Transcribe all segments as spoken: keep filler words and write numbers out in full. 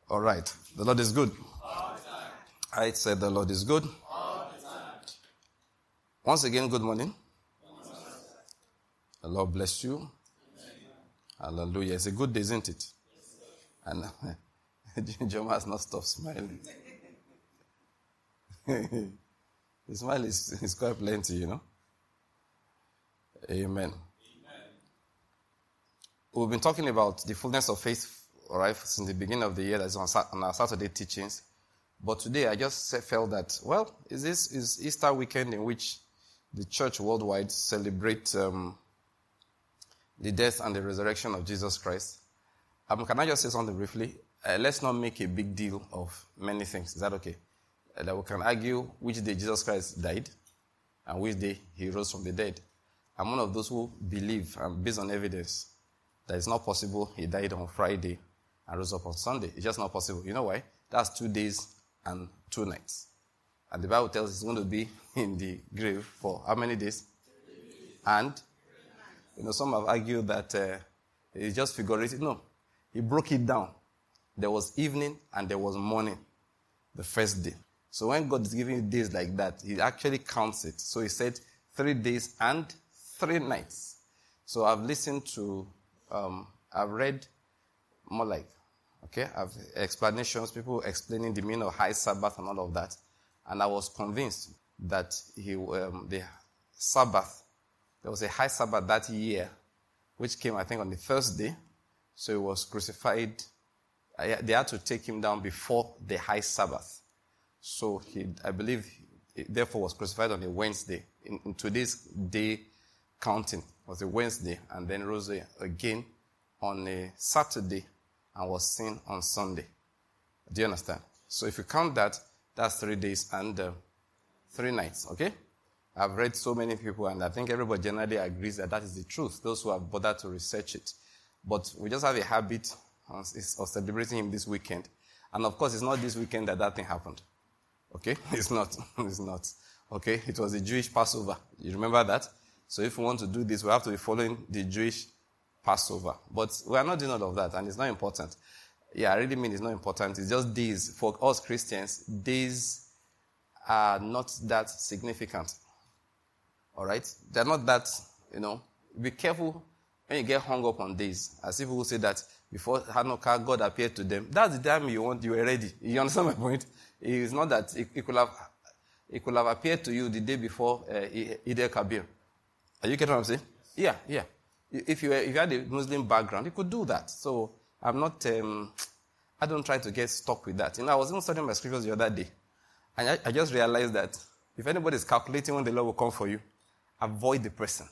All right. The Lord is good. All the time. I said the Lord is good. All the time. Once again, good morning. The Lord bless you. Amen. Hallelujah. It's a good day, isn't it? And Joma has not stopped smiling. The smile is, is quite plenty, you know. Amen. Amen. We've been talking about the fullness of faith, all right, since the beginning of the year. That's on, on our Saturday teachings. But today I just felt that, well, is this is Easter weekend in which the church worldwide celebrate um, the death and the resurrection of Jesus Christ. Um, can I just say something briefly? Uh, let's not make a big deal of many things. Is that okay? Uh, that we can argue which day Jesus Christ died and which day he rose from the dead. I'm one of those who believe, um, based on evidence, that it's not possible he died on Friday and rose up on Sunday. It's just not possible. You know why? That's two days and two nights. And the Bible tells us he's going to be in the grave for how many days? And, you know, some have argued that uh, it's just figurative. No. He broke it down. There was evening and there was morning, the first day. So when God is giving you days like that, he actually counts it. So he said three days and three nights. So I've listened to, um, I've read more like, okay, I've explanations, people explaining the meaning of high Sabbath and all of that. And I was convinced that he, um, the Sabbath, there was a high Sabbath that year, which came, I think, on the Thursday. So he was crucified. They had to take him down before the high Sabbath. So he, I believe, he therefore was crucified on a Wednesday. In, in today's day counting was a Wednesday, and then rose again on a Saturday and was seen on Sunday. Do you understand? So if you count that, that's three days and uh, three nights, okay? I've read so many people, and I think everybody generally agrees that that is the truth, those who have bothered to research it. But we just have a habit of celebrating him this weekend. And of course, it's not this weekend that that thing happened. Okay? It's not. It's not. Okay? It was the Jewish Passover. You remember that? So if we want to do this, we have to be following the Jewish Passover. But we are not doing all of that, and it's not important. Yeah, I really mean it's not important. It's just days. For us Christians, days are not that significant. All right? They're not that, you know. Be careful when you get hung up on days. As if people say that before Hanukkah, God appeared to them. That's the time you want, you were ready. You understand my point? It's not that it, it could have it could have appeared to you the day before uh, Eid al-Kabir. Are you getting what I'm saying? Yeah, yeah. If you, were, if you had a Muslim background, you could do that. So I'm not, um, I don't try to get stuck with that. You know, I was even studying my scriptures the other day, and I, I just realized that if anybody is calculating when the Lord will come for you, avoid the person.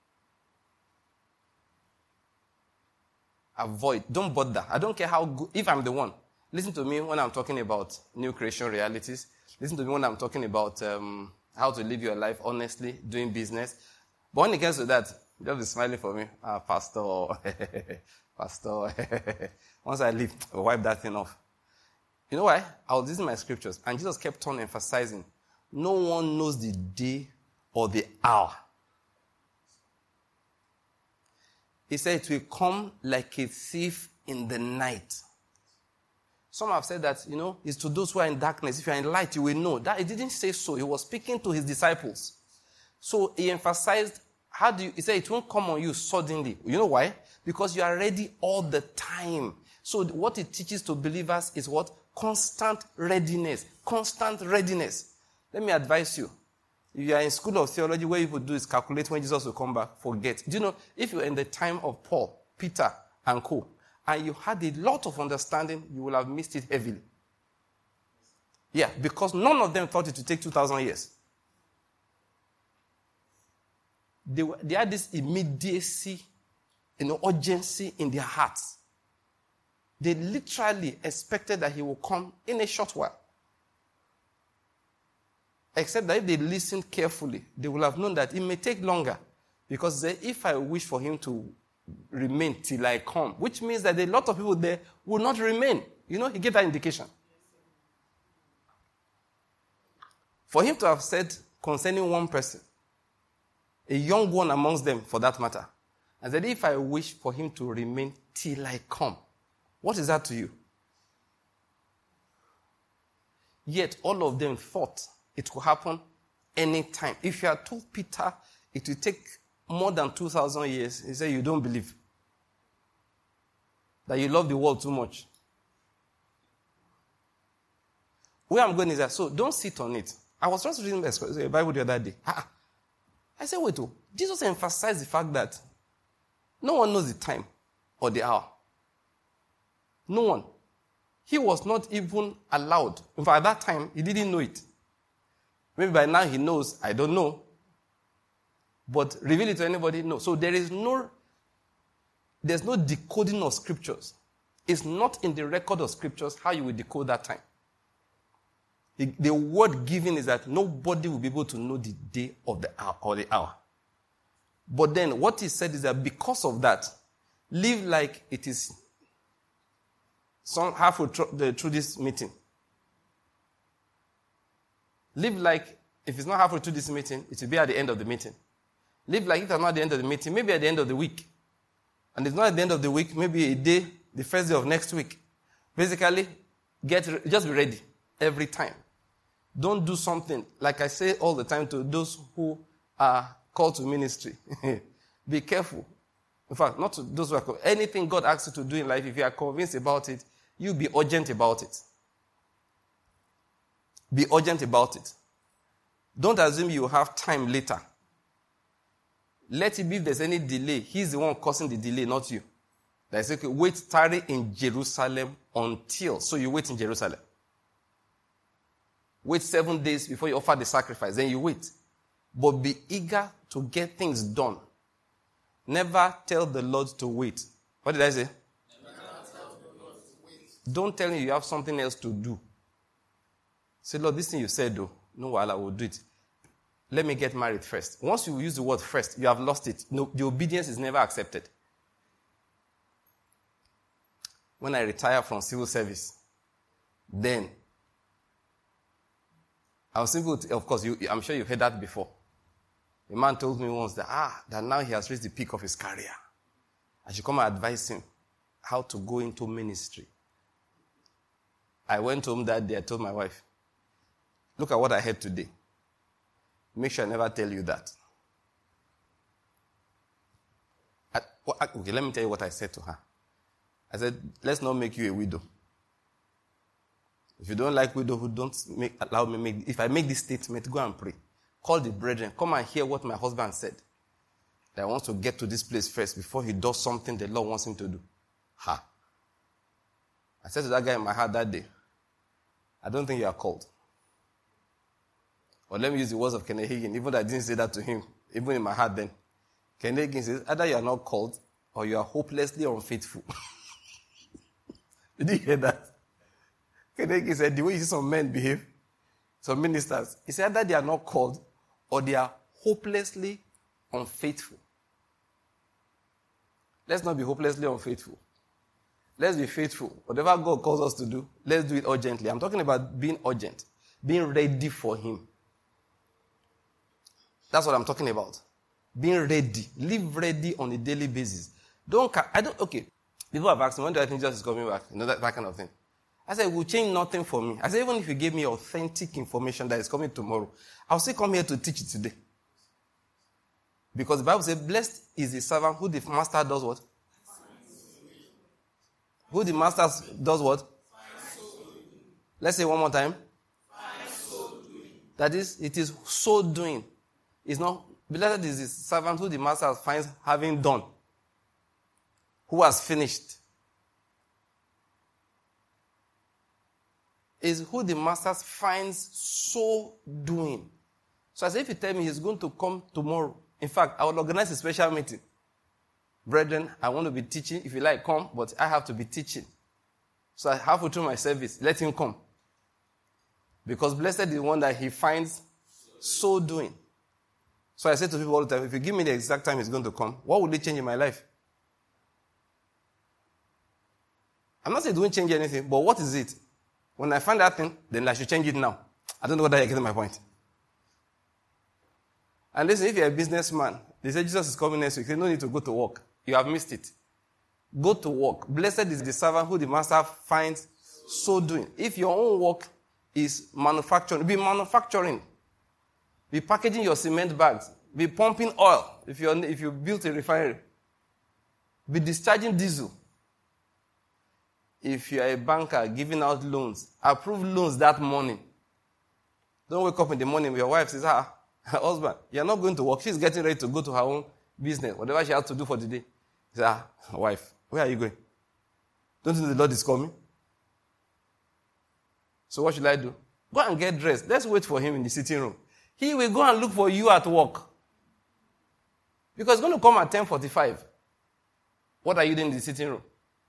Avoid. Don't bother. I don't care how good, if I'm the one. Listen to me when I'm talking about new creation realities. Listen to me when I'm talking about um, how to live your life honestly, doing business. But when it gets to that, just be smiling for me. Ah, pastor. Pastor. Once I leave, I'll wipe that thing off. You know why? I was using my scriptures, and Jesus kept on emphasizing, no one knows the day or the hour. He said it will come like a thief in the night. Some have said that, you know, it's to those who are in darkness. If you are in light, you will know. That he didn't say so. He was speaking to his disciples. So he emphasized, how do you, he said it won't come on you suddenly. You know why? Because you are ready all the time. So what it teaches to believers is what? Constant readiness. Constant readiness. Let me advise you. If you are in school of theology, what you would do is calculate when Jesus will come back. Forget. Do you know, if you're in the time of Paul, Peter, and co., and you had a lot of understanding, you will have missed it heavily. Yeah, because none of them thought it would take two thousand years. They, were, they had this immediacy, you know, urgency in their hearts. They literally expected that he will come in a short while. Except that if they listened carefully, they will have known that it may take longer. Because they, if I wish for him to remain till I come, which means that a lot of people there will not remain. You know, he gave that indication. For him to have said concerning one person, a young one amongst them for that matter, and said, if I wish for him to remain till I come, what is that to you? Yet all of them thought it could happen anytime. If you had told Peter it will take more than two thousand years, he said, you don't believe. That you love the world too much. Where I'm going is that, so don't sit on it. I was just reading the Bible the other day. I said, wait, oh, Jesus emphasized the fact that no one knows the time or the hour. No one. He was not even allowed. In fact, at that time, he didn't know it. Maybe by now he knows, I don't know. But reveal it to anybody? No. So there is no, there's no decoding of scriptures. It's not in the record of scriptures how you will decode that time. The, the word given is that nobody will be able to know the day of the hour or the hour. But then what he said is that because of that, live like it is some halfway through, through this meeting. Live like if it's not halfway through this meeting, it will be at the end of the meeting. Live like if it's not at the end of the meeting, maybe at the end of the week. And it's not at the end of the week, maybe a day, the first day of next week. Basically, get just be ready every time. Don't do something, like I say all the time to those who are called to ministry. Be careful. In fact, not to those who are called. Anything God asks you to do in life, if you are convinced about it, you be urgent about it. Be urgent about it. Don't assume you will have time later. Let it be if there's any delay. He's the one causing the delay, not you. That's okay. Wait, tarry in Jerusalem until. So you wait in Jerusalem. Wait seven days before you offer the sacrifice. Then you wait. But be eager to get things done. Never tell the Lord to wait. What did I say? Never tell the Lord to wait. Don't tell him you have something else to do. Say, Lord, this thing you said, though, no, while I will do it. Let me get married first. Once you use the word first, you have lost it. No, the obedience is never accepted. When I retire from civil service, then I was simple. To, of course, you, I'm sure you've heard that before. A man told me once that, ah, that now he has reached the peak of his career. I should come and advise him how to go into ministry. I went home that day, I told my wife, look at what I heard today. Make sure I never tell you that. I, okay, let me tell you what I said to her. I said, let's not make you a widow. If you don't like widowhood, don't make, allow me make. If I make this statement, go and pray. Call the brethren. Come and hear what my husband said. That I want to get to this place first before he does something the Lord wants him to do. Ha. I said to that guy in my heart that day, I don't think you are called. Or let me use the words of Kenneth Hagin, even though I didn't say that to him, even in my heart then. Kenneth Hagin says, either you are not called or you are hopelessly unfaithful. Did you hear that? Kenneth Hagin said, the way you see some men behave, some ministers, he said that they are not called or they are hopelessly unfaithful. Let's not be hopelessly unfaithful. Let's be faithful. Whatever God calls us to do, let's do it urgently. I'm talking about being urgent, being ready for him. That's what I'm talking about. Being ready. Live ready on a daily basis. Don't, I don't, okay. People have asked me, when do I think Jesus is coming back? You know, that, that kind of thing. I said, it will change nothing for me. I said, even if you gave me authentic information that is coming tomorrow, I'll still come here to teach it today. Because the Bible says, blessed is the servant who the master does what? Who the master does what? Let's say one more time. That is, it is so doing. It's not, blessed is the servant who the master finds having done. Who has finished. Is who the master finds so doing. So as if you tell me he's going to come tomorrow. In fact, I will organize a special meeting. Brethren, I want to be teaching. If you like, come, but I have to be teaching. So I have to do my service. Let him come. Because blessed is the one that he finds so doing. So I say to people all the time, if you give me the exact time he's going to come, what will it change in my life? I'm not saying it won't change anything, but what is it? When I find that thing, then I should change it now. I don't know whether you're getting my point. And listen, if you're a businessman, they say Jesus is coming next week. You no need to go to work. You have missed it. Go to work. Blessed is the servant who the master finds so doing. If your own work is manufacturing. Be manufacturing. Be packaging your cement bags. Be pumping oil if you if you built a refinery. Be discharging diesel. If you are a banker giving out loans, approve loans that morning. Don't wake up in the morning, your wife says, ah, her husband, you're not going to work. She's getting ready to go to her own business, whatever she has to do for the day. He says, ah, wife, where are you going? Don't you know the Lord is coming? So what should I do? Go and get dressed. Let's wait for him in the sitting room. He will go and look for you at work. Because he's going to come at ten forty-five. What are you doing in the sitting room?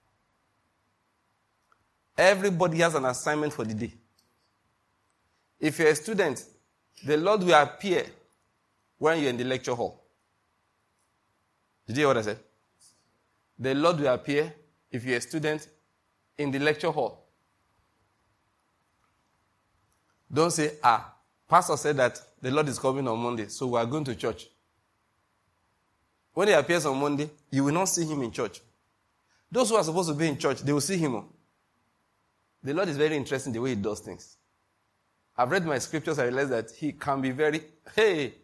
Everybody has an assignment for the day. If you're a student, the Lord will appear when you're in the lecture hall. Did you hear what I said? The Lord will appear if you're a student in the lecture hall. Don't say, ah, pastor said that the Lord is coming on Monday, so we are going to church. When he appears on Monday, you will not see him in church. Those who are supposed to be in church, they will see him. The Lord is very interesting the way he does things. I've read my scriptures, I realize that he can be very, hey,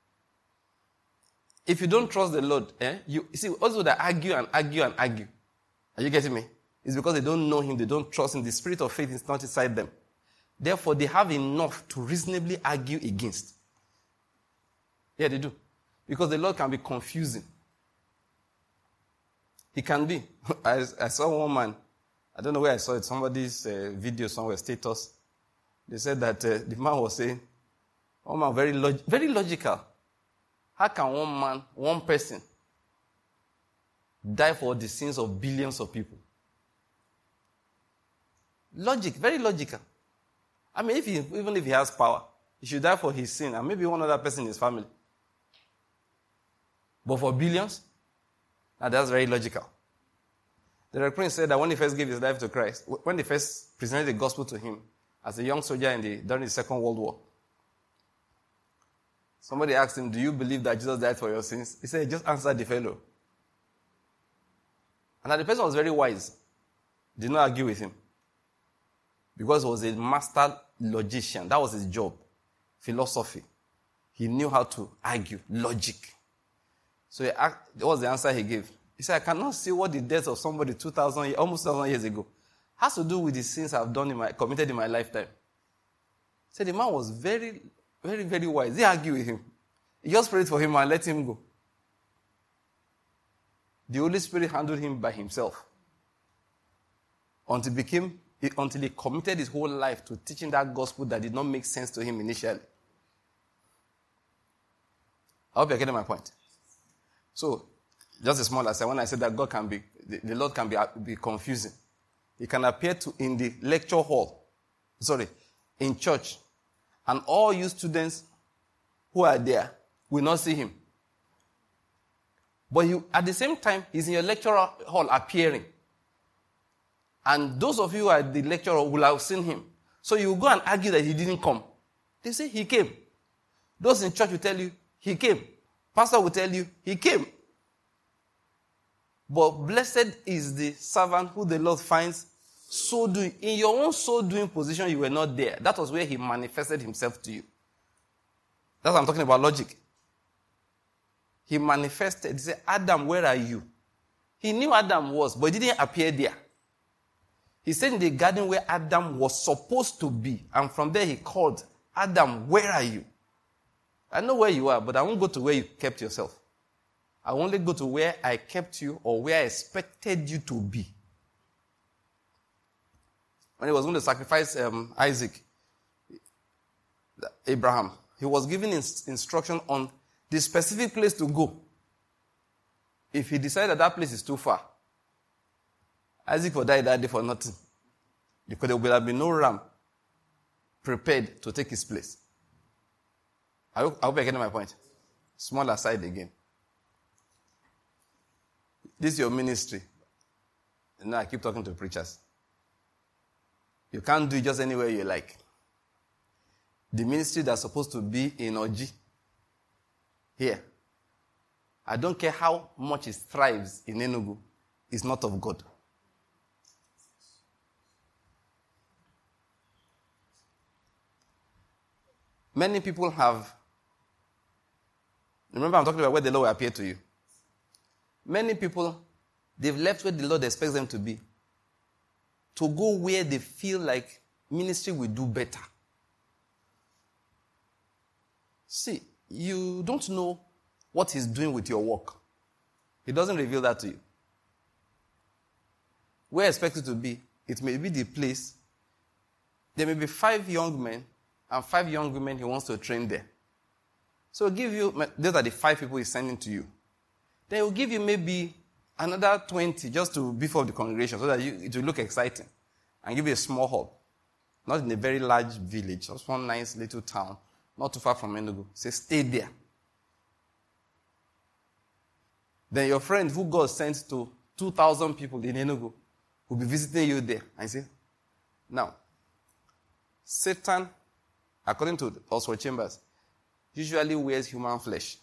if you don't trust the Lord, eh, you, you see, also they argue and argue and argue. Are you getting me? It's because they don't know him, they don't trust him. The spirit of faith is not inside them. Therefore, they have enough to reasonably argue against. Yeah, they do. Because the Lord can be confusing. He can be. I, I saw one man, I don't know where I saw it, somebody's uh, video somewhere, status. They said that uh, the man was saying, one man, very, log- very logical. How can one man, one person, die for the sins of billions of people? Logic, very logical. I mean, if he, even if he has power, he should die for his sin and maybe one other person in his family. But for billions, now that's very logical. The Reverend Prince said that when he first gave his life to Christ, when they first presented the gospel to him as a young soldier in the, during the Second World War, somebody asked him, do you believe that Jesus died for your sins? He said, just answer the fellow. And that the person was very wise. Did not argue with him. Because he was a master logician. That was his job. Philosophy. He knew how to argue. Logic. So he asked, what was the answer he gave? He said, I cannot see what the death of somebody two thousand, almost two thousand years ago has to do with the sins I've done in my, committed in my lifetime. So the man was very, very, very wise. He argued with him. He just prayed for him and let him go. The Holy Spirit handled him by himself. Until he became, until he committed his whole life to teaching that gospel that did not make sense to him initially. I hope you're getting my point. So, just a small aside, when I said that God can be, the, the Lord can be, be confusing. He can appear to in the lecture hall, sorry, in church, and all you students who are there will not see him. But you, at the same time, he's in your lecture hall appearing. And those of you who are at the lecture hall will have seen him. So you go and argue that he didn't come. They say he came. Those in church will tell you, he came. Pastor will tell you, he came. But blessed is the servant who the Lord finds so doing. In your own so doing position, you were not there. That was where he manifested himself to you. That's what I'm talking about, logic. He manifested. He said, Adam, where are you? He knew Adam was, but he didn't appear there. He stayed in the garden where Adam was supposed to be. And from there he called, Adam, where are you? I know where you are, but I won't go to where you kept yourself. I will only go to where I kept you or where I expected you to be. When he was going to sacrifice um, Isaac, Abraham, he was given ins- instruction on the specific place to go. If he decided that that place is too far, Isaac would die that day for nothing. Because there would have been no ram prepared to take his place. I hope, I hope you're getting my point. Small aside again. This is your ministry. And now I keep talking to preachers. You can't do it just anywhere you like. The ministry that's supposed to be in Oji, here, I don't care how much it thrives in Enugu, it's not of God. Many people have, remember I'm talking about where the Lord will appear to you. Many people, they've left where the Lord expects them to be, to go where they feel like ministry will do better. See, you don't know what He's doing with your work. He doesn't reveal that to you. Where expected to be, it may be the place. There may be five young men and five young women He wants to train there. So He'll give you, those are the five people He's sending to you. Then He'll give you maybe another twenty just to beef up the congregation so that you, it will look exciting. And give you a small hall. Not in a very large village, just one nice little town, not too far from Enugu. Say, stay there. Then your friend who God sent to two thousand people in Enugu will be visiting you there. And say, now, Satan, according to Oswald Chambers, usually wears human flesh.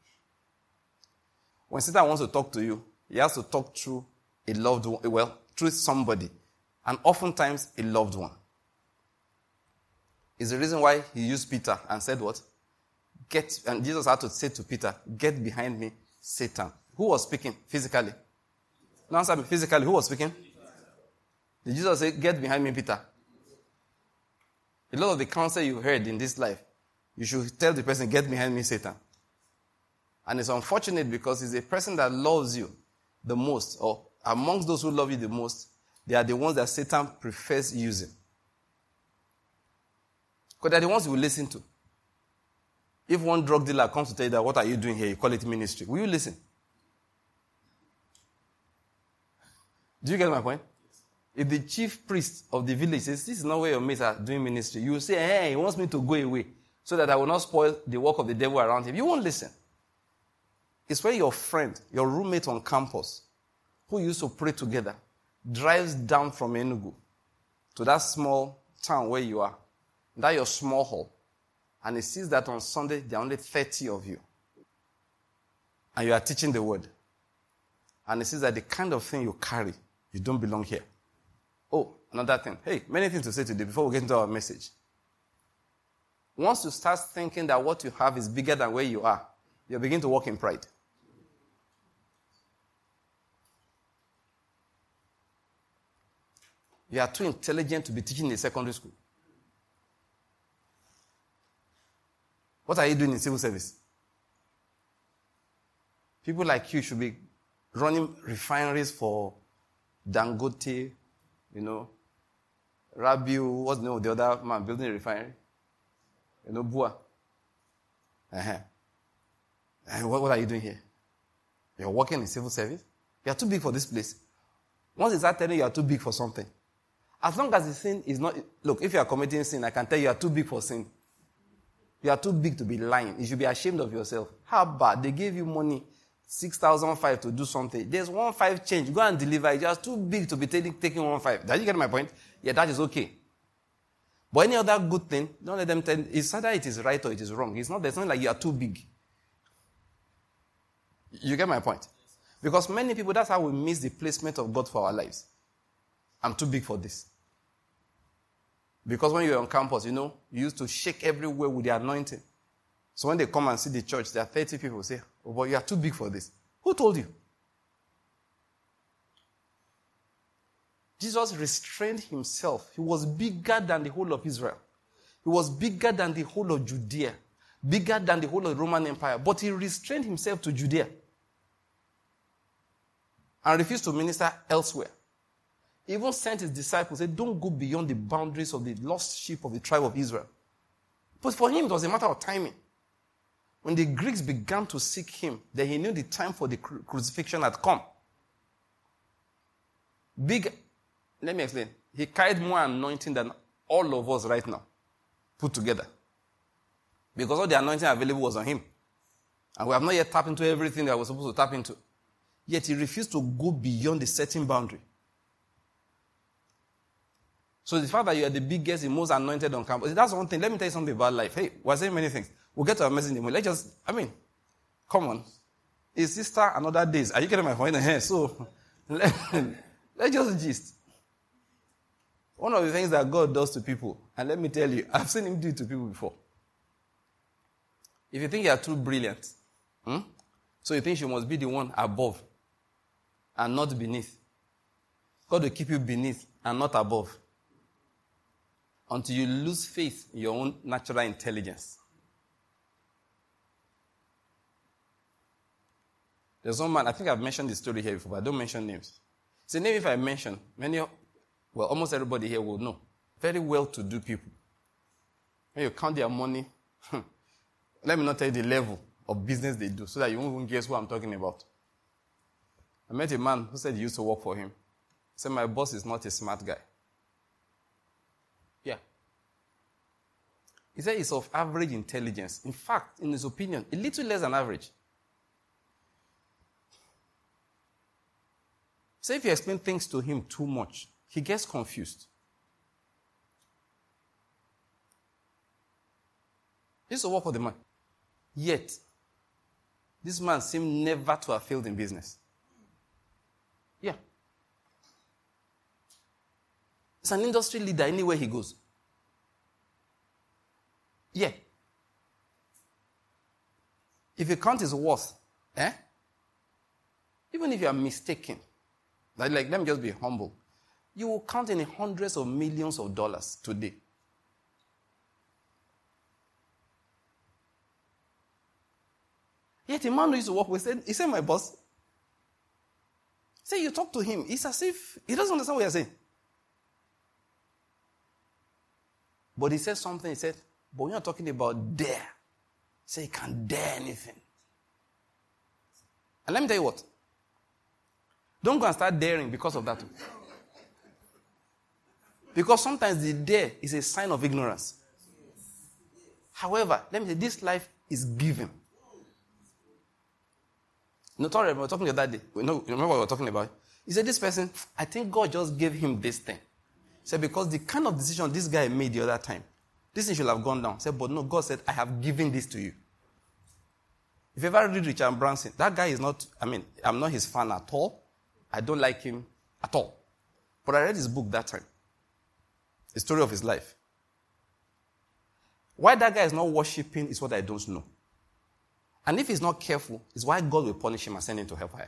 When Satan wants to talk to you, he has to talk through a loved one, well, through somebody, and oftentimes a loved one. It's the reason why he used Peter and said what? Get, and Jesus had to say to Peter, get behind me, Satan. Who was speaking physically? No, answer me. Physically, who was speaking? Did Jesus say, get behind me, Peter? A lot of the counsel you heard in this life, you should tell the person, get behind me, Satan. And it's unfortunate because it's a person that loves you the most, or amongst those who love you the most, they are the ones that Satan prefers using. Because they're the ones you will listen to. If one drug dealer comes to tell you that, what are you doing here? You call it ministry. Will you listen? Do you get my point? If the chief priest of the village says, this is not where your mates are doing ministry, you will say, hey, he wants me to go away so that I will not spoil the work of the devil around him. You won't listen. It's where your friend, your roommate on campus, who used to pray together, drives down from Enugu to that small town where you are, that your small hall, and he sees that on Sunday there are only thirty of you, and you are teaching the word, and he sees that the kind of thing you carry, you don't belong here. Oh, another thing. Hey, many things to say today before we get into our message. Once you start thinking that what you have is bigger than where you are, you begin to walk in pride. You are too intelligent to be teaching in a secondary school. What are you doing in civil service? People like you should be running refineries for Dangote, you know, Rabiu, what's the name of the other man building a refinery? You know, Bua. Uh-huh. And what, what are you doing here? You're working in civil service? You are too big for this place. Once they start telling you you are too big for something, as long as the sin is not... Look, if you are committing sin, I can tell you you are too big for sin. You are too big to be lying. You should be ashamed of yourself. How bad? They gave you money, six thousand five to do something. There's one five change. Go and deliver. You're just too big to be taking, taking one five. Did you get my point? Yeah, that is okay. But any other good thing, don't let them tell... It's either it is right or it is wrong. It's not... There's not like you are too big. You get my point? Because many people, that's how we miss the placement of God for our lives. I'm too big for this. Because when you're on campus, you know, you used to shake everywhere with the anointing. So when they come and see the church, there are thirty people who say, oh, but you are too big for this. Who told you? Jesus restrained himself. He was bigger than the whole of Israel. He was bigger than the whole of Judea. Bigger than the whole of the Roman Empire. But he restrained himself to Judea. And refused to minister elsewhere. He even sent his disciples, said, don't go beyond the boundaries of the lost sheep of the tribe of Israel. But for him, it was a matter of timing. When the Greeks began to seek him, then he knew the time for the cru- crucifixion had come. Big, let me explain. He carried more anointing than all of us right now, put together. Because all the anointing available was on him. And we have not yet tapped into everything that we're supposed to tap into. Yet he refused to go beyond the certain boundary. So the fact that you are the biggest, the most anointed on campus, that's one thing. Let me tell you something about life. Hey, we're saying many things. We'll get to our message in a moment. Let's just, I mean, come on. It's Easter and other days. Are you getting my point? So, let, let's just gist. One of the things that God does to people, and let me tell you, I've seen him do it to people before. If you think you are too brilliant, hmm? so you think you must be the one above and not beneath. God will keep you beneath and not above until you lose faith in your own natural intelligence. There's one man, I think I've mentioned this story here before, but I don't mention names. It's a name if I mention, many, well, almost everybody here will know. Very well-to-do people. When you count their money, let me not tell you the level of business they do so that you won't even guess what I'm talking about. I met a man who said he used to work for him. He said, my boss is not a smart guy. Yeah. He said he's of average intelligence. In fact, in his opinion, a little less than average. So if you explain things to him too much, he gets confused. He used to work for the man. Yet, this man seemed never to have failed in business. Yeah. He's an industry leader anywhere he goes. Yeah. If you count his worth, eh? Even if you are mistaken, like, like let me just be humble, you will count in the hundreds of millions of dollars today. Yet a man who used to work with said, he said, my boss, say you talk to him, it's as if he doesn't understand what you're saying. But he said something, he said, but we're not talking about dare. Say he can't dare anything. And let me tell you what. Don't go and start daring because of that. Because sometimes the dare is a sign of ignorance. However, let me say, this life is given. Notorious, we were talking the other day. We know, you remember what we were talking about? He said, this person, I think God just gave him this thing. He said, because the kind of decision this guy made the other time, this thing should have gone down. He said, but no, God said, I have given this to you. If you ever read Richard Branson, that guy is not, I mean, I'm not his fan at all. I don't like him at all. But I read his book that time. The story of his life. Why that guy is not worshiping is what I don't know. And if he's not careful, it's why God will punish him and send him to hellfire.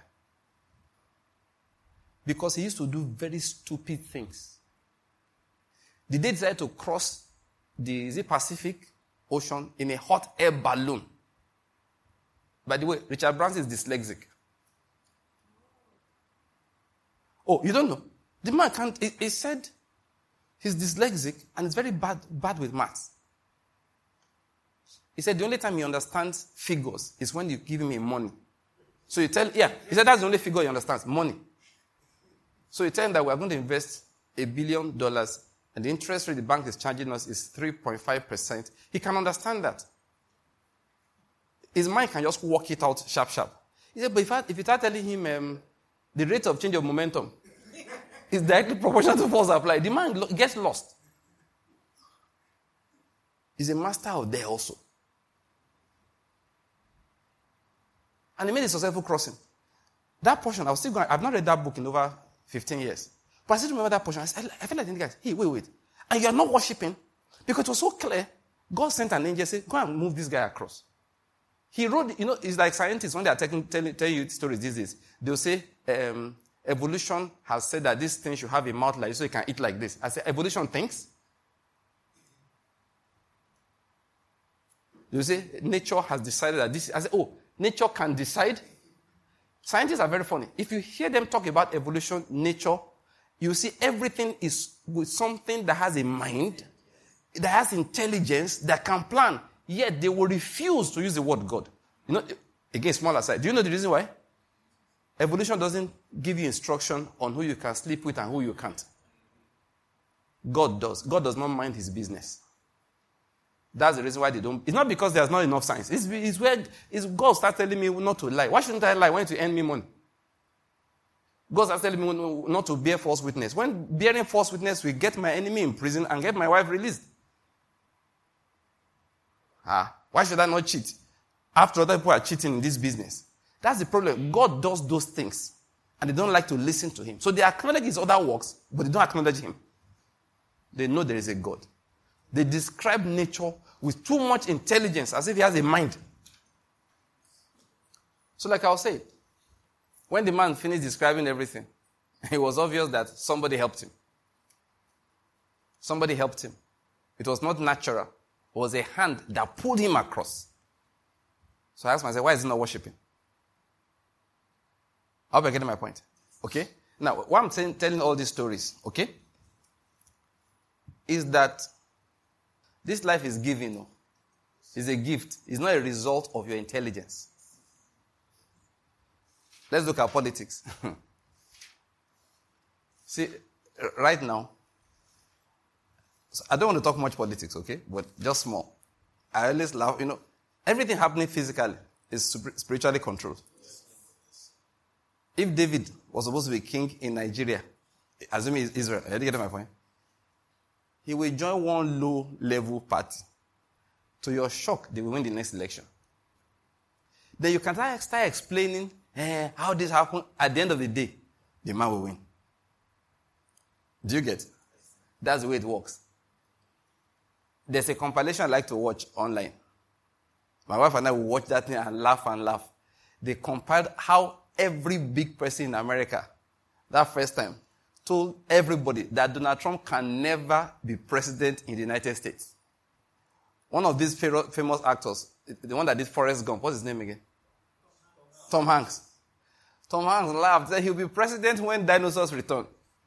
Because he used to do very stupid things. The day he decided to cross the, is it Pacific Ocean in a hot air balloon. By the way, Richard Branson is dyslexic. Oh, you don't know? The man can't, he, he said he's dyslexic and is very bad, bad with maths. He said the only time he understands figures is when you give him money. So you tell, yeah, he said that's the only figure he understands, money. So you tell him that we are going to invest a billion dollars and the interest rate the bank is charging us is three point five percent. He can understand that. His mind can just work it out sharp, sharp. He said, but if, I, if you start telling him um, the rate of change of momentum is directly proportional to force applied, the man lo- gets lost. He's a master of there also. And he made a successful crossing. That portion, I was still going, I've not read that book in over fifteen years. But I still remember that portion. I, said, I feel like the guys, hey, wait, wait. And you are not worshiping because it was so clear. God sent an angel, said, go and move this guy across. He wrote, you know, it's like scientists, when they are taking, telling, telling you stories these days, they'll say, um, evolution has said that this thing should have a mouth like this so it can eat like this. I say, evolution thinks? They'll say, nature has decided that this, I say, oh, nature can decide? Scientists are very funny. If you hear them talk about evolution, nature, you see everything is with something that has a mind, that has intelligence, that can plan. Yet they will refuse to use the word God. You know, again, small aside. Do you know the reason why? Evolution doesn't give you instruction on who you can sleep with and who you can't. God does. God does not mind his business. That's the reason why they don't. It's not because there's not enough science. It's, it's where it's God starts telling me not to lie. Why shouldn't I lie? When to earn me money? God starts telling me not to bear false witness. When bearing false witness will get my enemy in prison and get my wife released. Ah, why should I not cheat? After other people are cheating in this business. That's the problem. God does those things. And they don't like to listen to him. So they acknowledge his other works, but they don't acknowledge him. They know there is a God. They describe nature with too much intelligence, as if he has a mind. So like I was saying, when the man finished describing everything, it was obvious that somebody helped him. Somebody helped him. It was not natural. It was a hand that pulled him across. So I asked myself, why is he not worshiping? I hope you're getting my point. Okay? Now, why I'm saying, telling all these stories, okay, is that this life is given. No? It's a gift. It's not a result of your intelligence. Let's look at politics. See, right now, I don't want to talk much politics, okay? But just small. I always laugh, you know, everything happening physically is spiritually controlled. If David was supposed to be king in Nigeria, assuming it's Israel, I didn't get my point. He will join one low-level party. To your shock, they will win the next election. Then you can start explaining eh, how this happened. At the end of the day, the man will win. Do you get? That's the way it works. There's a compilation I like to watch online. My wife and I will watch that thing and laugh and laugh. They compiled how every big person in America, that first time, told everybody that Donald Trump can never be president in the United States. One of these famous actors, the one that did Forrest Gump, what's his name again? Tom Hanks. Tom Hanks laughed, said he'll be president when dinosaurs return.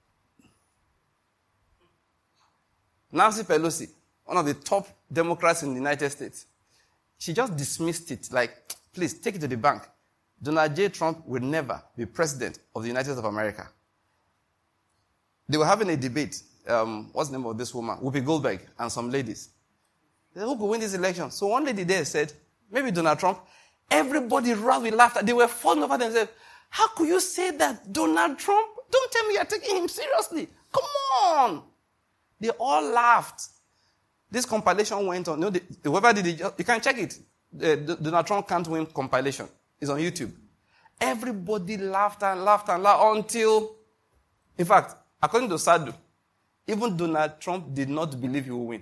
Nancy Pelosi, one of the top Democrats in the United States, she just dismissed it like, please take it to the bank. Donald J. Trump will never be president of the United States of America. They were having a debate. Um, what's the name of this woman? Whoopi Goldberg and some ladies. They said, who could win this election? So one lady there said, maybe Donald Trump. Everybody roared with laughter. They were falling over themselves. How could you say that, Donald Trump? Don't tell me you're taking him seriously. Come on. They all laughed. This compilation went on. You know, the, whoever did it, you can check it. The, the, Donald Trump can't win compilation. It's on YouTube. Everybody laughed and laughed and laughed until, in fact, according to Sadu, even Donald Trump did not believe he would win.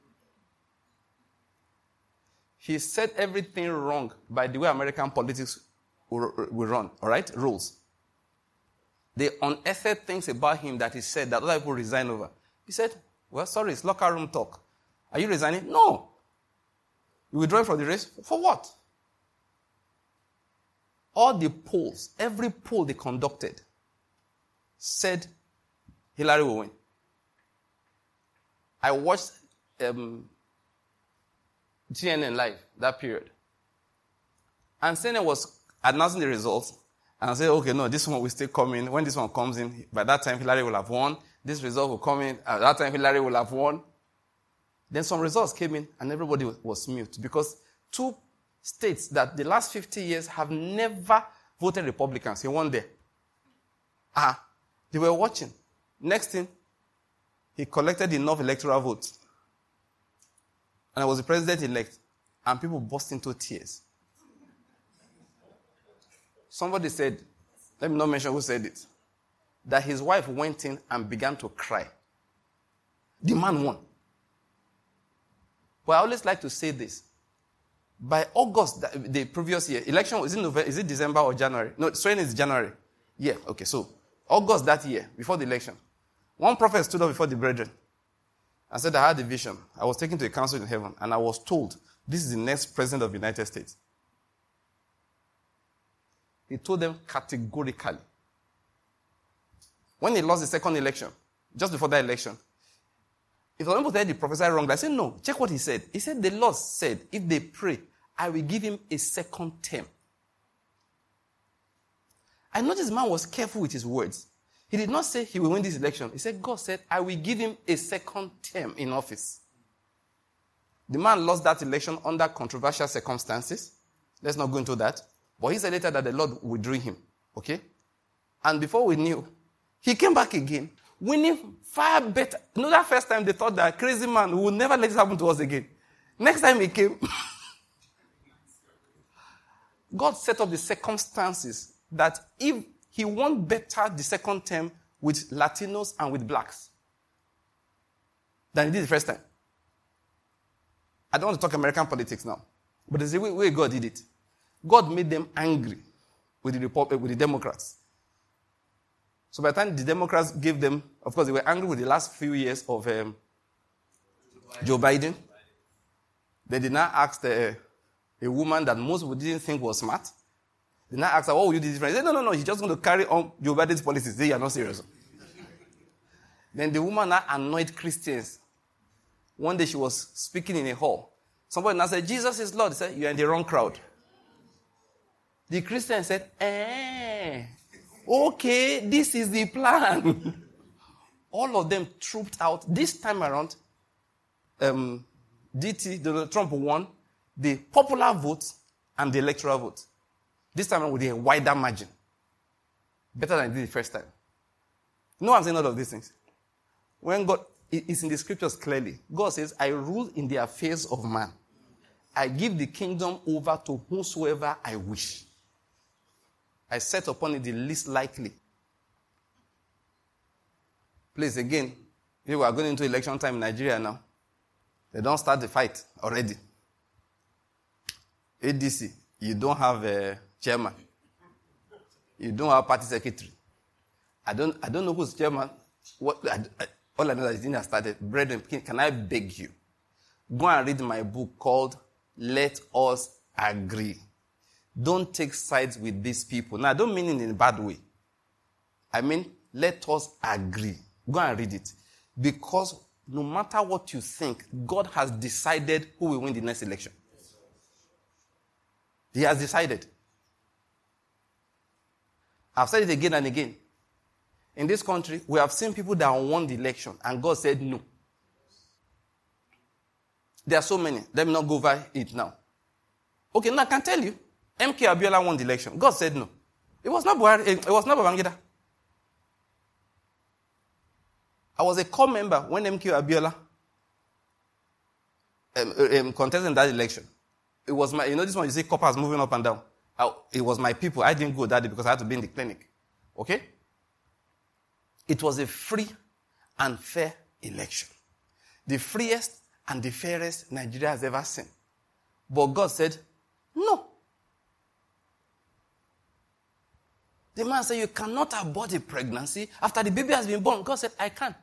He said everything wrong by the way American politics will, will run, all right? Rules. They unearthed things about him that he said that other people resign over. He said, well, sorry, it's locker room talk. Are you resigning? No. You withdrawing from the race? For what? All the polls, every poll they conducted, said Hillary will win. I watched um, G N N live that period. And C N N was announcing the results and I said, okay, no, this one will still come in. When this one comes in, by that time Hillary will have won. This result will come in. At that time Hillary will have won. Then some results came in and everybody was, was mute because two states that the last fifty years have never voted Republicans, he won there. Ah, they were watching. Next thing, he collected enough electoral votes. And I was the president-elect. And people burst into tears. Somebody said, let me not mention who said it, that his wife went in and began to cry. The man won. But I always like to say this. By August, the previous year, election, is it, November, is it December or January? No, sorry, it's January. Yeah, okay, so August that year, before the election, one prophet stood up before the brethren and said, I had a vision. I was taken to a council in heaven, and I was told, this is the next president of the United States. He told them categorically. When he lost the second election, just before that election, if some people said the prophesy wrong, I said, no, check what he said. He said, the Lord said, if they pray, I will give him a second term. I noticed the man was careful with his words. He did not say he will win this election. He said, God said, I will give him a second term in office. The man lost that election under controversial circumstances. Let's not go into that. But he said later that the Lord withdrew him. Okay? And before we knew, he came back again, winning far better. You know, that first time they thought that crazy man would never let this happen to us again. Next time he came, God set up the circumstances that if he won better the second term with Latinos and with blacks than he did the first time. I don't want to talk American politics now, but there's a way, way God did it. God made them angry with the Republic, with the Democrats. So by the time the Democrats gave them, of course, they were angry with the last few years of um, Joe Biden. They did not ask the, a woman that most people didn't think was smart. They did not ask her, what would you do different? They said, no, no, no, he's just going to carry on Joe Biden's policies. They are not serious. Then the woman now annoyed Christians. One day she was speaking in a hall. Somebody now said, Jesus is Lord. He said, you're in the wrong crowd. The Christian said, eh, okay, this is the plan. All of them trooped out. This time around, um, D T, Donald Trump won the popular vote and the electoral vote. This time around with a wider margin. Better than it did the first time. No, I'm saying all of these things. When God, it's in the scriptures clearly. God says, I rule in the affairs of man. I give the kingdom over to whomsoever I wish. I set upon it the least likely. Please, again, if we are going into election time in Nigeria now, they don't start the fight already. A D C, you don't have a chairman. You don't have a party secretary. I don't I don't know who's chairman. What, I, I, all I know is it didn't started. Brethren, can I beg you? Go and read my book called Let Us Agree. Don't take sides with these people. Now, I don't mean it in a bad way. I mean, let us agree. Go and read it. Because no matter what you think, God has decided who will win the next election. He has decided. I've said it again and again. In this country, we have seen people that won the election, and God said no. There are so many. Let me not go over it now. Okay, now I can tell you. M K Abiola won the election. God said no. It was not Buhari. It was not Babangida. I was a core member when M K Abiola um, um, contested in that election. It was my, you know this one, you see coppers moving up and down. I, it was my people. I didn't go that day because I had to be in the clinic. Okay? It was a free and fair election. The freest and the fairest Nigeria has ever seen. But God said, no. The man said, you cannot abort a pregnancy after the baby has been born. God said, I can.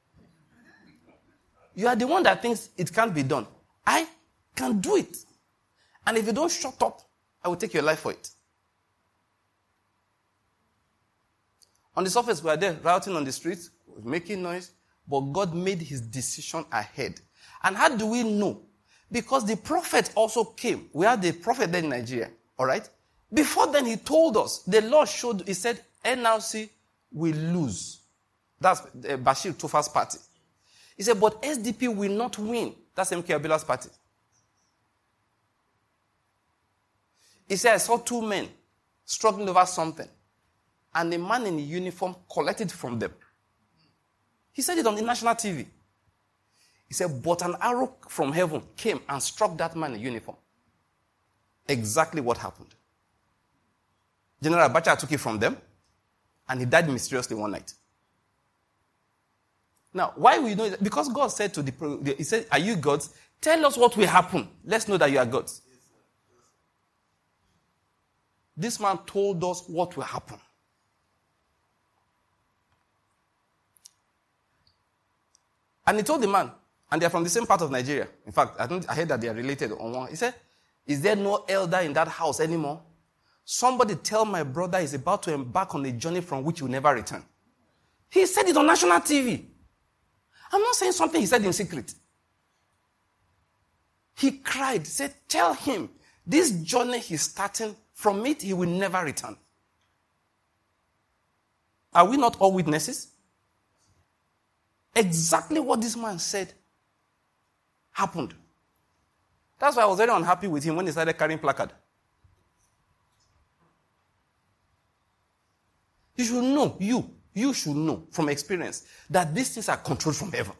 You are the one that thinks it can't be done. I can do it. And if you don't shut up, I will take your life for it. On the surface, we are there, routing on the streets, making noise, but God made his decision ahead. And how do we know? Because the prophet also came. We had the prophet then in Nigeria, all right? Before then, he told us, the Lord showed, he said, N R C will lose. That's uh, Bashir Tofa's party. He said, but S D P will not win. That's M K Abiola's party. He said, I saw two men struggling over something. And a man in a uniform collected from them. He said it on the national T V. He said, but an arrow from heaven came and struck that man in uniform. Exactly what happened. General Abacha took it from them, and he died mysteriously one night. Now, why we know that? Because God said to the, he said, are you gods? Tell us what will happen. Let's know that you are gods. This man told us what will happen. And he told the man, and they are from the same part of Nigeria. In fact, I, don't, I heard that they are related on one. He said, is there no elder in that house anymore? Somebody tell my brother he's about to embark on a journey from which he will never return. He said it on national T V. I'm not saying something he said in secret. He cried, said, tell him this journey he's starting, from it he will never return. Are we not all witnesses? Exactly what this man said happened. That's why I was very unhappy with him when he started carrying placard. You should know, you, you should know from experience that these things are controlled from heaven.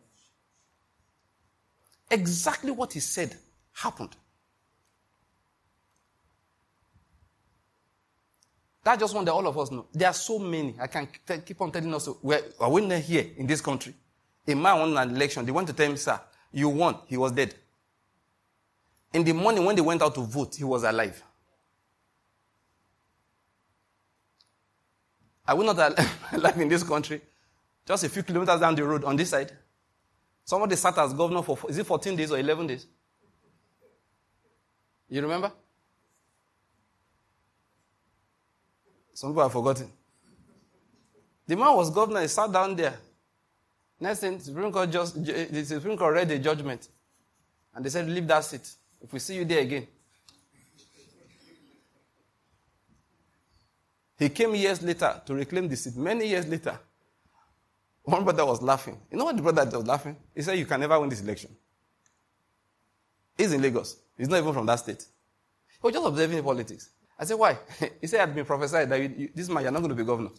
Exactly what he said happened. That's just one that all of us know. There are so many. I can t- keep on telling us. We're, we're not here in this country. A man won an election. They went to tell him, sir, you won. He was dead. In the morning when they went out to vote, he was alive. Are we not alive in this country? Just a few kilometers down the road on this side. Somebody sat as governor for, is it fourteen days or eleven days? You remember? Some people have forgotten. The man was governor, he sat down there. Next thing, the Supreme Court, just, the Supreme Court read the judgment. And they said, leave that seat. If we see you there again. He came years later to reclaim the seat. Many years later, one brother was laughing. You know what the brother was laughing? He said, you can never win this election. He's in Lagos. He's not even from that state. He was just observing politics. I said, why? He said, it had been prophesied that you, you, this man, you're not going to be governor.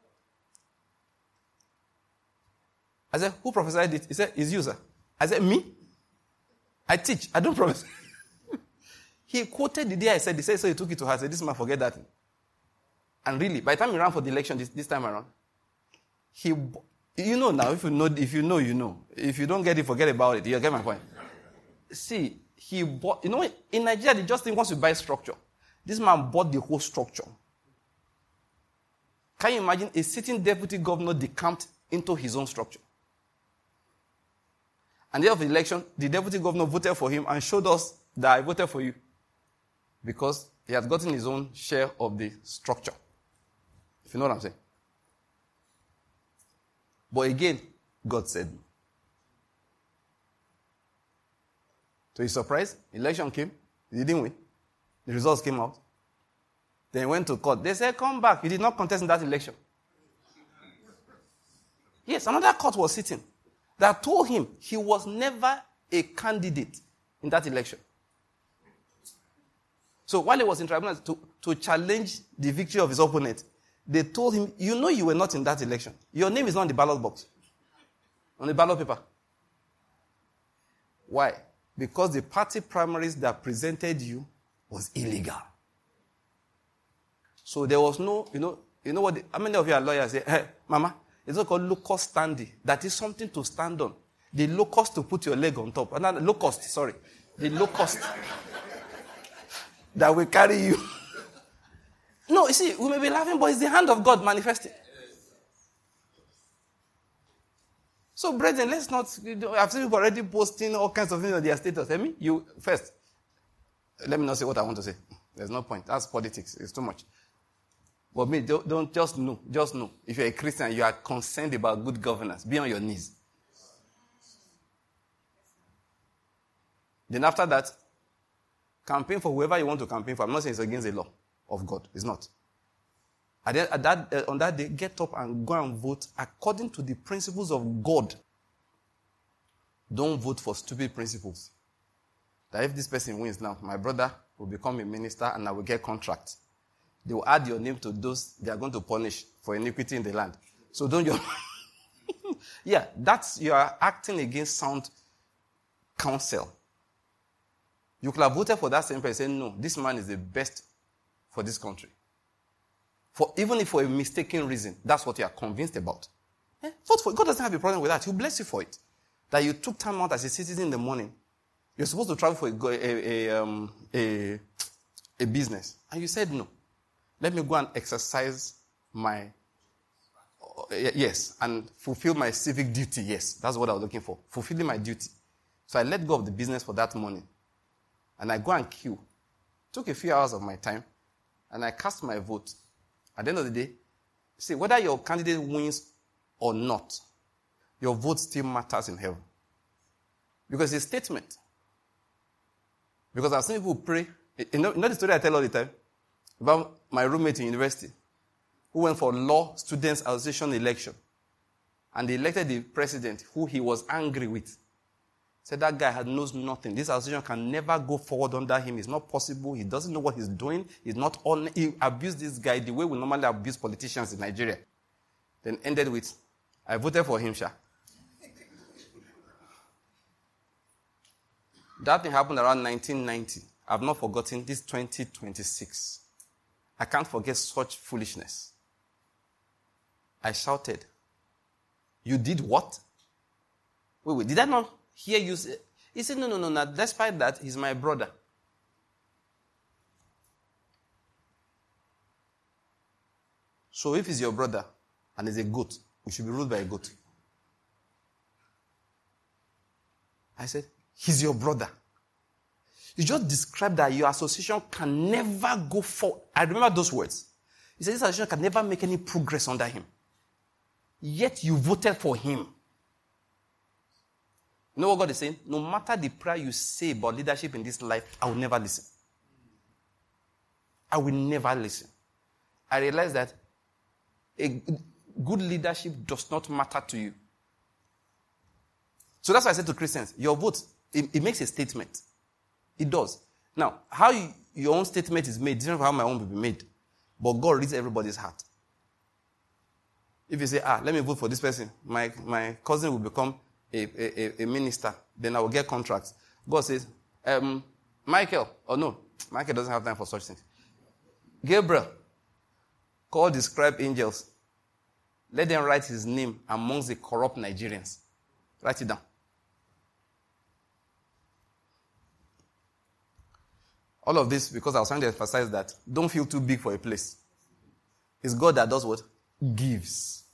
I said, who prophesied it? He said, it's you, sir. I said, me? I teach. I don't prophesy. He quoted the day I said, he said, so he took it to heart. I said, this man, forget that. And really, by the time he ran for the election this, this time around, he, you know now, if you know, if you know, you know. If you don't get it, forget about it. You get my point. See, he bought, you know, in Nigeria, they just think once you buy structure. This man bought the whole structure. Can you imagine a sitting deputy governor decamped into his own structure? And the day of the election, the deputy governor voted for him and showed us that I voted for you. Because he had gotten his own share of the structure. If you know what I'm saying. But again, God said no. To his surprise, election came. He didn't win. The results came out. Then he went to court. They said, come back. You did not contest in that election. Yes, another court was sitting that told him he was never a candidate in that election. So while he was in tribunal to, to challenge the victory of his opponent, they told him, you know you were not in that election. Your name is not on the ballot box, on the ballot paper. Why? Because the party primaries that presented you was illegal. So there was no, you know, you know what, the, how many of you are lawyers say, hey, mama, it's not called locus standi. That is something to stand on. The locust to put your leg on top. Another locust, sorry. The locust that will carry you. No, you see, we may be laughing, but it's the hand of God manifested. So, brethren, let's not, I've seen people already posting all kinds of things on their status. Tell me, you, first, let me not say what I want to say. There's no point. That's politics. It's too much. But me, don't, don't just know. Just know. If you're a Christian, you are concerned about good governance. Be on your knees. Then after that, campaign for whoever you want to campaign for. I'm not saying it's against the law of God. It's not. At that, at that, uh, on that day, get up and go and vote according to the principles of God. Don't vote for stupid principles. That if this person wins now, my brother will become a minister and I will get contract. They will add your name to those they are going to punish for iniquity in the land. So don't you... yeah, that's, you are acting against sound counsel. You could have voted for that same person saying, no, this man is the best for this country. For even if for a mistaken reason, that's what you are convinced about. Eh? Vote for it. God doesn't have a problem with that. He'll bless you for it. That you took time out as a citizen in the morning. You're supposed to travel for a, a, a, um, a, a business. And you said no. Let me go and exercise my, uh, yes, and fulfill my civic duty. Yes, that's what I was looking for. Fulfilling my duty. So I let go of the business for that morning. And I go and queue. Took a few hours of my time. And I cast my vote. At the end of the day, see, whether your candidate wins or not, your vote still matters in heaven. Because it's a statement. Because I've seen people pray. You know, you know the story I tell all the time? About my roommate in university who went for Law Students Association election. And they elected the president who he was angry with. Said that guy had knows nothing. This association can never go forward under him. It's not possible. He doesn't know what he's doing. He's not on. He abused this guy the way we normally abuse politicians in Nigeria. Then ended with, I voted for him, Sha. That thing happened around nineteen ninety. I've not forgotten this twenty twenty-six. I can't forget such foolishness. I shouted, you did what? Wait, wait, did I not hear you say? He said, no, no, no, no. Despite that, he's my brother. So if he's your brother and he's a goat, you should be ruled by a goat. I said, he's your brother. You just described that your association can never go forward. I remember those words. He said, this association can never make any progress under him. Yet you voted for him. You know what God is saying? No matter the prayer you say about leadership in this life, I will never listen. I will never listen. I realize that a good leadership does not matter to you. So that's why I said to Christians, your vote, it, it makes a statement. It does. Now, how you, your own statement is made, different from how my own will be made. But God reads everybody's heart. If you say, ah, let me vote for this person, my, my cousin will become a, a, a minister, then I will get contracts. God says, um, Michael, or no, Michael doesn't have time for such things. Gabriel, call the scribe angels. Let them write his name amongst the corrupt Nigerians. Write it down. All of this because I was trying to emphasize that don't feel too big for a place. It's God that does what? Gives.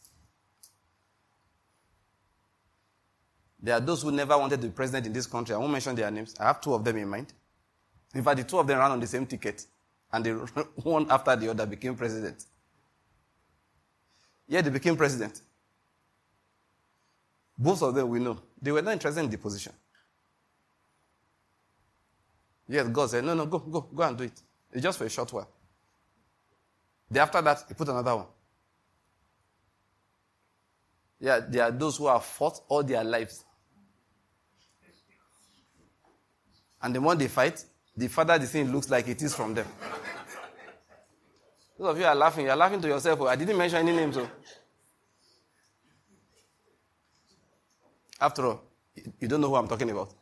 There are those who never wanted to be president in this country. I won't mention their names. I have two of them in mind. In fact, the two of them ran on the same ticket. And they one after the other became president. Yeah, they became president. Both of them we know. They were not interested in the position. Yes, God said, no, no, go, go, go and do it. It's just for a short while. Then after that, he put another one. Yeah, there are those who have fought all their lives. And the more they fight, the further the thing looks like it is from them. Those of you are laughing. You are laughing to yourself. Oh, I didn't mention any names. So. After all, you don't know who I'm talking about.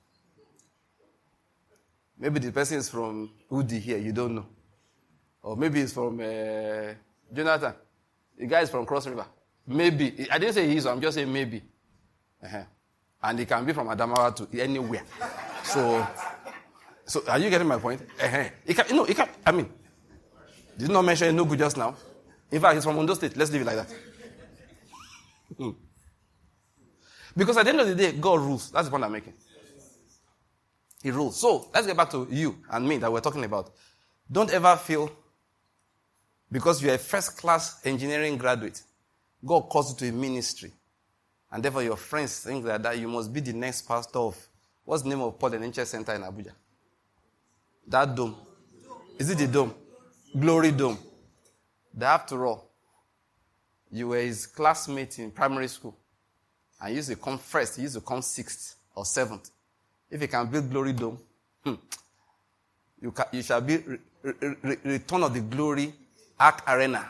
Maybe the person is from Udi here, you don't know. Or maybe it's from uh, Jonathan. The guy is from Cross River. Maybe. I didn't say he is, I'm just saying maybe. Uh-huh. And he can be from Adamawa to anywhere. So, so are you getting my point? Uh-huh. He can, no, he can, I mean, did not mention no good just now. In fact, he's from Ondo State. Let's leave it like that. Hmm. Because at the end of the day, God rules. That's the point I'm making. He rules. So, let's get back to you and me that we're talking about. Don't ever feel, because you're a first-class engineering graduate, God calls you to a ministry. And therefore your friends think that, that you must be the next pastor of, what's the name of Paul and Interest Center in Abuja? That dome. Is it the dome? Glory Dome. That after all, you were his classmate in primary school. And you used to come first, he used to come sixth or seventh. If you can build Glory Dome, hmm, you, can, you shall be re, re, re, Return of the Glory Arc Arena.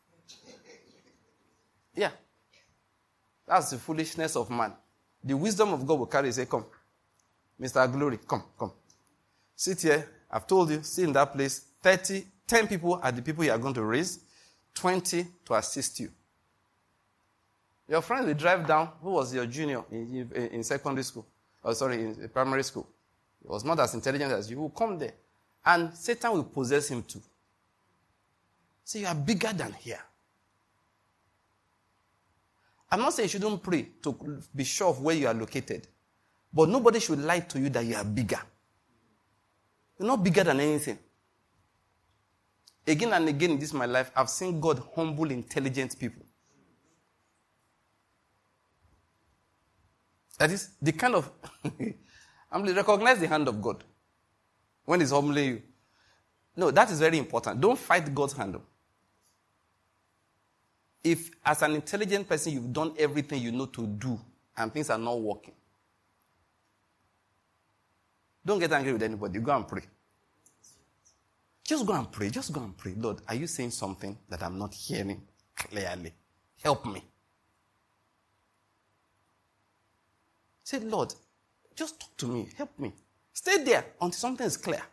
Yeah. That's the foolishness of man. The wisdom of God will carry and say, come, Mister Glory, come, come. Sit here. I've told you, sit in that place. thirty, ten people are the people you are going to raise. twenty to assist you. Your friend will drive down. Who was your junior in, in, in secondary school? Oh, sorry, in primary school. He was not as intelligent as you. He will come there. And Satan will possess him too. See, you are bigger than here. I'm not saying you shouldn't pray to be sure of where you are located. But nobody should lie to you that you are bigger. You're not bigger than anything. Again and again in this my life, I've seen God humble intelligent people. That is the kind of, I mean, recognize the hand of God when He's humbling you. No, that is very important. Don't fight God's hand. If, as an intelligent person, you've done everything you know to do and things are not working, don't get angry with anybody. Go and pray. Just go and pray. Just go and pray. Lord, are you saying something that I'm not hearing clearly? Help me. Say, Lord, just talk to me. Help me. Stay there until something is clear.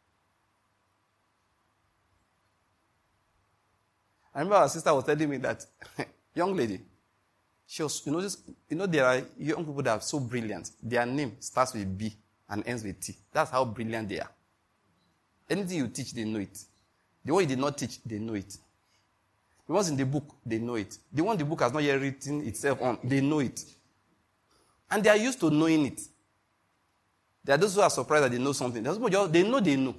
I remember our sister was telling me that young lady, she was, you know, just, you know, there are young people that are so brilliant. Their name starts with B and ends with T. That's how brilliant they are. Anything you teach, they know it. The one you did not teach, they know it. The ones in the book, they know it. The one the book has not yet written itself on, they know it. And they are used to knowing it. There are those who are surprised that they know something. They know they know.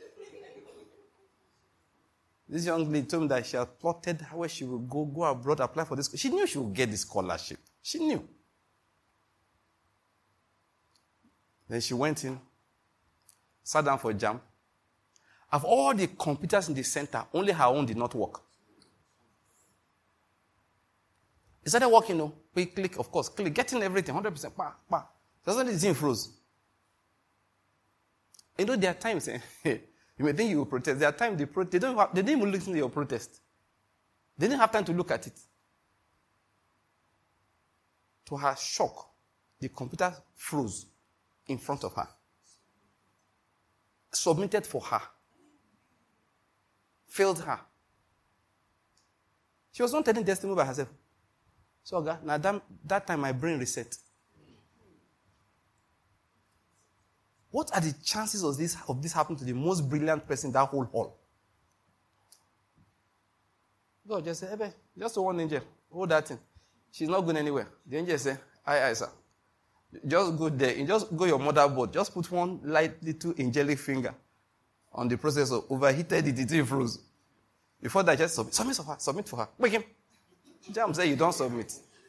This young lady told me that she had plotted where she would go, go abroad, apply for this. She knew she would get the scholarship. She knew. Then she went in, sat down for jam. Of all the computers in the center, only her own did not work. It started working, no? We click, of course, click, getting everything, one hundred percent. Bah, bah. Doesn't it seem froze? You know, there are times, eh, you may think you will protest. There are times they, pro- they, don't have, they didn't even listen to your protest. They didn't have time to look at it. To her shock, the computer froze in front of her. Submitted for her. Failed her. She was not telling testimony by herself. So, God, now that, that time my brain reset. What are the chances of this, of this happening to the most brilliant person in that whole hall? God just said, hey, just one angel. Hold that thing. She's not going anywhere. The angel said, aye, aye, sir. Just go there. You just go your motherboard. Just put one light little angelic finger on the processor. Overheated it, it froze. Before that, just submit. Submit for her. Submit for her. Wake him. Jam say you don't submit.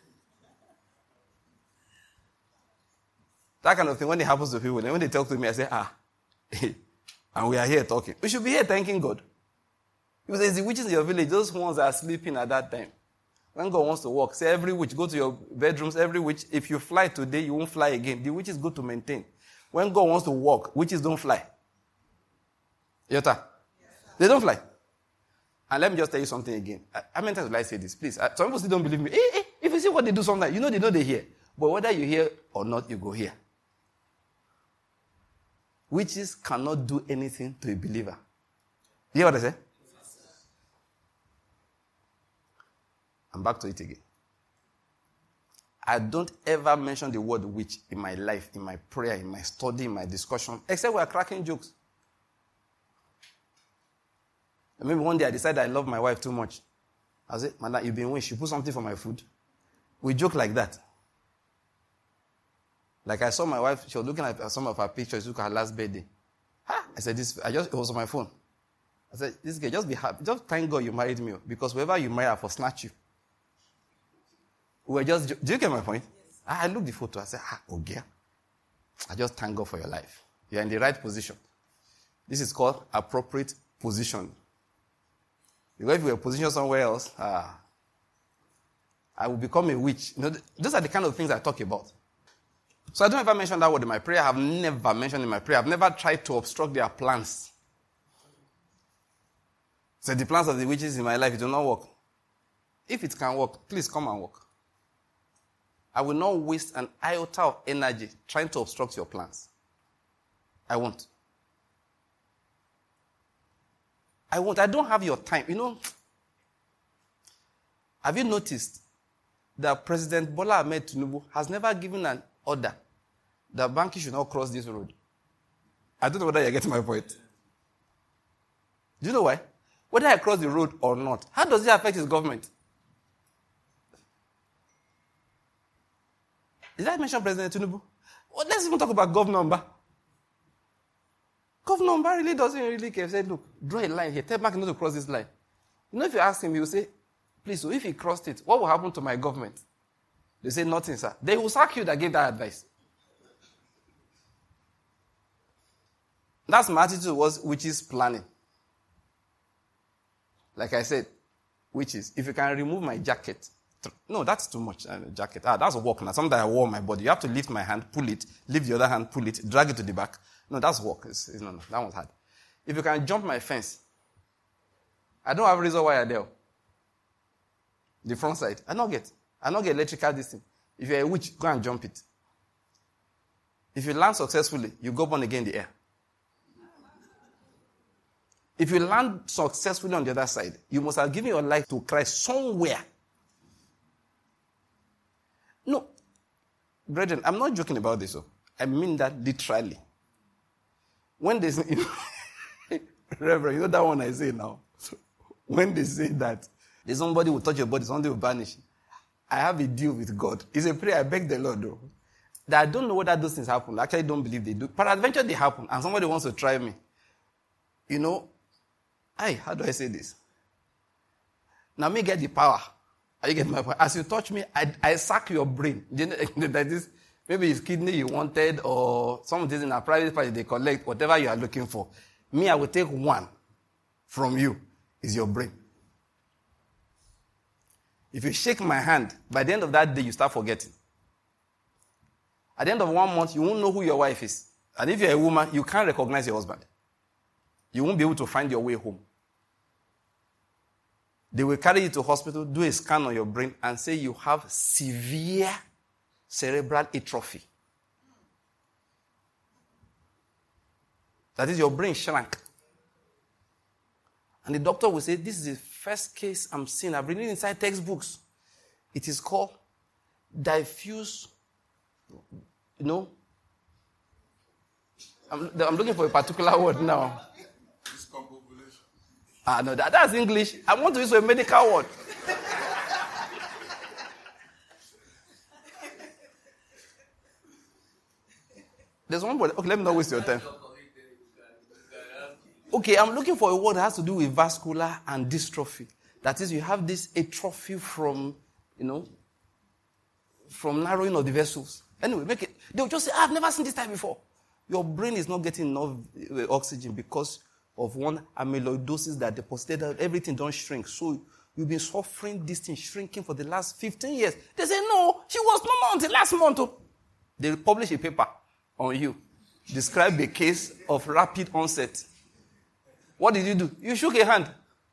That kind of thing, when it happens to people, and when they talk to me, I say, ah, and we are here talking. We should be here thanking God. Because it's the witches in your village, those ones are sleeping at that time. When God wants to work, say every witch, go to your bedrooms, every witch. If you fly today, you won't fly again. The witches go to maintain. When God wants to work, witches don't fly. Yota? Yes, they don't fly. And let me just tell you something again. How many times will I say this? Please. Some people still don't believe me. Hey, hey, if you see what they do sometimes, you know they know they hear. But whether you hear or not, you go hear. Witches cannot do anything to a believer. You hear what I say? Yes, I'm back to it again. I don't ever mention the word witch in my life, in my prayer, in my study, in my discussion, except we're cracking jokes. And maybe one day I decided I love my wife too much. I said, Madam, you've been witch. You put something for my food. We joke like that. Like I saw my wife, she was looking at some of her pictures, she took her last birthday. Ha! I said, this, I just, it was on my phone. I said, this girl, just be happy. Just thank God you married me. Because whoever you marry, I for snatch you. We were just, do you get my point? Yes. I looked at the photo, I said, ah, okay. I just thank God for your life. You're in the right position. This is called appropriate position. Because if you were positioned somewhere else, ah, I will become a witch. You know, those are the kind of things I talk about. So I don't ever mention that word in my prayer. I have never mentioned in my prayer. I've never tried to obstruct their plans. So the plans of the witches in my life, it will not work. If it can work, please come and work. I will not waste an iota of energy trying to obstruct your plans. I won't. I won't. I don't have your time. You know, have you noticed that President Bola Ahmed Tinubu has never given an order that Banky should not cross this road? I don't know whether you're getting my point. Do you know why? Whether I cross the road or not, how does it affect his government? Did I mention President Tinubu? Well, let's even talk about Governor Mba. Governor Mba really doesn't really care. He said, look, draw a line here. Tell Banky not to cross this line. You know, if you ask him, he will say, please, so if he crossed it, what will happen to my government? They say, nothing, sir. They will sack you that gave that advice. That's my attitude was witches planning. Like I said, witches, if you can remove my jacket. No, that's too much. Uh, jacket. Ah, that's work now. Something that I wore on my body. You have to lift my hand, pull it, lift the other hand, pull it, drag it to the back. No, that's work. It's, it's, no, no, that one's hard. If you can jump my fence, I don't have a reason why I'm there. The front side. I don't get. I don't get electrical this thing. If you're a witch, go and jump it. If you land successfully, you go born again in the air. If you land successfully on the other side, you must have given your life to Christ somewhere. No. Brethren, I'm not joking about this. Oh. I mean that literally. When they say, Reverend, you know that one I say now? So when they say that There's somebody will touch your body, somebody will vanish. I have a deal with God. It's a prayer. I beg the Lord, though. That I don't know whether those things happen. I actually don't believe they do. Peradventure they happen, and somebody wants to try me. You know, hey, how do I say this? Now, me get the power. I get my power. As you touch me, I, I sack your brain. That is, maybe it's kidney you wanted, or something in a private party they collect, whatever you are looking for. Me, I will take one from you. Is your brain. If you shake my hand, by the end of that day, you start forgetting. At the end of one month, you won't know who your wife is. And if you're a woman, you can't recognize your husband. You won't be able to find your way home. They will carry you to hospital, do a scan on your brain, and say you have severe cerebral atrophy. That is, your brain shrank. And the doctor will say, this is the first case I'm seeing. I've read it inside textbooks. It is called diffuse, you know. I'm, I'm looking for a particular word now. Discombobulation. Ah, no, that, that's English. I want to use a medical word. There's one word. Okay, let me not waste your time. Okay, I'm looking for a word that has to do with vascular and dystrophy. That is, you have this atrophy from, you know, from narrowing of the vessels. Anyway, make it. They'll just say, I've never seen this type before. Your brain is not getting enough oxygen because of one amyloidosis that deposited. Everything don't shrink. So you've been suffering this thing shrinking for the last fifteen years. They say, no, she was normal until last month. Oh. They publish a paper on you. Describe a case of rapid onset. What did you do? You shook a hand.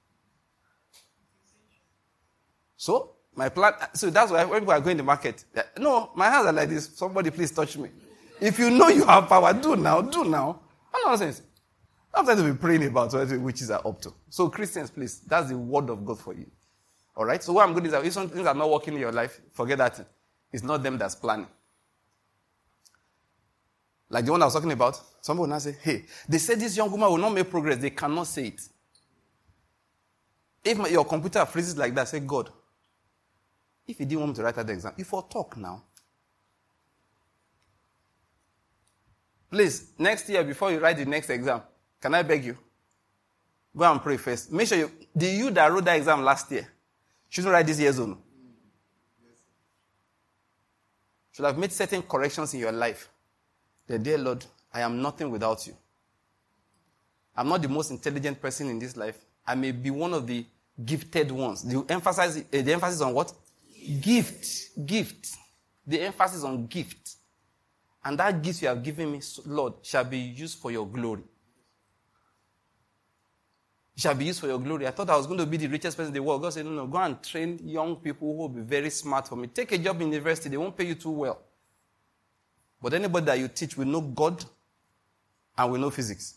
So, my plan, so that's why when people are going to the market, no, my hands are like this. Somebody please touch me. If you know you have power, do now, do now. What nonsense. I'm trying to be praying about what witches are up to. So, Christians, please, that's the word of God for you. All right? So, what I'm going to do is, if some things are not working in your life, forget that. It's not them that's planning. Like the one I was talking about, somebody will now say, hey, they said this young woman will not make progress. They cannot say it. If my, your computer freezes like that, say, God, if you didn't want me to write out the exam, if I talk now, please, next year, before you write the next exam, can I beg you? Go and pray first. Make sure you, the you that wrote that exam last year, shouldn't write this year's own. Should have made certain corrections in your life. The dear Lord, I am nothing without you. I'm not the most intelligent person in this life. I may be one of the gifted ones. The emphasis, uh, the emphasis on what? Gift. Gift. The emphasis on gift. And that gift you have given me, Lord, shall be used for your glory. It shall be used for your glory. I thought I was going to be the richest person in the world. God said, no, no, go and train young people who will be very smart for me. Take a job in university. They won't pay you too well. But anybody that you teach will know God and will know physics.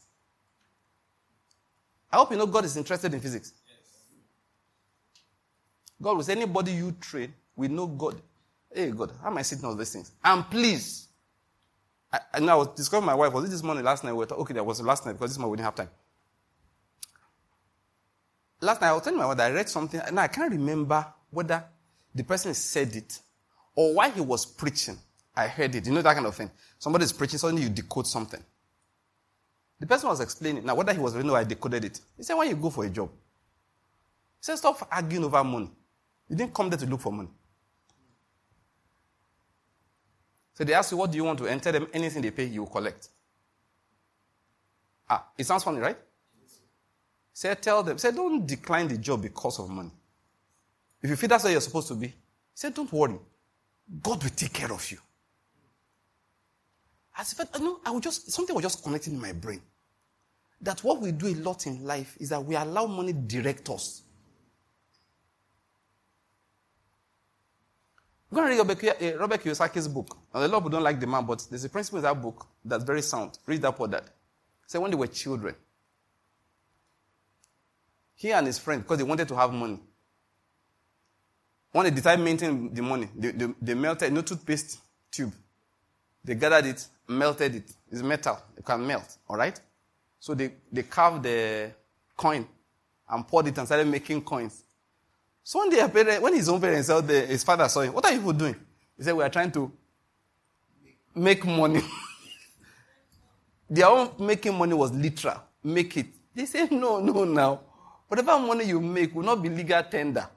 I hope you know God is interested in physics. Yes. God will say, anybody you train will know God. Hey, God, how am I sitting on these things? And please, I, I know I was discovering my wife. Was it this morning, last night? We were talking, okay, that was last night because this morning we didn't have time. Last night I was telling my wife that I read something. Now I can't remember whether the person said it or why he was preaching. I heard it. You know that kind of thing. Somebody is preaching, suddenly you decode something. The person was explaining. Now, whether he was really know I decoded it. He said, when you go for a job, he said, stop arguing over money. You didn't come there to look for money. So they ask you, what do you want to enter them? Anything they pay, you will collect. Ah, it sounds funny, right? Say, tell them, say, don't decline the job because of money. If you feel that's where you're supposed to be, say, don't worry. God will take care of you. As if I, no, I would just, something was just connecting in my brain. That what we do a lot in life is that we allow money to direct us. I'm going to read Robert Kiyosaki's book. And a lot of people don't like the man, but there's a principle in that book that's very sound. Read that or that. Say when they were children, he and his friend, because they wanted to have money, when they decided to maintain the money, they, they, they melted no toothpaste tube. They gathered it, melted it. It's metal. It can melt. All right? So they, they carved the coin and poured it and started making coins. So one day, a parent, when his own parents out there, his father saw him, what are you people doing? He said, we are trying to make money. Their own making money was literal. Make it. They said, no, no, now. Whatever money you make will not be legal tender.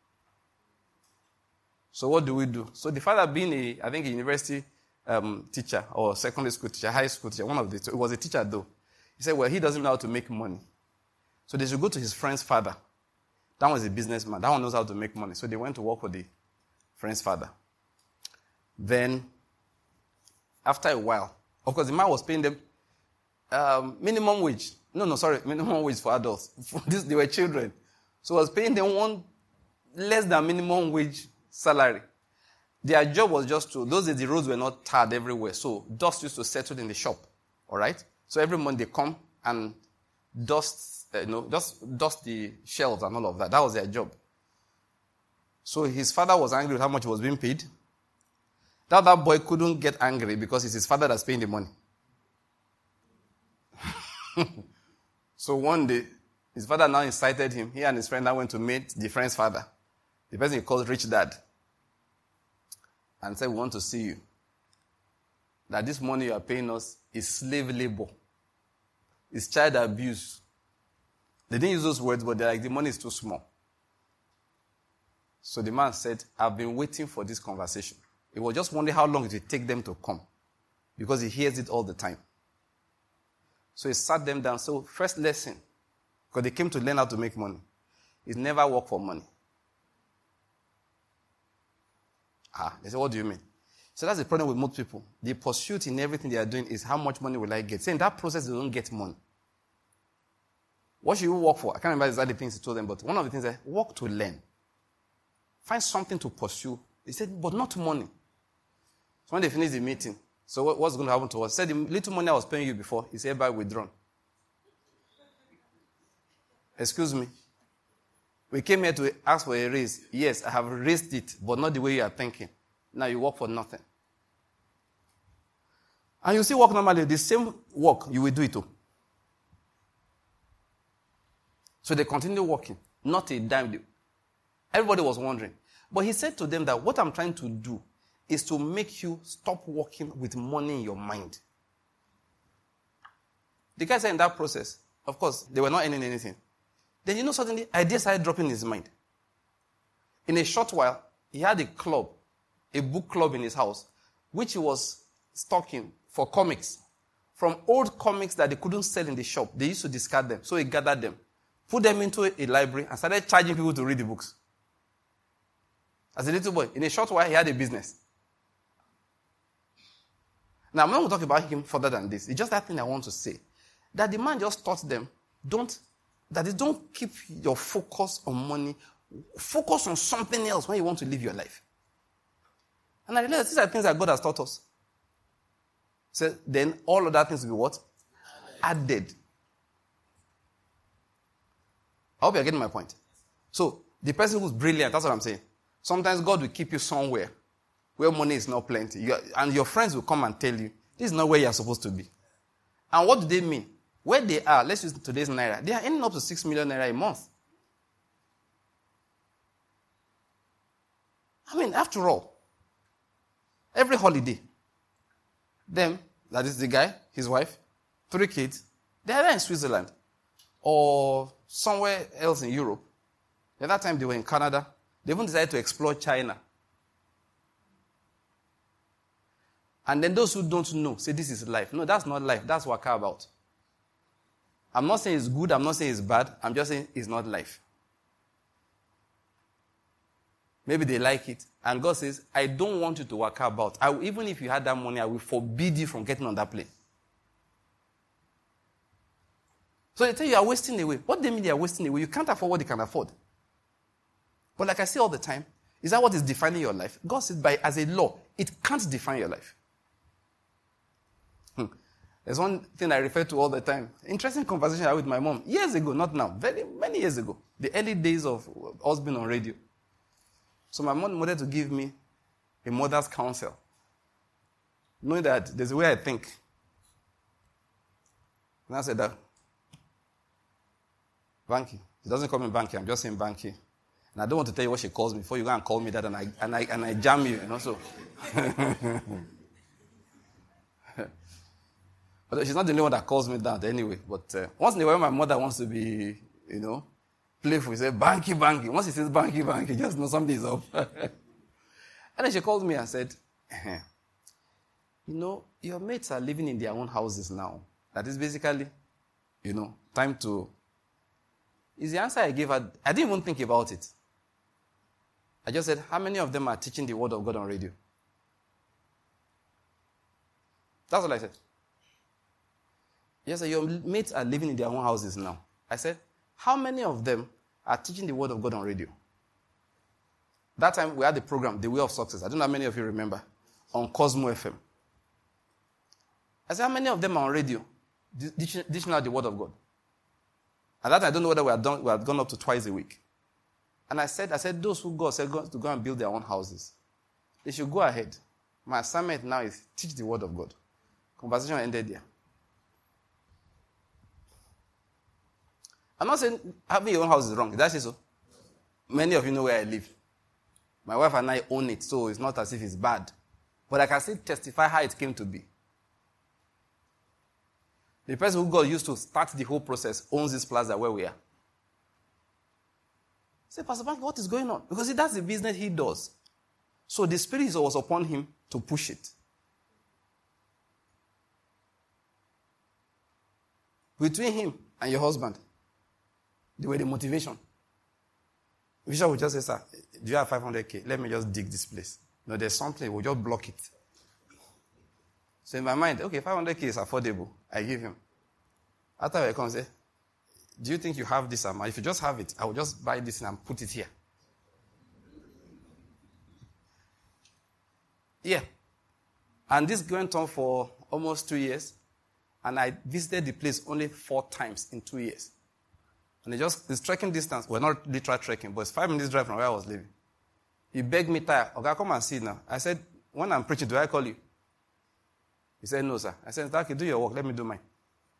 So what do we do? So the father being a, I think a university um, teacher or secondary school teacher, high school teacher, one of the two, it was a teacher though. He said, well, he doesn't know how to make money. So they should go to his friend's father. That one is a businessman. That one knows how to make money. So they went to work for the friend's father. Then, after a while, of course, the man was paying them um, minimum wage. No, no, sorry, minimum wage for adults. For this, they were children. So he was paying them one less than minimum wage salary. Their job was just to, those days the roads were not tarred everywhere. So dust used to settle in the shop. All right? So every month they come and dust Uh, you know, just dust the shelves and all of that. That was their job. So his father was angry with how much he was being paid. That that boy couldn't get angry because it's his father that's paying the money. So one day, his father now incited him. He and his friend now went to meet the friend's father. The person he called Rich Dad. And said, we want to see you. That this money you are paying us is slave labor. It's child abuse. They didn't use those words, but they're like, the money is too small. So the man said, I've been waiting for this conversation. It was just wondering how long it would take them to come. Because he hears it all the time. So he sat them down. So first lesson, because they came to learn how to make money, is never work for money. Ah, they said, what do you mean? So that's the problem with most people. The pursuit in everything they are doing is how much money will I get. So in that process, they don't get money. What should you work for? I can't remember exactly the things he told them, but one of the things is work to learn. Find something to pursue. He said, but not money. So when they finished the meeting, so what, what's going to happen to us? He said, the little money I was paying you before is hereby withdrawn. Excuse me. We came here to ask for a raise. Yes, I have raised it, but not the way you are thinking. Now you work for nothing. And you still work normally. The same work, you will do it too. So they continued working. Not a dime. Everybody was wondering. But he said to them that what I'm trying to do is to make you stop working with money in your mind. The guy said in that process, of course, they were not earning anything. Then you know suddenly, ideas started dropping in his mind. In a short while, he had a club, a book club in his house, which he was stocking for comics. From old comics that they couldn't sell in the shop, they used to discard them. So he gathered them, put them into a library, and started charging people to read the books. As a little boy, in a short while, he had a business. Now, I'm not going to talk about him further than this. It's just that thing I want to say. That the man just taught them, don't, that is, don't keep your focus on money. Focus on something else when you want to live your life. And I realized these are things that God has taught us. So then all other things will be what? Added. I hope you're getting my point. So, the person who's brilliant, that's what I'm saying. Sometimes God will keep you somewhere where money is not plenty. You are, and your friends will come and tell you, this is not where you're supposed to be. And what do they mean? Where they are, let's use today's naira, they are earning up to six million naira a month. I mean, after all, every holiday, them, that is the guy, his wife, three kids, they are there in Switzerland or somewhere else in Europe. At that time, they were in Canada. They even decided to explore China. And then those who don't know say this is life. No, that's not life. That's waka about. I'm not saying it's good. I'm not saying it's bad. I'm just saying it's not life. Maybe they like it. And God says, I don't want you to work about. I will, even if you had that money, I will forbid you from getting on that plane. So they tell you you are wasting away. What do they mean they are wasting away? You can't afford what they can afford. But like I say all the time, is that what is defining your life? God says, by as a law, it can't define your life. Hmm. There's one thing I refer to all the time. Interesting conversation I had with my mom years ago, not now, very many years ago. The early days of us being on radio. So my mom wanted to give me a mother's counsel. Knowing that there's a way I think. And I said that, Banky. It doesn't call me Banky, I'm just saying Banky. And I don't want to tell you what she calls me before you go and call me that and I and I and I jam you, you know. So but she's not the only one that calls me that anyway. But uh, once in a while my mother wants to be, you know, playful. She says, banky, banky. Once he says banky, banky, just know something is up. And then she called me and said, you know, your mates are living in their own houses now. That is basically, you know, time to... Is the answer I gave her. I didn't even think about it. I just said, how many of them are teaching the word of God on radio? That's what I said. Yes, sir, your mates are living in their own houses now. I said, how many of them are teaching the word of God on radio? That time we had the program, The Way of Success. I don't know how many of you remember. On Cosmo F M. I said, how many of them are on radio? Dishing out the word of God. At that time, I don't know whether we had, done, we had gone up to twice a week. And I said, I said, those who God said to go and build their own houses, they should go ahead. My assignment now is teach the word of God. Conversation ended there. I'm not saying having your own house is wrong. Did I say so? Many of you know where I live. My wife and I own it, so it's not as if it's bad. But I can still testify how it came to be. The person who God used to start the whole process owns this plaza where we are. Say, Pastor Banky, what is going on? Because that's the business he does. So the Spirit was upon him to push it. Between him and your husband, they were the motivation. Bishop would just say, sir, do you have five hundred K? Let me just dig this place. No, there's something, we'll just block it. So in my mind, okay, five hundred K is affordable. I give him. After I come and say, do you think you have this amount? If you just have it, I will just buy this and put it here. Yeah. And this went on for almost two years. And I visited the place only four times in two years. And it just, it's trekking distance. Well, not literal trekking, but it's five minutes drive from where I was living. He begged me, Tire, okay, come and see now. I said, when I'm preaching, do I call you? He said, no, sir. I said, okay, do your work. Let me do mine.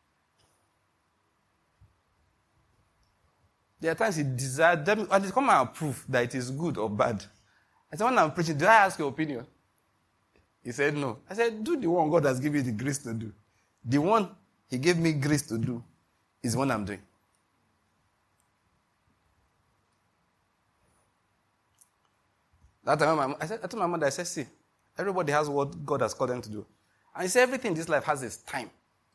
There are times he desired them, and he come and prove that it is good or bad. I said, when I'm preaching, do I ask your opinion? He said, no. I said, do the one God has given you the grace to do. The one he gave me grace to do is what I'm doing. That time, my, I, said, I told my mother, I said, see, everybody has what God has called them to do. And he said, everything in this life has its time.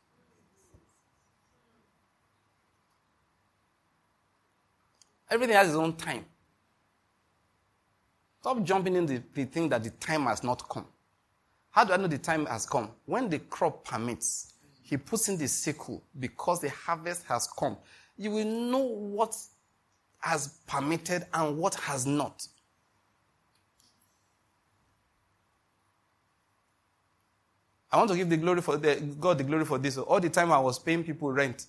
Everything has its own time. Stop jumping in the, the thing that the time has not come. How do I know the time has come? When the crop permits, he puts in the sickle because the harvest has come. You will know what has permitted and what has not. I want to give the glory for the, God the glory for this. All the time I was paying people rent.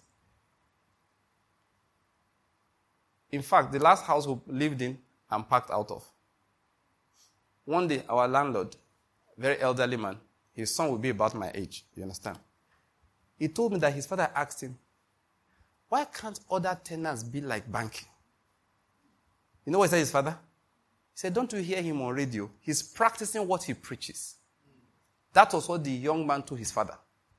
In fact, the last house we lived in, I'm packed out of. One day, our landlord, very elderly man, his son would be about my age, you understand? He told me that his father asked him, why can't other tenants be like banking? You know what he said his father? He said, don't you hear him on radio? He's practicing what he preaches. That was what the young man told his father.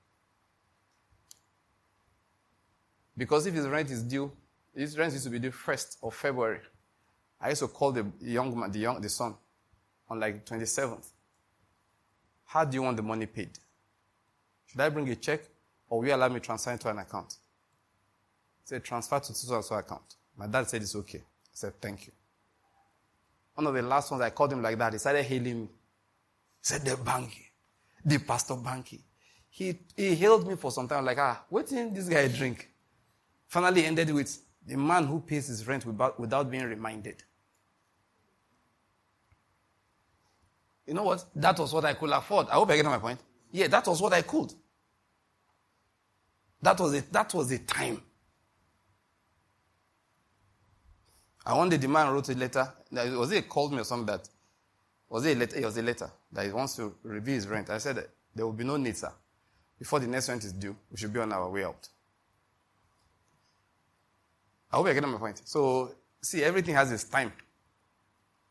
Because if his rent is due, his rent used to be due first of February. I used to call the young man, the young, the son, on like twenty-seventh. How do you want the money paid? Should I bring a check or will you allow me to transfer into an account? He said, transfer to so and so account. My dad said it's okay. I said, thank you. One of the last ones, I called him like that. He started hailing me. He said, the Banky. The Pastor Banky. He, he hailed me for some time, like, ah, what did this guy drink? Finally ended with the man who pays his rent without, without being reminded. You know what? That was what I could afford. I hope I get my point. Yeah, that was what I could. That was it. That was the time. And one day the man wrote a letter. Was it called me or something that? Was it a letter? It was a letter that he wants to review his rent. I said that there will be no need, sir. Before the next rent is due, we should be on our way out. I hope you're getting my point. So, see, everything has its time.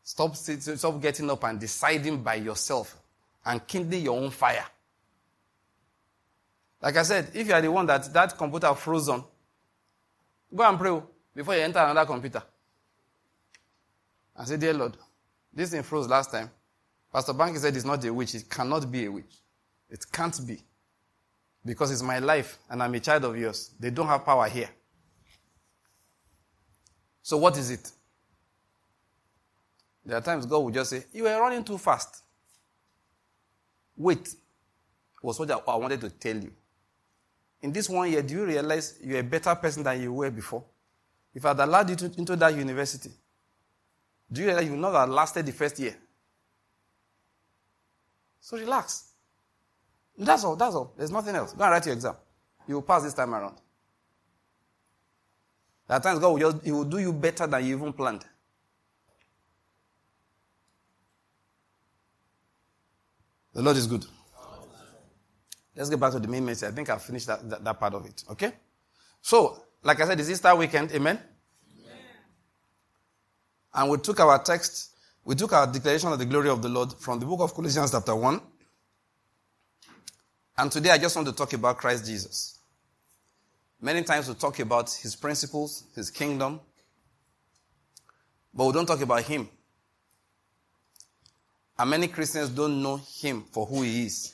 Stop, stop getting up and deciding by yourself and kindling your own fire. Like I said, if you are the one that that computer froze on, go and pray before you enter another computer. And say, dear Lord, this thing froze last time. Pastor Banky said it's not a witch. It cannot be a witch. It can't be. Because it's my life and I'm a child of yours. They don't have power here. So what is it? There are times God will just say, you were running too fast. Wait. Was what I wanted to tell you. In this one year, do you realize you're a better person than you were before? If I had allowed you to, into that university, do you realize you would not have lasted the first year? So relax. That's all, that's all. There's nothing else. Go and write your exam. You will pass this time around. There are times God will just, He will do you better than you even planned. The Lord is good. Let's get back to the main message. I think I've finished that, that, that part of it. Okay? So, like I said, it's Easter weekend. Amen? Amen? And we took our text, we took our declaration of the glory of the Lord from the book of Colossians chapter one. And today I just want to talk about Christ Jesus. Many times we talk about His principles, His kingdom, but we don't talk about Him. And many Christians don't know Him for who He is.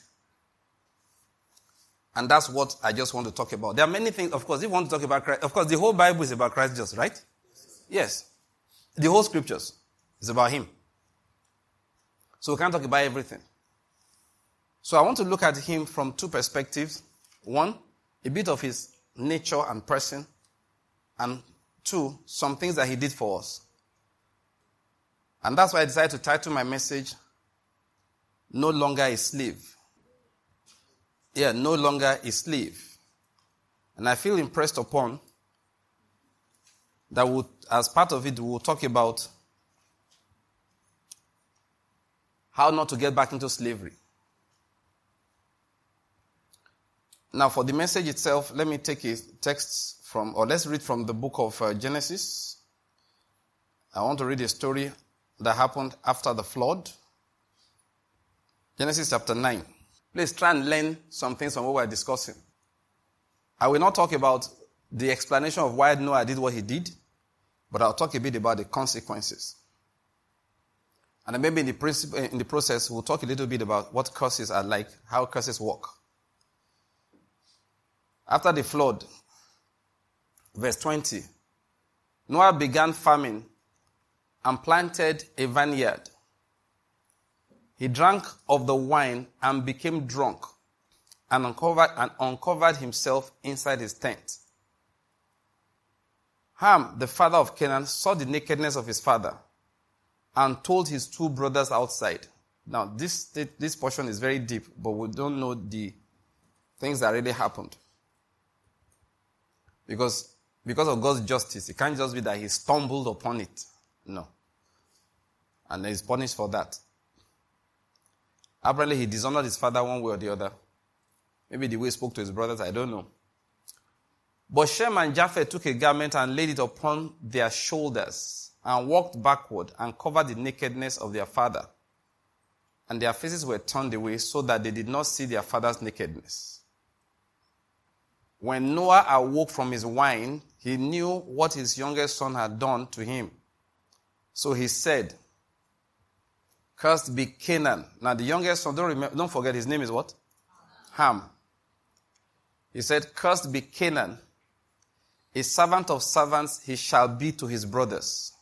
And that's what I just want to talk about. There are many things, of course, if you want to talk about Christ, of course, the whole Bible is about Christ Jesus, right? Yes. The whole scriptures is about Him. So we can't talk about everything. So I want to look at Him from two perspectives. One, a bit of His nature and person. And two, some things that He did for us. And that's why I decided to title my message, No Longer a Slave. Yeah, no longer a slave. And I feel impressed upon that we'll, as part of it, we'll talk about how not to get back into slavery. Now, for the message itself, let me take a text from, or let's read from the book of uh, Genesis. I want to read a story that happened after the flood. Genesis chapter nine. Please try and learn some things from what we're discussing. I will not talk about the explanation of why Noah did what he did, but I'll talk a bit about the consequences. And then maybe in the, principle, in the process, we'll talk a little bit about what curses are like, how curses work. After the flood, verse twenty, Noah began farming and planted a vineyard. He drank of the wine and became drunk and uncovered, and uncovered himself inside his tent. Ham, the father of Canaan, saw the nakedness of his father and told his two brothers outside. Now, this, this portion is very deep, but we don't know the things that really happened. Because, because of God's justice, it can't just be that he stumbled upon it. No. And he's punished for that. Apparently, he dishonored his father one way or the other. Maybe the way he spoke to his brothers, I don't know. But Shem and Japheth took a garment and laid it upon their shoulders and walked backward and covered the nakedness of their father. And their faces were turned away so that they did not see their father's nakedness. When Noah awoke from his wine, he knew what his youngest son had done to him. So he said, Cursed be Canaan. Now the youngest son, don't, remember, don't forget his name is what? Ham. He said, Cursed be Canaan. A servant of servants he shall be to his brothers.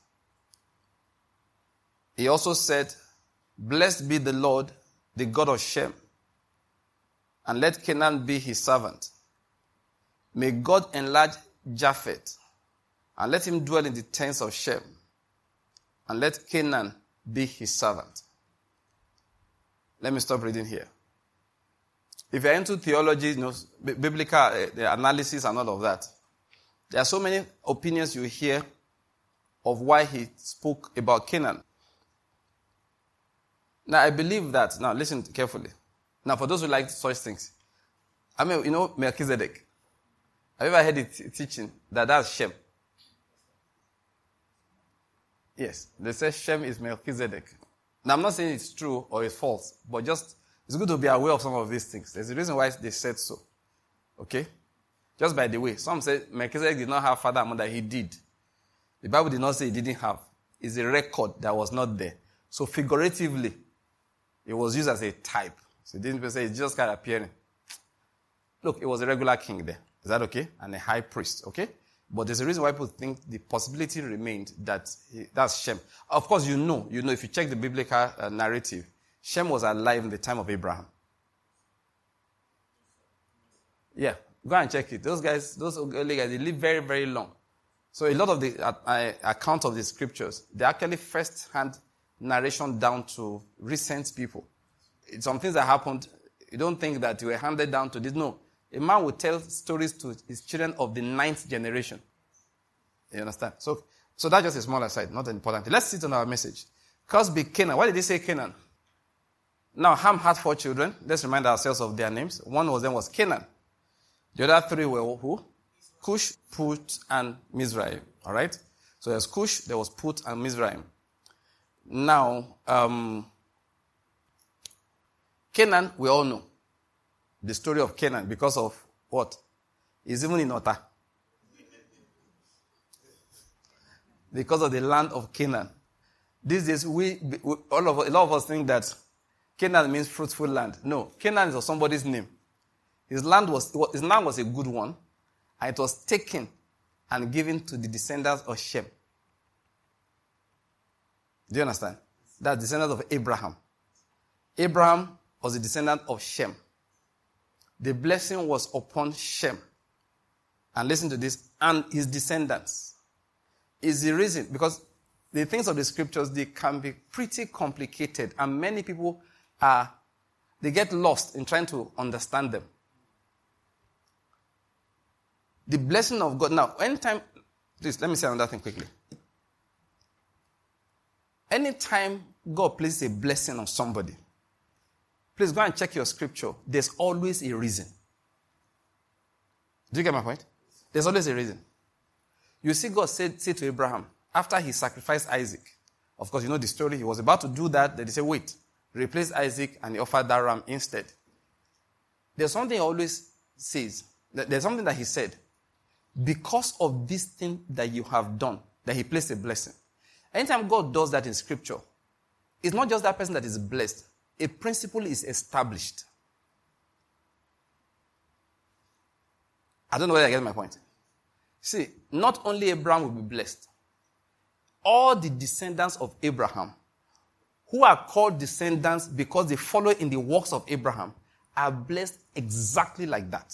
He also said, Blessed be the Lord, the God of Shem, and let Canaan be his servant. May God enlarge Japheth, and let him dwell in the tents of Shem, and let Canaan be his servant. Let me stop reading here. If you're into theology, you know, biblical uh, analysis and all of that, there are so many opinions you hear of why he spoke about Canaan. Now, I believe that. Now, listen carefully. Now, for those who like such things, I mean, you know Melchizedek. Have you ever heard the t- teaching that that's Shem? Yes. They say Shem is Melchizedek. Now, I'm not saying it's true or it's false, but just, it's good to be aware of some of these things. There's a reason why they said so. Okay? Just by the way, some say Melchizedek did not have father and mother. He did. The Bible did not say he didn't have. It's a record that was not there. So figuratively, it was used as a type. So it didn't say it's just kind of appearing. Look, it was a regular king there. Is that okay? And a high priest. Okay? But there's a reason why people think the possibility remained that he, that's Shem. Of course, you know, you know, if you check the biblical uh, narrative, Shem was alive in the time of Abraham. Yeah, go and check it. Those guys, those early guys, they live very, very long. So a lot of the uh, uh, account of the scriptures, they're actually first-hand narration down to recent people. It's some things that happened. You don't think that you were handed down to this. No. A man would tell stories to his children of the ninth generation. You understand? So, so that's just a small aside, not important. Let's sit on our message. Cursed be Canaan. Why did he say Canaan? Now, Ham had four children. Let's remind ourselves of their names. One of them was Canaan. The other three were who? Cush, Put, and Mizraim. All right? So there's Cush, there was Put, and Mizraim. Now, um, Canaan, we all know the story of Canaan because of what? It's even in Otta. Because of the land of Canaan. These days, we, we all of a lot of us think that Canaan means fruitful land. No, Canaan is somebody's name. His land was his land was a good one, and it was taken and given to the descendants of Shem. Do you understand? That's descendants of Abraham. Abraham was a descendant of Shem. The blessing was upon Shem. And listen to this, and his descendants. Is the reason, because the things of the scriptures, they can be pretty complicated, and many people are, they get lost in trying to understand them. The blessing of God. Now, anytime, please, let me say another thing quickly. Anytime God places a blessing on somebody, please go and check your scripture. There's always a reason. Do you get my point? There's always a reason. You see God said, say to Abraham, after he sacrificed Isaac, of course, you know the story, he was about to do that, then he said, wait, replace Isaac, and he offered that ram instead. There's something he always says, there's something that he said, because of this thing that you have done, that he placed a blessing. Anytime God does that in scripture, it's not just that person that is blessed. A principle is established. I don't know whether I get my point. See, not only Abraham will be blessed. All the descendants of Abraham, who are called descendants because they follow in the works of Abraham, are blessed exactly like that.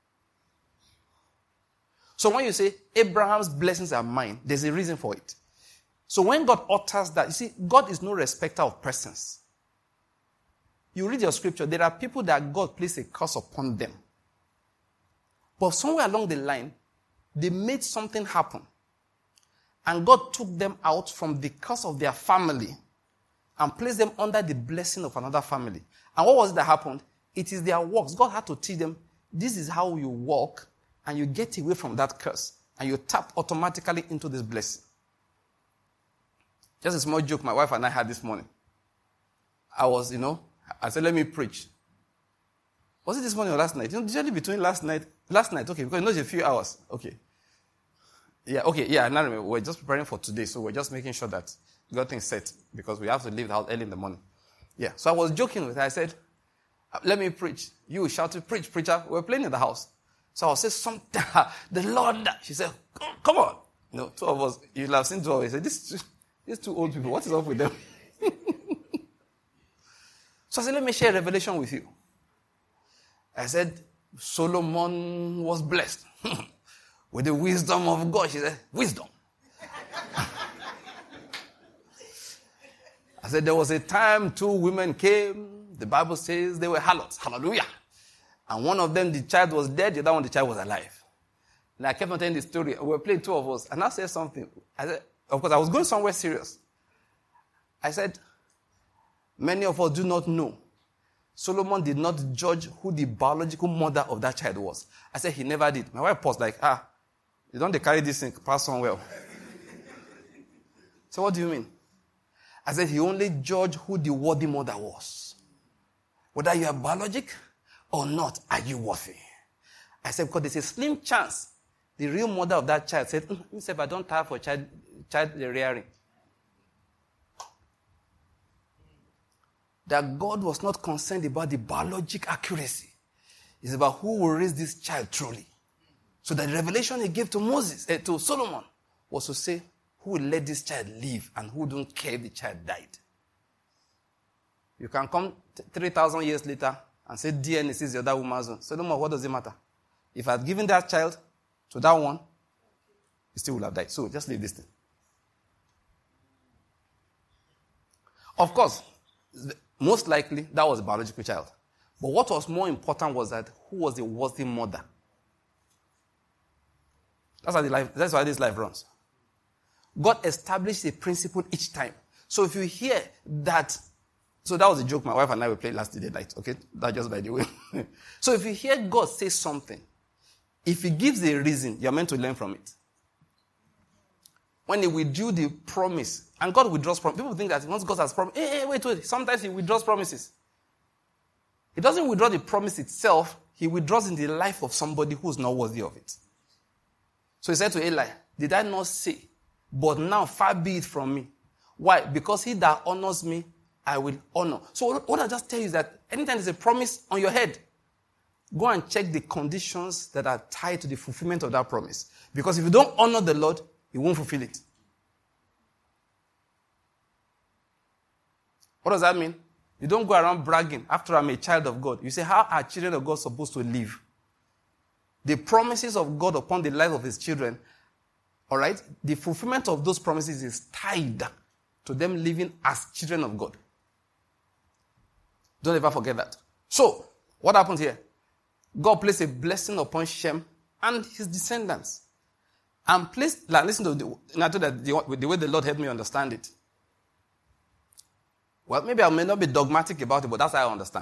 So when you say, Abraham's blessings are mine, there's a reason for it. So when God utters that, you see, God is no respecter of persons. You read your scripture, there are people that God placed a curse upon them. But somewhere along the line, they made something happen. And God took them out from the curse of their family and placed them under the blessing of another family. And what was it that happened? It is their works. God had to teach them, this is how you walk, and you get away from that curse. And you tap automatically into this blessing. Just a small joke my wife and I had this morning. I was, you know, I said, let me preach. Was it this morning or last night? You know, usually between last night, last night, okay, because you know it's a few hours. Okay. Yeah, okay, yeah, now remember, we're just preparing for today, so we're just making sure that we got things set, because we have to leave the house early in the morning. Yeah, so I was joking with her. I said, let me preach. You shouted, preach, preacher. We're playing in the house. So I'll say something, the Lord, she said, come, come on. You know, two of us, you'll have seen two of us. Said, this, these two old people, what is up with them? So I said, let me share a revelation with you. I said, Solomon was blessed with the wisdom of God. She said, wisdom. I said, there was a time two women came. The Bible says they were harlots. Hallelujah. And one of them, the child was dead. The other one, the child was alive. And I kept on telling the story. We were playing, two of us. And I said something. I said, of course, I was going somewhere serious. I said, many of us do not know. Solomon did not judge who the biological mother of that child was. I said, he never did. My wife paused like, ah, you don't carry this thing past somewhere. So what do you mean? I said he only judged who the worthy mother was. Whether you are biologic or not, are you worthy? I said, because there's a slim chance the real mother of that child said, mm, I don't have for child, child rearing. That God was not concerned about the biologic accuracy. It's about who will raise this child truly. So the revelation he gave to Moses, eh, to Solomon, was to say, who will let this child live and who don't care if the child died. You can come t- three thousand years later and say D N A is the other woman's own. So no more, what does it matter? If I had given that child to that one, he still would have died. So just leave this thing. Of course, most likely that was a biological child. But what was more important was that who was the worthy mother? That's how the life, that's why this life runs. God established a principle each time. So if you hear that, so that was a joke my wife and I will play last day night, okay? That just by the way. So if you hear God say something, if he gives a reason, you're meant to learn from it. When he withdrew the promise, and God withdraws promises. People think that once God has promised, hey, hey, wait, wait, sometimes he withdraws promises. He doesn't withdraw the promise itself, he withdraws in the life of somebody who is not worthy of it. So he said to Eli, did I not say, but now far be it from me. Why? Because he that honors me, I will honor. So what I just tell you is that anytime there's a promise on your head, go and check the conditions that are tied to the fulfillment of that promise. Because if you don't honor the Lord, he won't fulfill it. What does that mean? You don't go around bragging, after I'm a child of God. You say, how are children of God supposed to live? The promises of God upon the life of his children, all right, the fulfillment of those promises is tied to them living as children of God. Don't ever forget that. So, what happened here? God placed a blessing upon Shem and his descendants. And placed, like, listen to the, not to that, the, the way the Lord helped me understand it. Well, maybe I may not be dogmatic about it, but that's how I understand.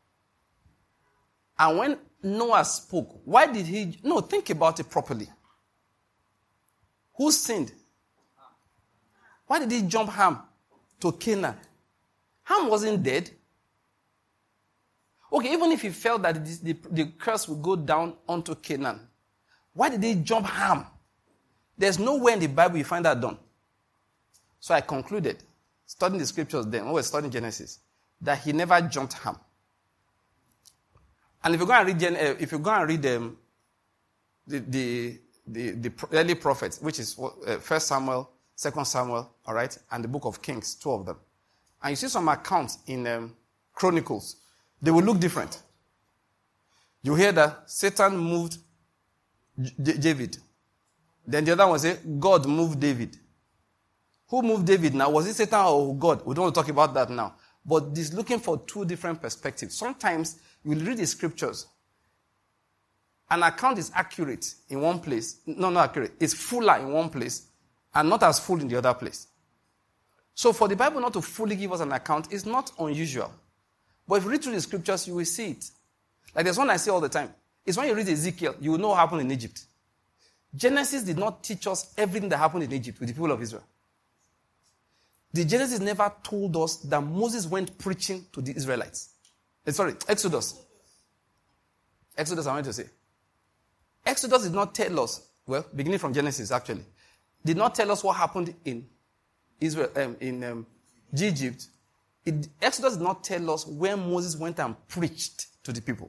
And when Noah spoke, why did he... No, think about it properly. Who sinned? Why did he jump Ham to Canaan? Ham wasn't dead. Okay, even if he felt that the, the, the curse would go down onto Canaan, why did he jump Ham? There's nowhere in the Bible you find that done. So I concluded, studying the scriptures then, when we were studying Genesis, that he never jumped Ham. And if you go and read, uh, if you go and read um, the, the, the, the early prophets, which is uh, First Samuel, Second Samuel, all right, and the book of Kings, two of them, and you see some accounts in um, Chronicles, they will look different. You hear that Satan moved J- David. Then the other one say, God moved David. Who moved David now? Was it Satan or God? We don't want to talk about that now. But this looking for two different perspectives. Sometimes you will read the scriptures. An account is accurate in one place. No, not accurate. It's fuller in one place and not as full in the other place. So for the Bible not to fully give us an account is not unusual. But if you read through the scriptures, you will see it. Like there's one I say all the time. It's when you read Ezekiel, you will know what happened in Egypt. Genesis did not teach us everything that happened in Egypt with the people of Israel. The Genesis never told us that Moses went preaching to the Israelites. Sorry, Exodus. Exodus, I want to say. Exodus did not tell us, well, beginning from Genesis actually, did not tell us what happened in Israel, um, in um, Egypt. It, Exodus did not tell us where Moses went and preached to the people.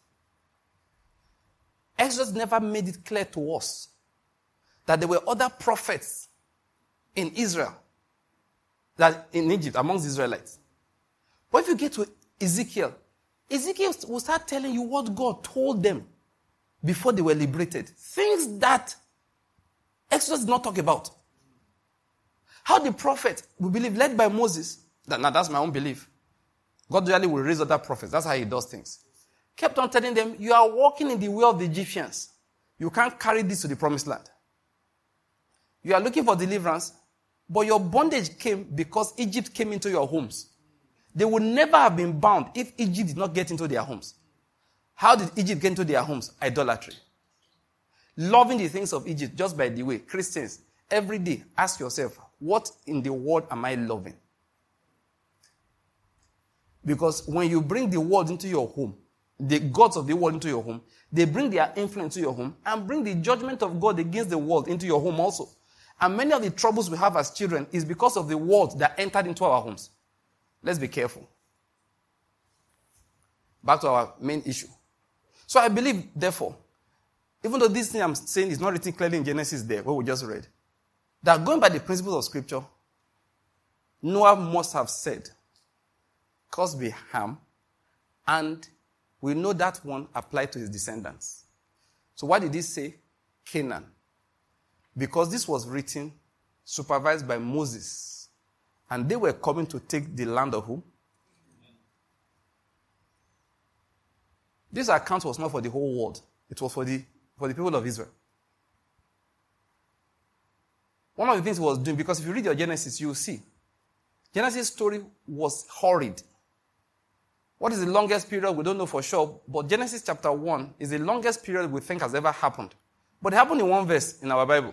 Exodus never made it clear to us that there were other prophets in Israel, that in Egypt, amongst the Israelites. But if you get to Ezekiel, Ezekiel will start telling you what God told them before they were liberated. Things that Exodus did not talk about. How the prophet, we believe, led by Moses, that, now that's my own belief. God really will raise other prophets. That's how he does things. Kept on telling them, you are walking in the way of the Egyptians. You can't carry this to the promised land. You are looking for deliverance, but your bondage came because Egypt came into your homes. They would never have been bound if Egypt did not get into their homes. How did Egypt get into their homes? Idolatry. Loving the things of Egypt, just by the way. Christians, every day, ask yourself, what in the world am I loving? Because when you bring the world into your home, the gods of the world into your home, they bring their influence to your home and bring the judgment of God against the world into your home also. And many of the troubles we have as children is because of the world that entered into our homes. Let's be careful. Back to our main issue. So I believe, therefore, even though this thing I'm saying is not written clearly in Genesis there, what we just read, that going by the principles of Scripture, Noah must have said, cause be harm, and we know that one applied to his descendants. So why did he say Canaan? Because this was written, supervised by Moses, and they were coming to take the land of whom? This account was not for the whole world. It was for the, for the people of Israel. One of the things he was doing, because if you read your Genesis, you will see, Genesis' story was horrid. What is the longest period? We don't know for sure, but Genesis chapter one is the longest period we think has ever happened. But it happened in one verse in our Bible.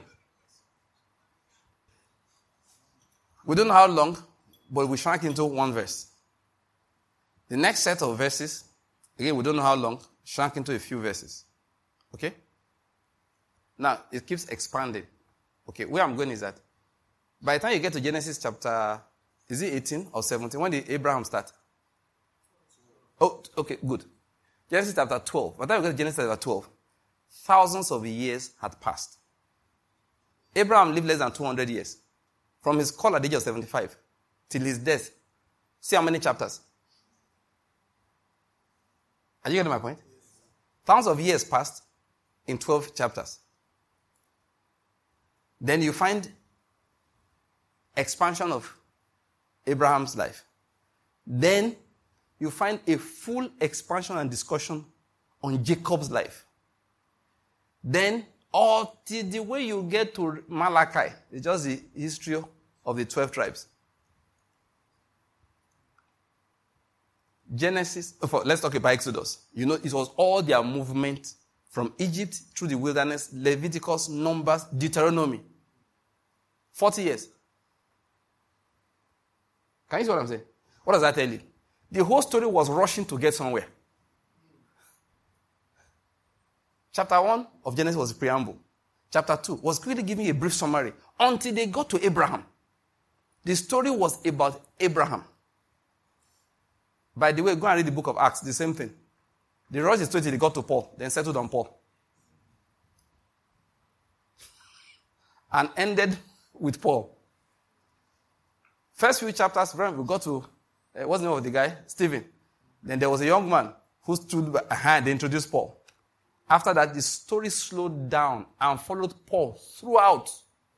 We don't know how long, but we shrank into one verse. The next set of verses, again, we don't know how long, shrank into a few verses. Okay? Now, it keeps expanding. Okay, where I'm going is that by the time you get to Genesis chapter, is it eighteen or seventeen? When did Abraham start? Oh, okay, good. Genesis chapter twelve. By the time you get to Genesis chapter twelve, thousands of years had passed. Abraham lived less than two hundred years. From his call at the age of seventy-five till his death. See how many chapters? Are you getting my point? Thousands of years passed in twelve chapters. Then you find expansion of Abraham's life. Then you find a full expansion and discussion on Jacob's life. Then, all till the way you get to Malachi, it's just the history of the twelve tribes. Genesis, let's talk about Exodus. You know, it was all their movement from Egypt through the wilderness, Leviticus, Numbers, Deuteronomy. forty years. Can you see what I'm saying? What does that tell you? The whole story was rushing to get somewhere. Chapter one of Genesis was a preamble. Chapter two was quickly giving a brief summary until they got to Abraham. The story was about Abraham. By the way, go and read the book of Acts, the same thing. They rushed the story till they got to Paul, then settled on Paul. And ended with Paul. First few chapters, we got to, uh, what's the name of the guy? Stephen. Then there was a young man who stood behind, they introduced Paul. After that, the story slowed down and followed Paul throughout.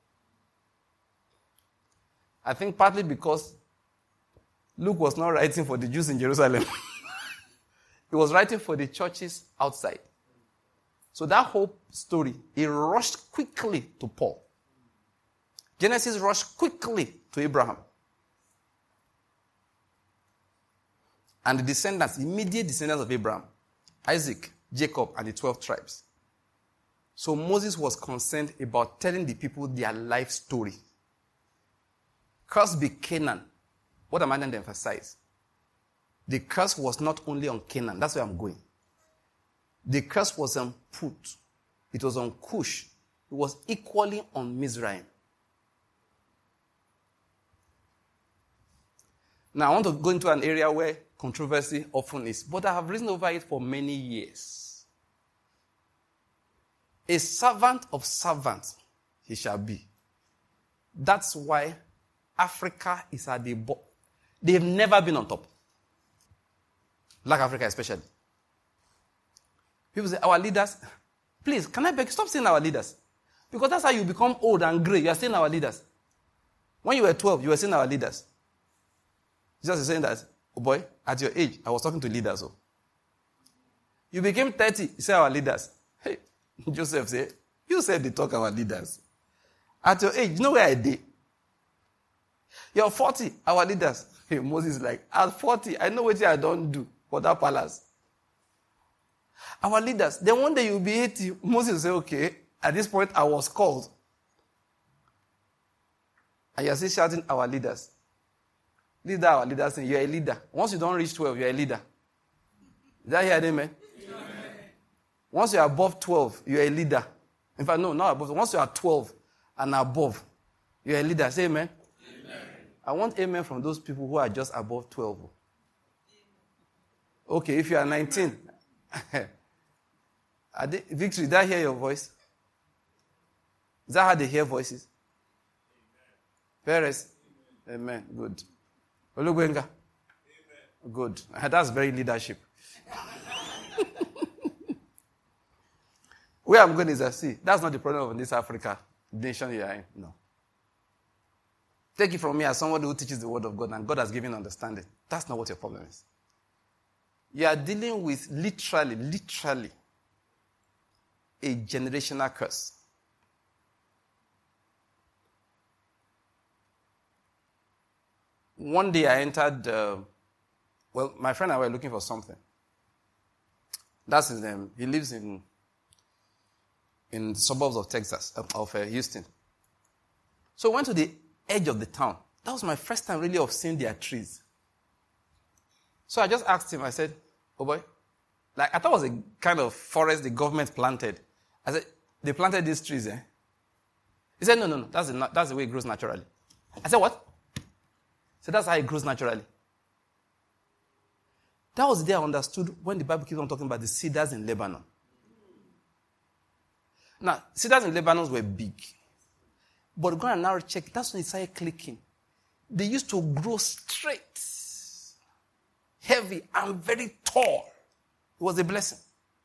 I think partly because Luke was not writing for the Jews in Jerusalem. He was writing for the churches outside. So that whole story, it rushed quickly to Paul. Genesis rushed quickly to Abraham. And the descendants, immediate descendants of Abraham, Isaac, Jacob, and the twelve tribes. So Moses was concerned about telling the people their life story. Curse be Canaan. What am I going to emphasize? The curse was not only on Canaan. That's where I'm going. The curse was on Put. It was on Cush. It was equally on Mizraim. Now, I want to go into an area where controversy often is, but I have reasoned over it for many years. A servant of servants he shall be. That's why Africa is at the bottom. They've never been on top. Black Africa especially. People say, our leaders, please, can I beg you, stop saying our leaders. Because that's how you become old and gray. You are saying our leaders. When you were twelve, you were saying our leaders. Jesus is saying that, oh boy, at your age, I was talking to leaders. Oh. You became thirty, you say our leaders. Hey, Joseph said, you said they talk our leaders. At your age, you know where I did? You're forty, our leaders. Hey, Moses is like, at forty, I know what I don't do for that palace. Our leaders. Then one day you'll be eighty. Moses will say, okay, at this point I was called. And you're still shouting, our leaders. Leader, our leaders, saying, you're a leader. Once you don't reach twelve, you're a leader. Is that here, amen? Amen? Once you're above twelve, you're a leader. In fact, no, not above. Once you are twelve and above, you're a leader. Say amen. Amen. I want amen from those people who are just above twelve. Okay, if you are nineteen, are they, Victory, did I hear your voice? Is that how they hear voices? Perez? Amen. Good. Olugwenga? Good. That's very leadership. Where I'm going is I see. That's not the problem of this Africa nation you are in. No. Take it from me as somebody who teaches the word of God and God has given understanding. That's not what your problem is. You are dealing with literally, literally a generational curse. One day I entered, uh, well, my friend and I were looking for something. That's his name. He lives in in the suburbs of Texas, of, of uh, Houston. So we went to the edge of the town. That was my first time really of seeing their trees. So I just asked him, I said, oh boy, like I thought it was a kind of forest the government planted. I said, they planted these trees, eh? He said, no, no, no, that's the, that's the way it grows naturally. I said, what? So that's how it grows naturally. That was the day I understood when the Bible keeps on talking about the cedars in Lebanon. Now, cedars in Lebanon were big. But go and now check, that's when it started clicking. They used to grow straight, heavy, and very tall. It was a blessing.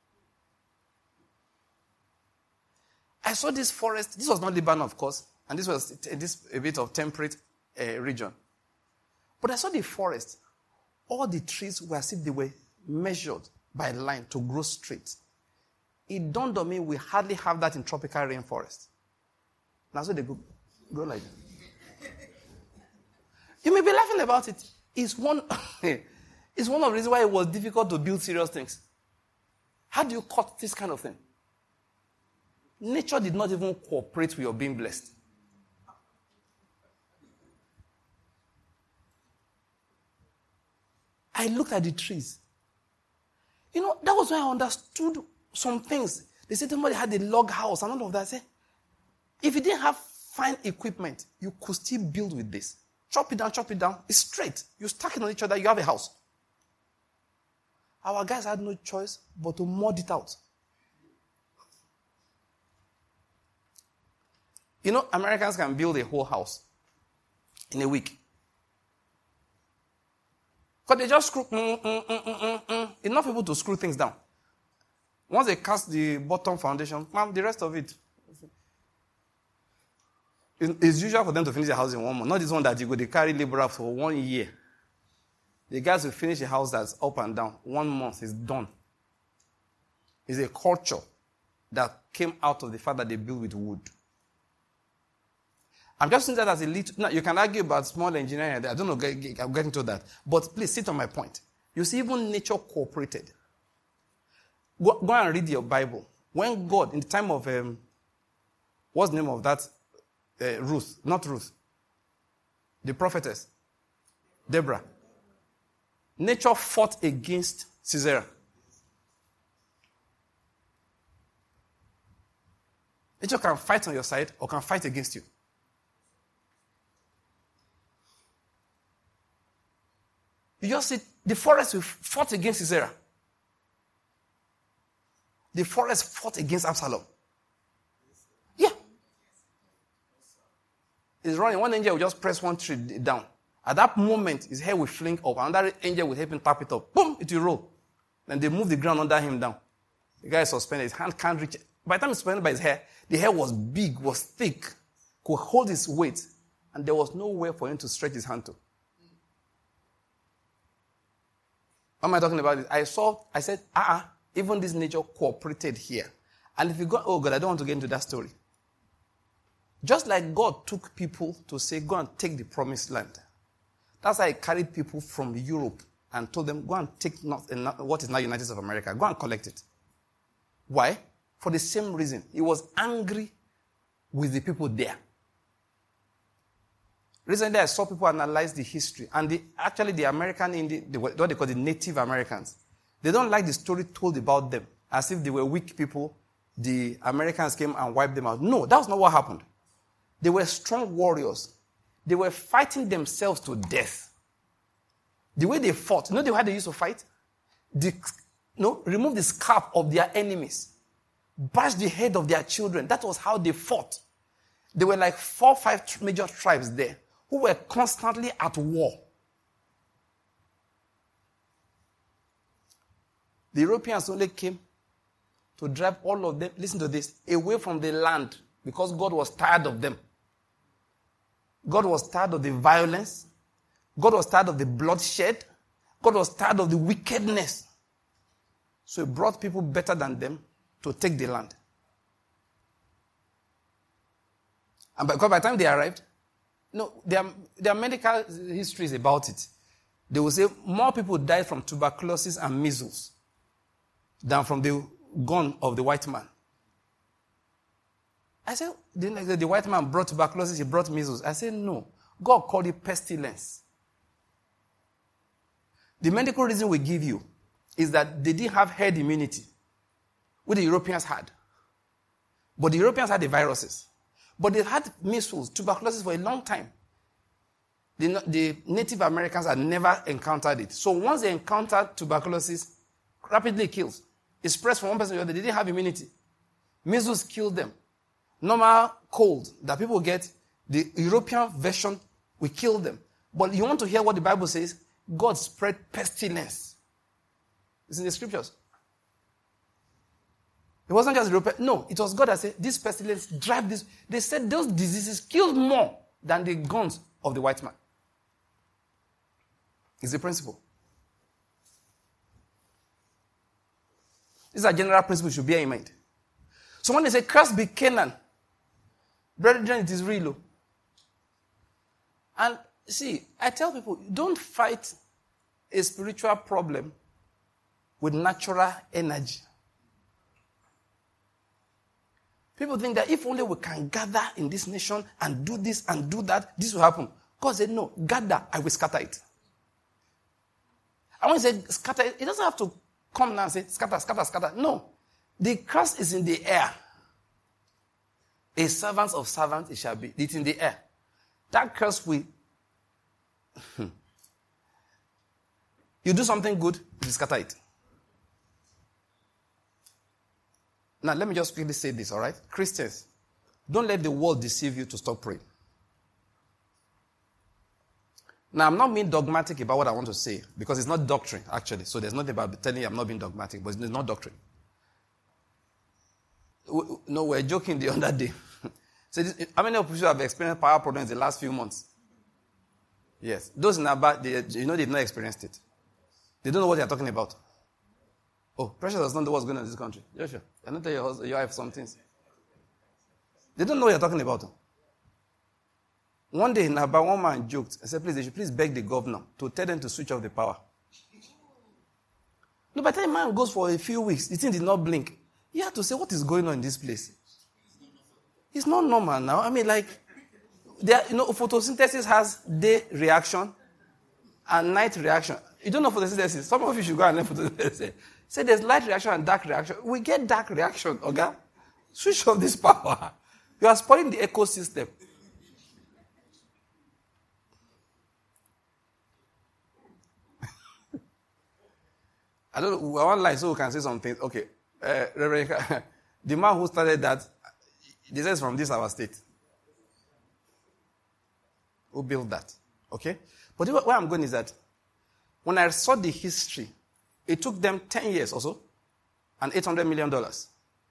I saw this forest. This was not Lebanon, of course. And this was this a bit of temperate uh, region. But I saw the forest. All the trees were as if they were measured by line to grow straight. It dawned on me we hardly have that in tropical rainforest. Now so they go, go like that. You may be laughing about it. It's one, it's one of the reasons why it was difficult to build serious things. How do you cut this kind of thing? Nature did not even cooperate with your being blessed. I looked at the trees. You know, that was when I understood some things. They said somebody had a log house and all of that. I said, if you didn't have fine equipment, you could still build with this. Chop it down, chop it down. It's straight. You stack it on each other, you have a house. Our guys had no choice but to mod it out. You know, Americans can build a whole house in a week. Because they just screw, mm, mm, mm, mm, mm, enough people to screw things down. Once they cast the bottom foundation, man, the rest of it. It's usual for them to finish the house in one month. Not this one that you go, they carry labor for one year. The guys will finish a house that's up and down. One month is done. It's a culture that came out of the fact that they build with wood. I'm just saying that as a little... Now, you can argue about small engineering. I don't know, I'm getting to that. But please, sit on my point. You see, even nature cooperated. Go, go and read your Bible. When God, in the time of... Um, what's the name of that? Uh, Ruth. Not Ruth. The prophetess. Deborah. Nature fought against Sisera. Nature can fight on your side or can fight against you. You just see the forest fought against Sisera. The forest fought against Absalom. Yeah. He's running. One angel will just press one tree down. At that moment, his hair will fling up. Another angel will help him tap it up. Boom! It will roll. Then they move the ground under him down. The guy is suspended. His hand can't reach it. By the time he's suspended by his hair, the hair was big, was thick, could hold his weight, and there was nowhere for him to stretch his hand to. What am I talking about? I saw, I said, ah, uh-uh, even this nature cooperated here. And if you go, oh God, I don't want to get into that story. Just like God took people to say, go and take the promised land. That's why I carried people from Europe and told them, go and take not, what is now United States of America. Go and collect it. Why? For the same reason. He was angry with the people there. Recently, I saw people analyze the history, and the, actually the American, Indian, the, what they call the Native Americans, they don't like the story told about them as if they were weak people. The Americans came and wiped them out. No, that was not what happened. They were strong warriors. They were fighting themselves to death. The way they fought, you know the way they used to fight? The, you know, remove the scalp of their enemies, bash the head of their children. That was how they fought. There were like four or five major tribes there who were constantly at war. The Europeans only came to drive all of them, listen to this, away from the land because God was tired of them. God was tired of the violence. God was tired of the bloodshed. God was tired of the wickedness. So he brought people better than them to take the land. And by, because by the time they arrived, no, their, their medical history is about it. They will say more people died from tuberculosis and measles than from the gun of the white man. I said, the, the white man brought tuberculosis, he brought measles. I said, no. God called it pestilence. The medical reason we give you is that they didn't have herd immunity, which the Europeans had. But the Europeans had the viruses. But they had measles, tuberculosis for a long time. The, the Native Americans had never encountered it. So once they encountered tuberculosis, rapidly kills. It spreads from one person to the other. They didn't have immunity. Measles killed them. Normal cold that people get, the European version will kill them. But you want to hear what the Bible says? God spread pestilence. It's in the scriptures. It wasn't just Europe. No, it was God that said, this pestilence, drive this. They said those diseases killed more than the guns of the white man. It's the principle. These are general principles you should bear in mind. So when they say, cursed be Canaan, brethren, it is real. And see, I tell people, don't fight a spiritual problem with natural energy. People think that if only we can gather in this nation and do this and do that, this will happen. God said, no, gather, I will scatter it. I want to say scatter, it doesn't have to come now and say scatter, scatter, scatter. No. The curse is in the air. A servant of servants it shall be. It's in the air. That curse will... you do something good, you scatter it. Now, let me just quickly say this, all right? Christians, don't let the world deceive you to stop praying. Now, I'm not being dogmatic about what I want to say, because it's not doctrine, actually. So there's nothing about telling you I'm not being dogmatic, but it's not doctrine. We, no, we're joking the other day. So this, how many of you have experienced power problems in the last few months? Yes. Those in Abba, they, you know they've not experienced it. They don't know what they're talking about. Oh, Precious does not know what's going on in this country. Joshua, I don't tell your husband, your wife some things. They don't know what you're talking about. One day in Abba, one man joked and said, please, they should please beg the governor to tell them to switch off the power. No, by the time a man goes for a few weeks, the thing did not blink. You have to say, what is going on in this place? It's not normal now. I mean, like, there, you know, photosynthesis has day reaction and night reaction. You don't know photosynthesis. Some of you should go and learn photosynthesis. Say there's light reaction and dark reaction. We get dark reaction, okay? Switch off this power. You are spoiling the ecosystem. I don't know. We're online so we can say some things. Okay. Uh, Reverend, the man who started that, this is from this our state. Who built that? Okay? But where I'm going is that when I saw the history, it took them ten years or so and eight hundred million dollars.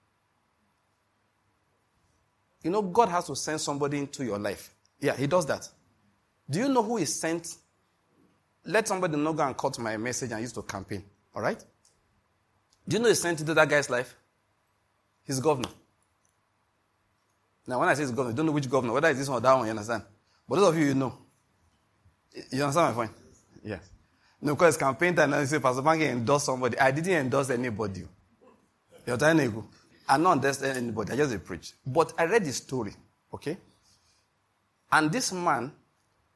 You know, God has to send somebody into your life. Yeah, he does that. Do you know who is sent? Let somebody not go and cut my message and use to campaign. All right? Do you know he's sent into that guy's life? His governor. Now, when I say his governor, you don't know which governor, whether it's this one or that one, you understand? But those of you, you know. You understand my point? Yes. No, because campaign time, you say, Pastor Banky endorsed somebody. I didn't endorse anybody. You're telling me, I don't endorse anybody. I just preach. But I read the story, okay? And this man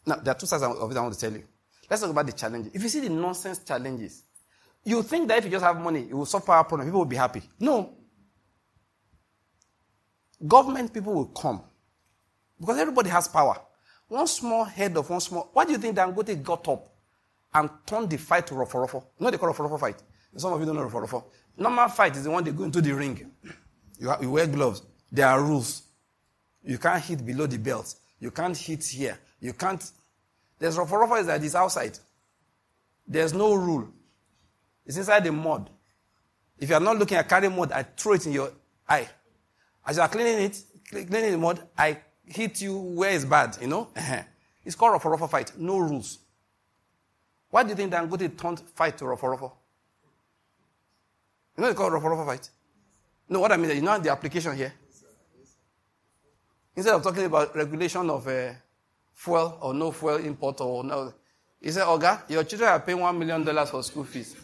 Now, there are two sides of it I want to tell you. Let's talk about the challenges. If you see the nonsense challenges, you think that if you just have money, it will solve our problem, people will be happy. No. Government people will come. Because everybody has power. One small head of one small... Why do you think Dangote got up and turned the fight to Rofo Rofo? You know they call Rofo Rofo fight? Some of you don't know Rofo Rofo. Normal fight is the one they go into the ring. You, have, you wear gloves. There are rules. You can't hit below the belt. You can't hit here. You can't... There's Rofo Rofo is that it's outside. There's no rule. It's inside the mud. If you are not looking at carrying mud, I throw it in your eye. As you are cleaning it, cleaning the mud, I hit you where it's bad, you know? It's called Rofo Rofo fight. No rules. Why do you think Dangote turned fight to Rofo Rofo? You know it's called Rofo Rofo fight? No, what I mean is, you know the application here? Instead of talking about regulation of uh, fuel or no fuel import or no, he said, Oga, your children are paying one million dollars for school fees.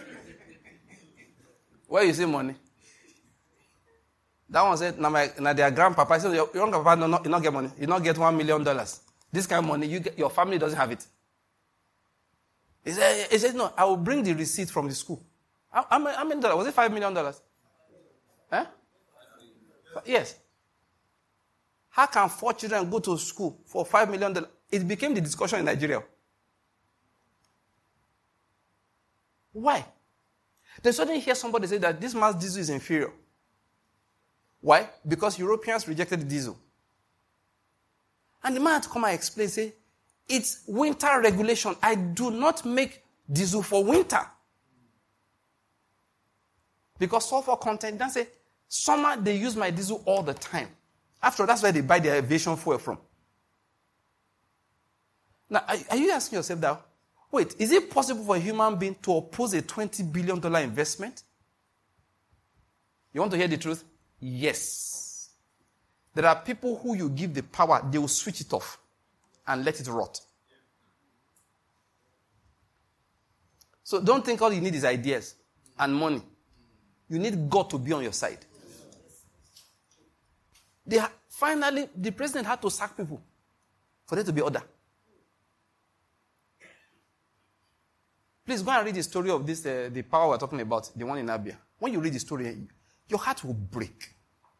Where you see money? That one said, now, my, now their grandpapa, I said, your, your grandpapa no, no, you not get money. You not get one million dollars. This kind of money, you get, your family doesn't have it. He said, he said, no, I will bring the receipt from the school. How, how, many, how many dollars? Was it five million dollars? Huh? Yes. How can four children go to school for five million dollars? It became the discussion in Nigeria. Why? They suddenly hear somebody say that this man's diesel is inferior. Why? Because Europeans rejected the diesel. And the man had to come and explain, say, it's winter regulation. I do not make diesel for winter. Because sulfur content, then say, summer they use my diesel all the time. After all, that's where they buy their aviation fuel from. Now, are, are you asking yourself that, wait, is it possible for a human being to oppose a twenty billion dollars investment? You want to hear the truth? Yes. There are people who you give the power, they will switch it off and let it rot. So don't think all you need is ideas and money. You need God to be on your side. They ha- finally, the president had to sack people for there to be order. Please go and read the story of this, uh, the power we're talking about, the one in Abia. When you read the story, your heart will break.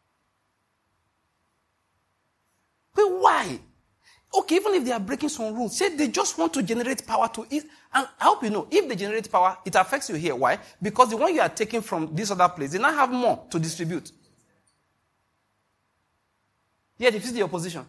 But why? Okay, even if they are breaking some rules, say they just want to generate power to it. And I hope you know, if they generate power, it affects you here. Why? Because the one you are taking from this other place, they now have more to distribute. Yet, if you see the opposition,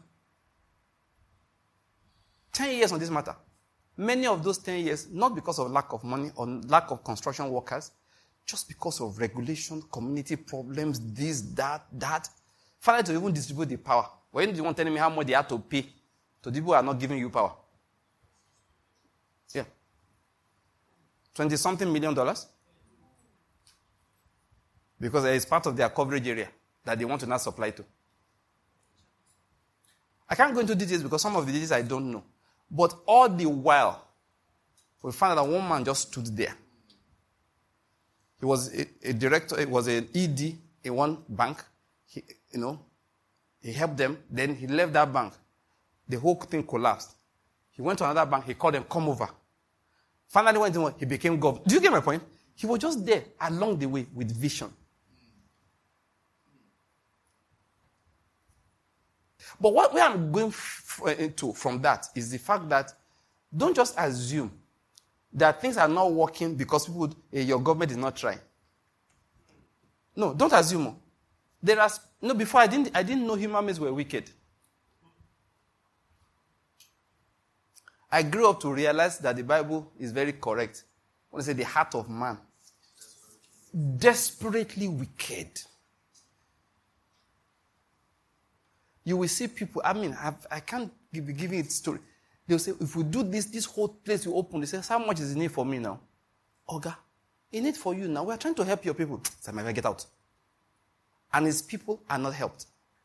ten years on this matter. Many of those ten years, not because of lack of money or lack of construction workers, just because of regulation, community problems, this, that, that. Finally, to even distribute the power. When do you want to tell me how much they have to pay to the people who are not giving you power? Yeah. twenty-something million dollars. Because it is part of their coverage area that they want to now supply to. I can't go into details because some of the details I don't know. But all the while, we found out that one man just stood there. He was a, a director, it was an E D in one bank. He, you know, he helped them. Then he left that bank. The whole thing collapsed. He went to another bank. He called them, come over. Finally, went in, he became governor. Do you get my point? He was just there along the way with vision. But what where I'm going f- into from that is the fact that don't just assume that things are not working because people, eh, your government is not trying. No, don't assume. There are no. Before I didn't, I didn't know human beings were wicked. I grew up to realize that the Bible is very correct when they say the heart of man desperately wicked. You will see people, I mean, I've, I can't be giving it story. They'll say, if we do this, this whole place will open. They say, how much is in it for me now? Oga, in it for you now. We're trying to help your people. So I get out. And his people are not helped.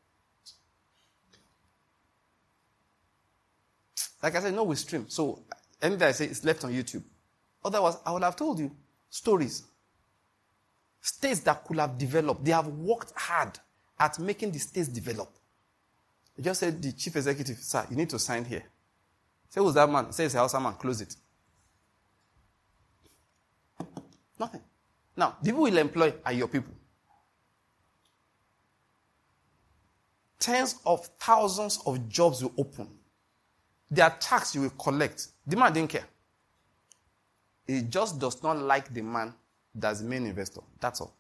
Like I said, no, we stream. So anything I say is left on YouTube. Otherwise, I would have told you stories. States that could have developed. They have worked hard at making the states develop. They just said, the chief executive, sir, you need to sign here. Say, who's that man? Say, it's a Hausa man. Close it. Nothing. Now, the people will employ are your people. Tens of thousands of jobs will open. Their tax you will collect. The man didn't care. He just does not like the man that's the main investor. That's all.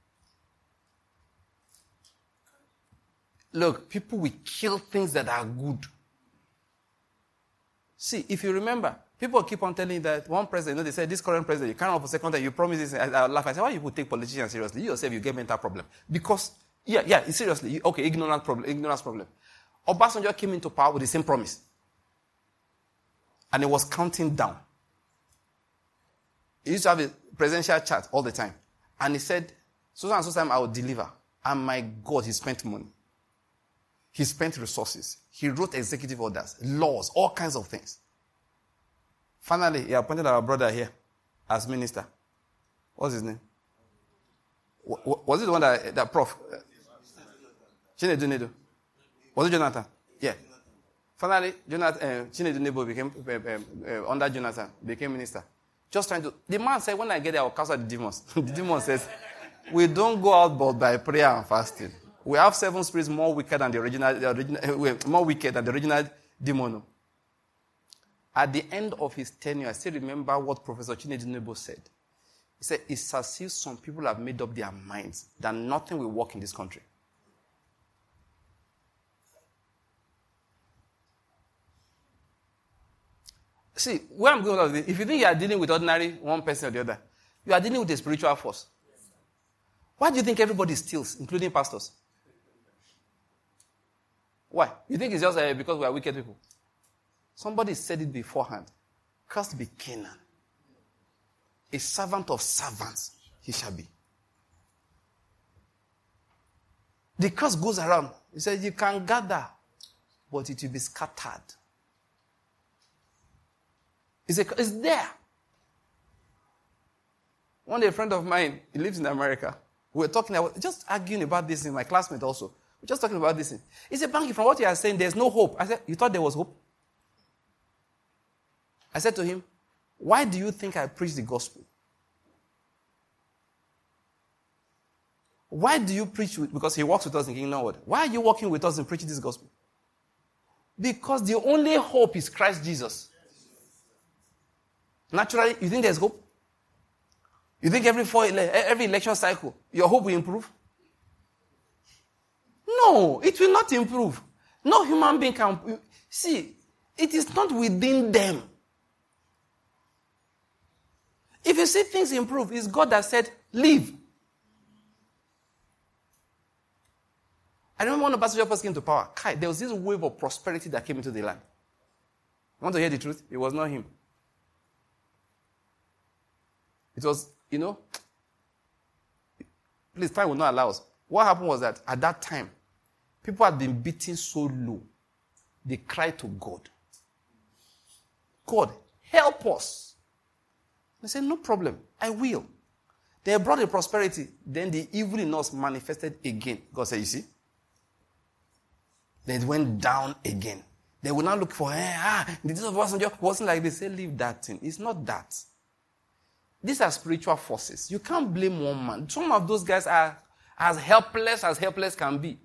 Look, people will kill things that are good. See, if you remember, people keep on telling that one president, you know, they said, this current president, you can't run for second time, you promise this. I, I laugh. I say, why you people take politicians seriously? You yourself, you get mental problem. Because, yeah, yeah, seriously. You, okay, ignorance problem, ignorance problem. Obasanjo came into power with the same promise. And he was counting down. He used to have a presidential chat all the time. And he said, so and so time I will deliver. And my God, he spent money. He spent resources. He wrote executive orders, laws, all kinds of things. Finally, he appointed our brother here as minister. What's his name? Was it the one that, that prof? Chinedu Nedo. Was it Jonathan? Yeah. Finally, Jonathan, uh, Chinedu Nebo became, uh, uh, under Jonathan, became minister. Just trying to, the man said, when I get there, I'll cast out the demons. The demon says, we don't go out but by prayer and fasting. We have seven spirits more wicked than the original, the original uh, more wicked than the original demon. At the end of his tenure, I still remember what Professor Chinedu Nebo said. He said, it's as if some people have made up their minds that nothing will work in this country. See, where I'm going with this, if you think you are dealing with ordinary one person or the other, you are dealing with a spiritual force. Why do you think everybody steals, including pastors? Why? You think it's just uh, because we are wicked people? Somebody said it beforehand. Cursed be Canaan. A servant of servants he shall be. The curse goes around. He said, you can gather, but it will be scattered. It's, a, it's there. One day, a friend of mine, he lives in America. We were talking about, just arguing about this in my classmate also. We're just talking about this. He said, Banky, from what you are saying, there's no hope. I said, you thought there was hope? I said to him, why do you think I preach the gospel? Why do you preach with, because he works with us in Kingdom Word. Why are you working with us in preaching this gospel? Because the only hope is Christ Jesus. Naturally, you think there's hope? You think every four, every election cycle, your hope will improve? No, it will not improve. No human being can. See, it is not within them. If you see things improve, it's God that said, leave. I remember when Obasanjo first came to power, Kai, there was this wave of prosperity that came into the land. You want to hear the truth? It was not him. It was, you know, please, time will not allow us. What happened was that at that time, people had been beaten so low, they cried to God. God, help us. They said, no problem, I will. They brought the prosperity. Then the evil in us manifested again. God said, you see? Then it went down again. They will now look for, eh, ah, the days of Obasanjo wasn't like this. Say, leave that thing. It's not that. These are spiritual forces. You can't blame one man. Some of those guys are as helpless as helpless can be.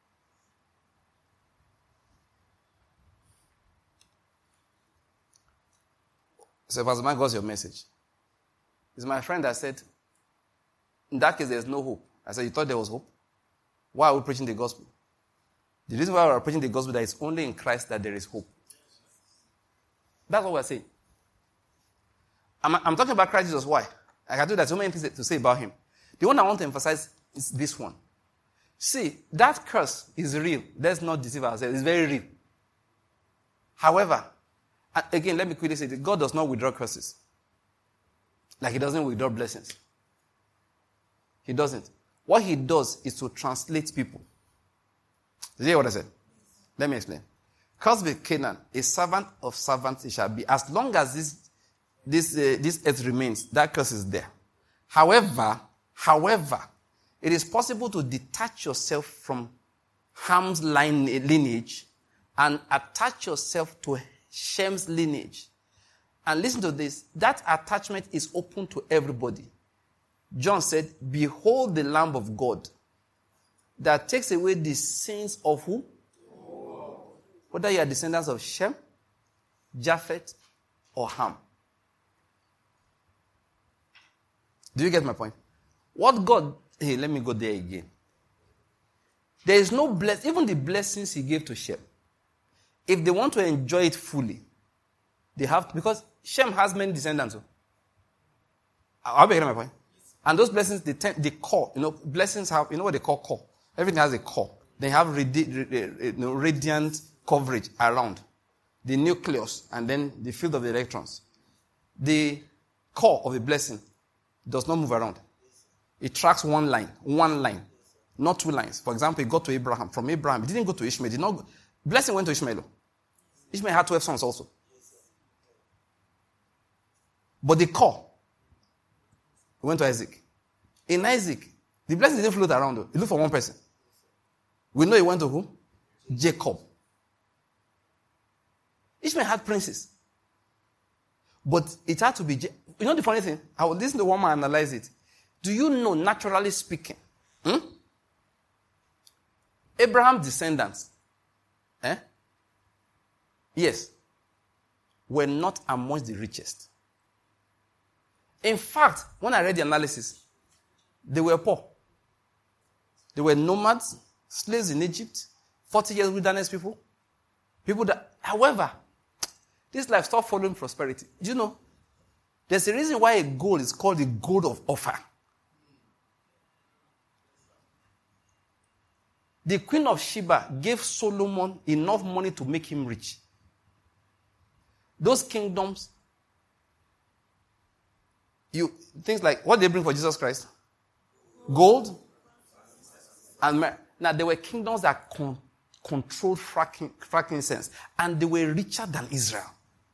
So, Pastor Mike, what's your message? It's my friend that said, in that case, there's no hope. I said, you thought there was hope? Why are we preaching the gospel? The reason why we're preaching the gospel is that it's only in Christ that there is hope. That's what we're saying. I'm, I'm talking about Christ Jesus. Why? I can do that. So many things to say about him. The one I want to emphasize is this one. See, that curse is real. Let's not deceive ourselves. It's very real. However, again, let me quickly say that God does not withdraw curses. Like he doesn't withdraw blessings. He doesn't. What he does is to translate people. Did you hear what I said? Let me explain. Cursed be Canaan, a servant of servants he shall be. As long as this this uh, this earth remains, that curse is there. However, however, it is possible to detach yourself from Ham's line, lineage and attach yourself to Shem's lineage. And listen to this. That attachment is open to everybody. John said, behold the Lamb of God that takes away the sins of who? Whether you are descendants of Shem, Japheth, or Ham. Do you get my point? What God... Hey, let me go there again. There is no bless, even the blessings he gave to Shem. If they want to enjoy it fully, they have to, because Shem has many descendants. I'll be getting my point. And those blessings, they tend, the core, you know, blessings have, you know what they call core? Everything has a core. They have radi- you know, radiant coverage around the nucleus and then the field of the electrons. The core of a blessing does not move around. It tracks one line, one line, not two lines. For example, it got to Abraham. From Abraham, it didn't go to Ishmael. It did not go. Blessing went to Ishmael. Ishmael had twelve sons also. But the core went to Isaac. In Isaac, the blessing didn't float around. Though. It looked for one person. We know it went to who? Jacob. Ishmael had princes. But it had to be... Je- you know the funny thing? I will listen to one man analyze it. Do you know, naturally speaking, hmm? Abraham's descendants, eh? Yes, were not amongst the richest. In fact, when I read the analysis, they were poor. They were nomads, slaves in Egypt, forty years wilderness people. People that, however, this life stopped following prosperity. Do you know? There's a reason why a gold is called the gold of Ophir. The Queen of Sheba gave Solomon enough money to make him rich. Those kingdoms, you things like, what did they bring for Jesus Christ? Gold and myrrh. Now, there were kingdoms that con- controlled frankincense, and they were richer than Israel.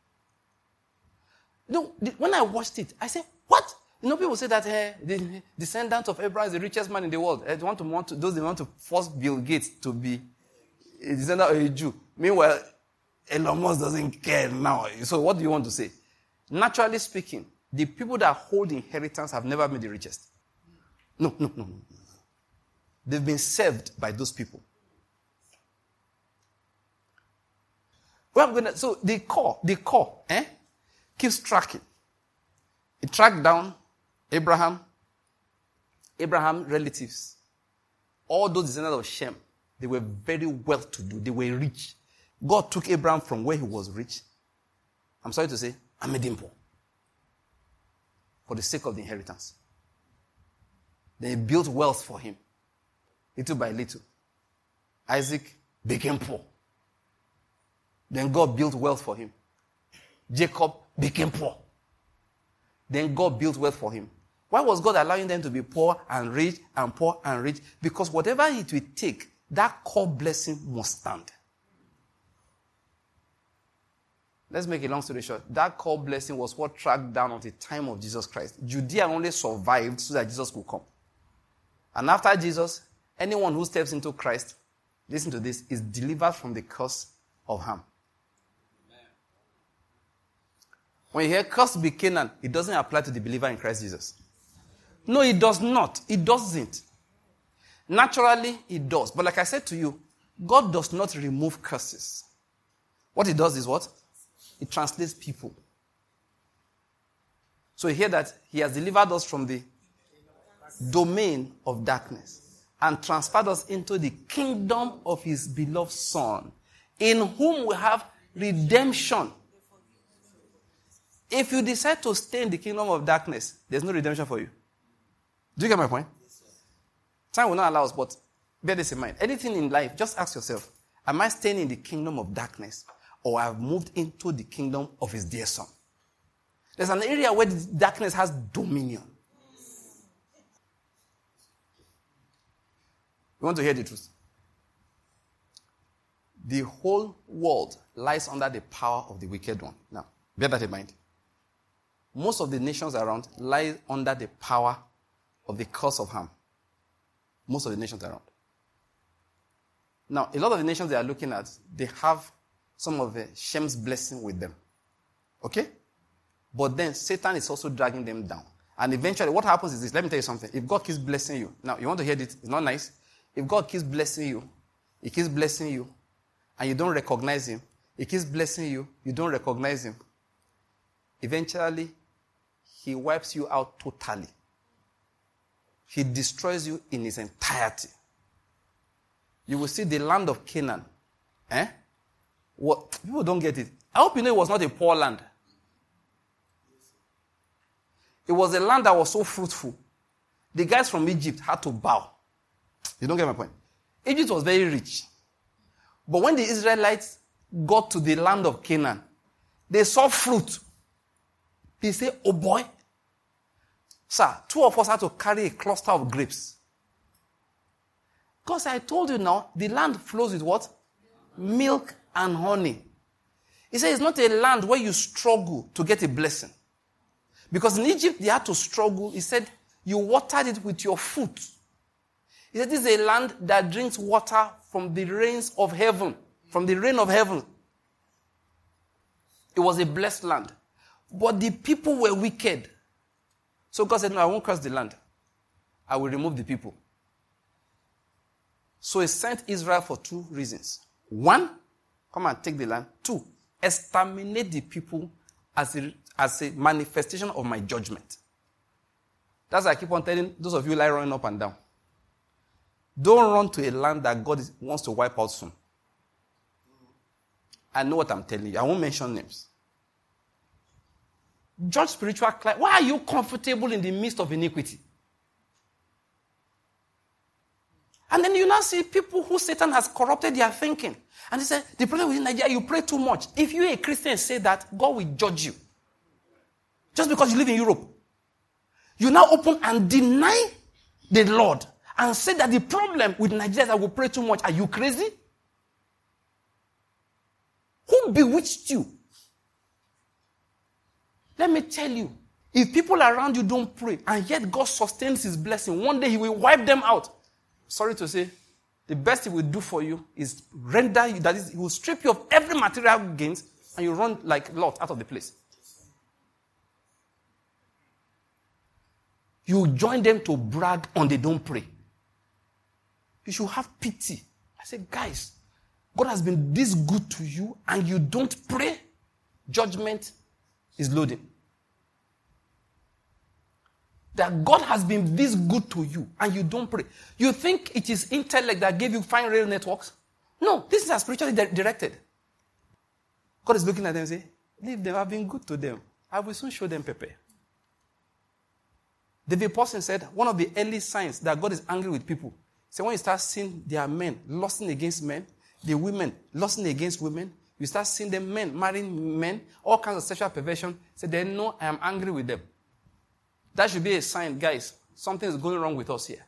You know, the, when I watched it, I said, what? You know, people say that uh, the descendant of Abraham is the richest man in the world. Uh, they want to, want to, those they want to force Bill Gates to be a descendant of a Jew. Meanwhile, Elon Musk doesn't care now. So what do you want to say? Naturally speaking, the people that hold inheritance have never been the richest. No, no, no, no. They've been served by those people. Well, I'm gonna, so the core, the core, eh, keeps tracking. It tracked down Abraham, Abraham relatives, all those descendants of Shem. They were very well-to-do. They were rich. God took Abraham from where he was rich, I'm sorry to say, and made him poor for the sake of the inheritance. Then he built wealth for him, little by little. Isaac became poor. Then God built wealth for him. Jacob became poor. Then God built wealth for him. Why was God allowing them to be poor and rich and poor and rich? Because whatever it will take, that core blessing must stand. Let's make a long story short. That core blessing was what tracked down at the time of Jesus Christ. Judea only survived so that Jesus could come. And after Jesus, anyone who steps into Christ, listen to this, is delivered from the curse of Ham. When you hear cursed be Canaan, it doesn't apply to the believer in Christ Jesus. No, it does not. It doesn't. Naturally, it does. But like I said to you, God does not remove curses. What it does is what? It translates people. So you hear that he has delivered us from the domain of darkness and transferred us into the kingdom of his beloved Son, in whom we have redemption. If you decide to stay in the kingdom of darkness, there's no redemption for you. Do you get my point? Time will not allow us, but bear this in mind. Anything in life, just ask yourself, am I staying in the kingdom of darkness, or I've moved into the kingdom of his dear Son? There's an area where the darkness has dominion. You want to hear the truth? The whole world lies under the power of the wicked one. Now, bear that in mind. Most of the nations around lie under the power of the curse of Ham. Most of the nations around. Now, a lot of the nations they are looking at, they have some of uh, Shem's blessing with them. Okay? But then Satan is also dragging them down. And eventually what happens is this. Let me tell you something. If God keeps blessing you, now you want to hear this, it's not nice. If God keeps blessing you, he keeps blessing you, and you don't recognize him, he keeps blessing you, you don't recognize him, eventually he wipes you out totally. He destroys you in its entirety. You will see the land of Canaan. Eh? What? People don't get it. I hope you know it was not a poor land. It was a land that was so fruitful. The guys from Egypt had to bow. You don't get my point. Egypt was very rich. But when the Israelites got to the land of Canaan, they saw fruit. They say, oh boy. Sir, two of us had to carry a cluster of grapes. Because I told you now, the land flows with what? Milk and honey. He said it's not a land where you struggle to get a blessing. Because in Egypt, they had to struggle. He said, you watered it with your foot. He said, this is a land that drinks water from the rains of heaven. From the rain of heaven. It was a blessed land. But the people were wicked. So God said, no, I won't curse the land. I will remove the people. So he sent Israel for two reasons. One, come and take the land. Two, exterminate the people as a, as a manifestation of my judgment. That's why I keep on telling those of you like running up and down. Don't run to a land that God is, wants to wipe out soon. I know what I'm telling you. I won't mention names. Judge spiritual client. Why are you comfortable in the midst of iniquity? And then you now see people who Satan has corrupted their thinking. And he said, the problem with Nigeria, you pray too much. If you a Christian say that, God will judge you. Just because you live in Europe. You now open and deny the Lord and say that the problem with Nigeria is that we pray too much. Are you crazy? Who bewitched you? Let me tell you, if people around you don't pray and yet God sustains his blessing, one day he will wipe them out. Sorry to say, the best he will do for you is render you, that is, he will strip you of every material gains and you run like Lot out of the place. You join them to brag on they don't pray. You should have pity. I say, guys, God has been this good to you and you don't pray, judgment is loading. That God has been this good to you and you don't pray. You think it is intellect that gave you fine rail networks? No, this is spiritually di- directed. God is looking at them and saying, leave them, I've been good to them. I will soon show them Pepe. David Paulson said, one of the early signs that God is angry with people, so when you start seeing their men lusting against men, the women lusting against women, you start seeing them men marrying men, all kinds of sexual perversion, say they know I am angry with them. That should be a sign, guys, something is going wrong with us here.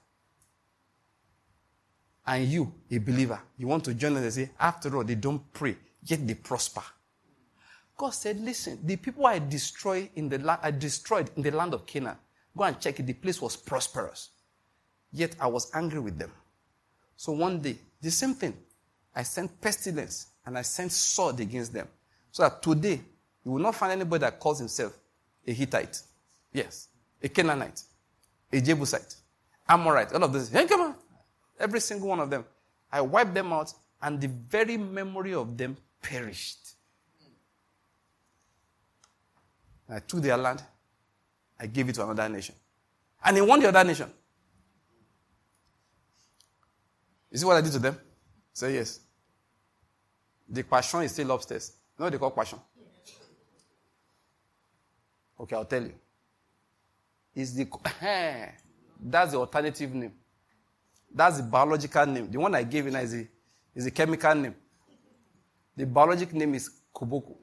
And you, a believer, you want to join them and say, after all, they don't pray, yet they prosper. God said, listen, the people I destroy in the la- I destroyed in the land of Canaan, go and check it, the place was prosperous. Yet I was angry with them. So one day, the same thing, I sent pestilence and I sent sword against them. So that today, you will not find anybody that calls himself a Hittite. Yes. A Canaanite. A Jebusite. Amorite. All of this. Hey, come on. Every single one of them. I wiped them out and the very memory of them perished. I took their land. I gave it to another nation. And they won the other nation. You see what I did to them? Say yes. The passion is still upstairs. You know what they call passion? Okay, I'll tell you. Is the that's the alternative name. That's the biological name. The one I gave you now is a, is a chemical name. The biological name is Koboko.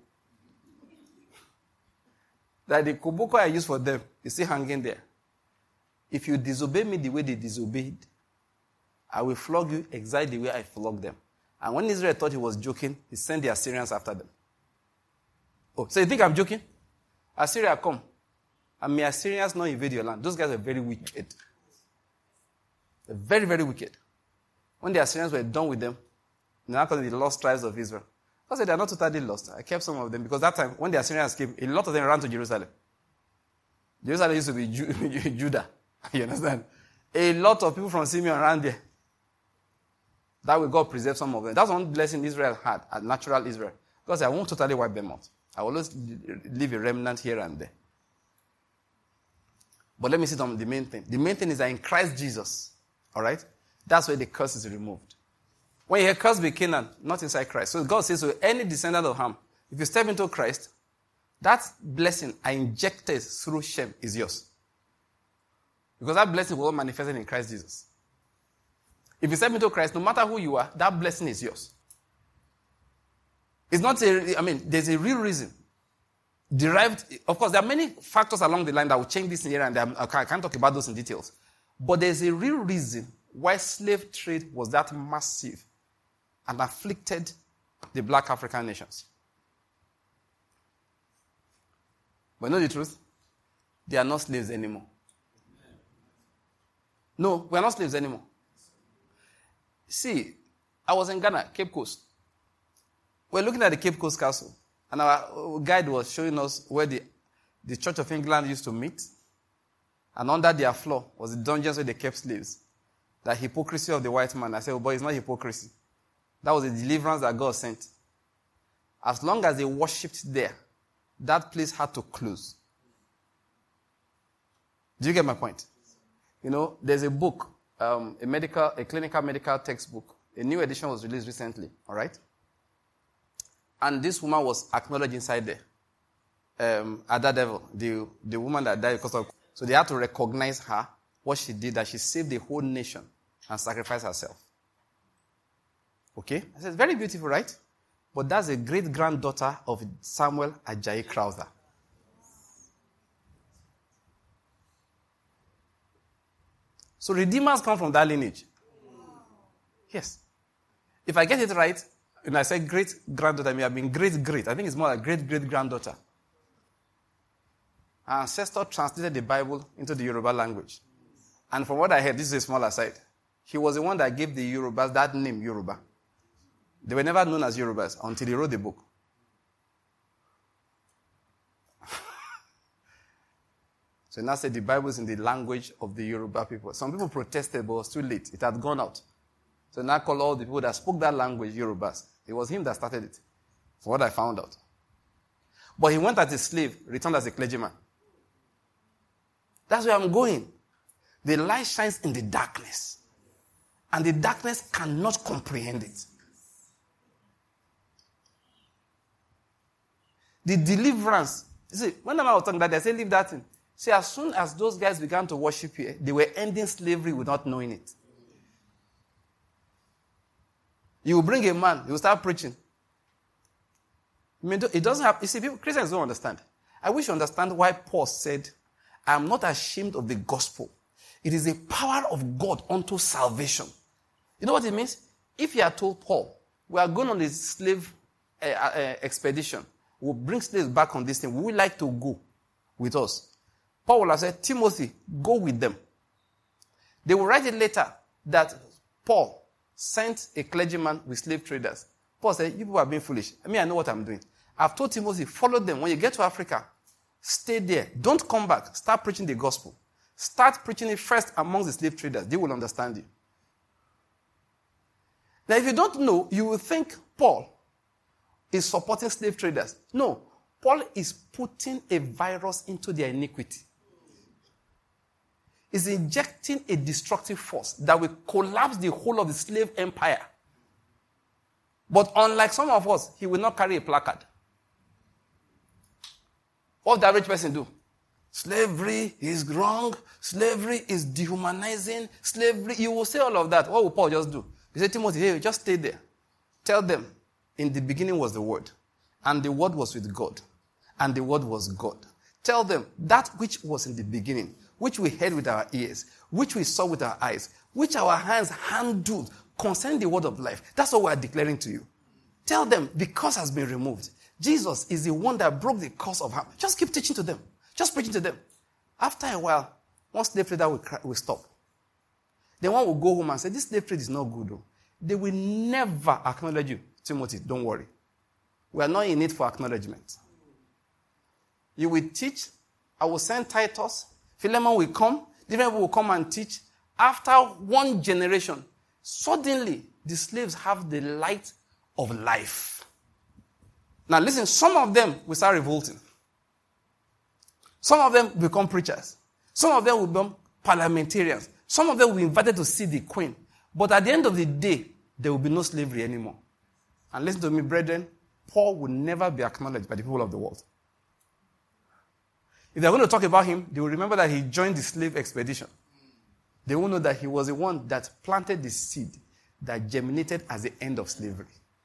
That the Koboko I use for them is still hanging there. If you disobey me the way they disobeyed, I will flog you exactly the way I flogged them. And when Israel thought he was joking, he sent the Assyrians after them. Oh, so you think I'm joking? Assyria, come. And may Assyrians not invade your land. Those guys are very wicked. They're very, very wicked. When the Assyrians were done with them, now called the lost tribes of Israel, I said, they're not totally lost. I kept some of them because that time, when the Assyrians came, a lot of them ran to Jerusalem. Jerusalem used to be Ju- Judah. You understand? A lot of people from Simeon ran there. That way God preserved some of them. That's one blessing Israel had, a natural Israel. Because I won't totally wipe them out. I will always leave a remnant here and there. But let me sit on the main thing. The main thing is that in Christ Jesus, all right, that's where the curse is removed. When you hear curse be Canaan, not inside Christ. So God says to any descendant of Ham, if you step into Christ, that blessing I injected through Shem is yours. Because that blessing was manifested in Christ Jesus. If you step into Christ, no matter who you are, that blessing is yours. It's not a, I mean, there's a real reason. Derived, of course, there are many factors along the line that will change this here and there. I can't talk about those in details. But there's a real reason why slave trade was that massive and afflicted the black African nations. But you know the truth? They are not slaves anymore. No, we are not slaves anymore. See, I was in Ghana, Cape Coast. We're looking at the Cape Coast Castle, and our guide was showing us where the, the Church of England used to meet, and under their floor was the dungeons where they kept slaves. The hypocrisy of the white man. I said, oh boy, it's not hypocrisy. That was a deliverance that God sent. As long as they worshipped there, that place had to close. Do you get my point? You know, there's a book, um, a medical, a clinical medical textbook. A new edition was released recently, all right? And this woman was acknowledged inside there. Um, Ada Devil, the, the woman that died because of... So they had to recognize her, what she did, that she saved the whole nation and sacrificed herself. Okay? I said, very beautiful, right? But that's a great-granddaughter of Samuel Ajayi Crowther. So redeemers come from that lineage. Yes. If I get it right, and I say great-granddaughter, I may have been great-great. I think it's more like great-great-granddaughter. Our ancestor translated the Bible into the Yoruba language. And from what I heard, this is a small aside, he was the one that gave the Yorubas that name, Yoruba. They were never known as Yorubas until he wrote the book. So now said the Bible is in the language of the Yoruba people. Some people protested, but it was too late. It had gone out. So now call all the people that spoke that language Yorubas. It was him that started it, from what I found out. But he went as a slave, returned as a clergyman. That's where I'm going. The light shines in the darkness. And the darkness cannot comprehend it. The deliverance. You see, when I was talking about that, they say, leave that in. See, as soon as those guys began to worship here, they were ending slavery without knowing it. You will bring a man, he will start preaching. I mean, it doesn't have, you see, people, Christians don't understand. I wish you understand why Paul said, I am not ashamed of the gospel. It is a power of God unto salvation. You know what it means? If you had told Paul, we are going on this slave uh, uh, expedition, we'll bring slaves back on this thing, we would like to go with us. Paul will have said, Timothy, go with them. They will write it later that Paul sent a clergyman with slave traders. Paul said, you people are being foolish. I mean, I know what I'm doing. I've told Timothy, follow them. When you get to Africa, stay there. Don't come back. Start preaching the gospel. Start preaching it first amongst the slave traders. They will understand you. Now, if you don't know, you will think Paul is supporting slave traders. No. Paul is putting a virus into their iniquity. Is injecting a destructive force that will collapse the whole of the slave empire. But unlike some of us, he will not carry a placard. What does the average person do? Slavery is wrong. Slavery is dehumanizing. Slavery, you will say all of that. What will Paul just do? He said, Timothy, hey, just stay there. Tell them, in the beginning was the Word. And the Word was with God. And the Word was God. Tell them, that which was in the beginning, which we heard with our ears, which we saw with our eyes, which our hands handled concerning the word of life. That's what we are declaring to you. Tell them, the curse has been removed. Jesus is the one that broke the curse of harm. Just keep teaching to them. Just preaching to them. After a while, one slave trader will, will stop. Then one will go home and say, this slave trade is not good. Though. They will never acknowledge you. Timothy, don't worry. We are not in it for acknowledgement. You will teach. I will send Titus. Philemon will come. Different people will come and teach. After one generation, suddenly the slaves have the light of life. Now listen, some of them will start revolting. Some of them become preachers. Some of them will become parliamentarians. Some of them will be invited to see the queen. But at the end of the day, there will be no slavery anymore. And listen to me, brethren, Paul will never be acknowledged by the people of the world. If they're going to talk about him, they will remember that he joined the slave expedition. They will know that he was the one that planted the seed that germinated as the end of slavery.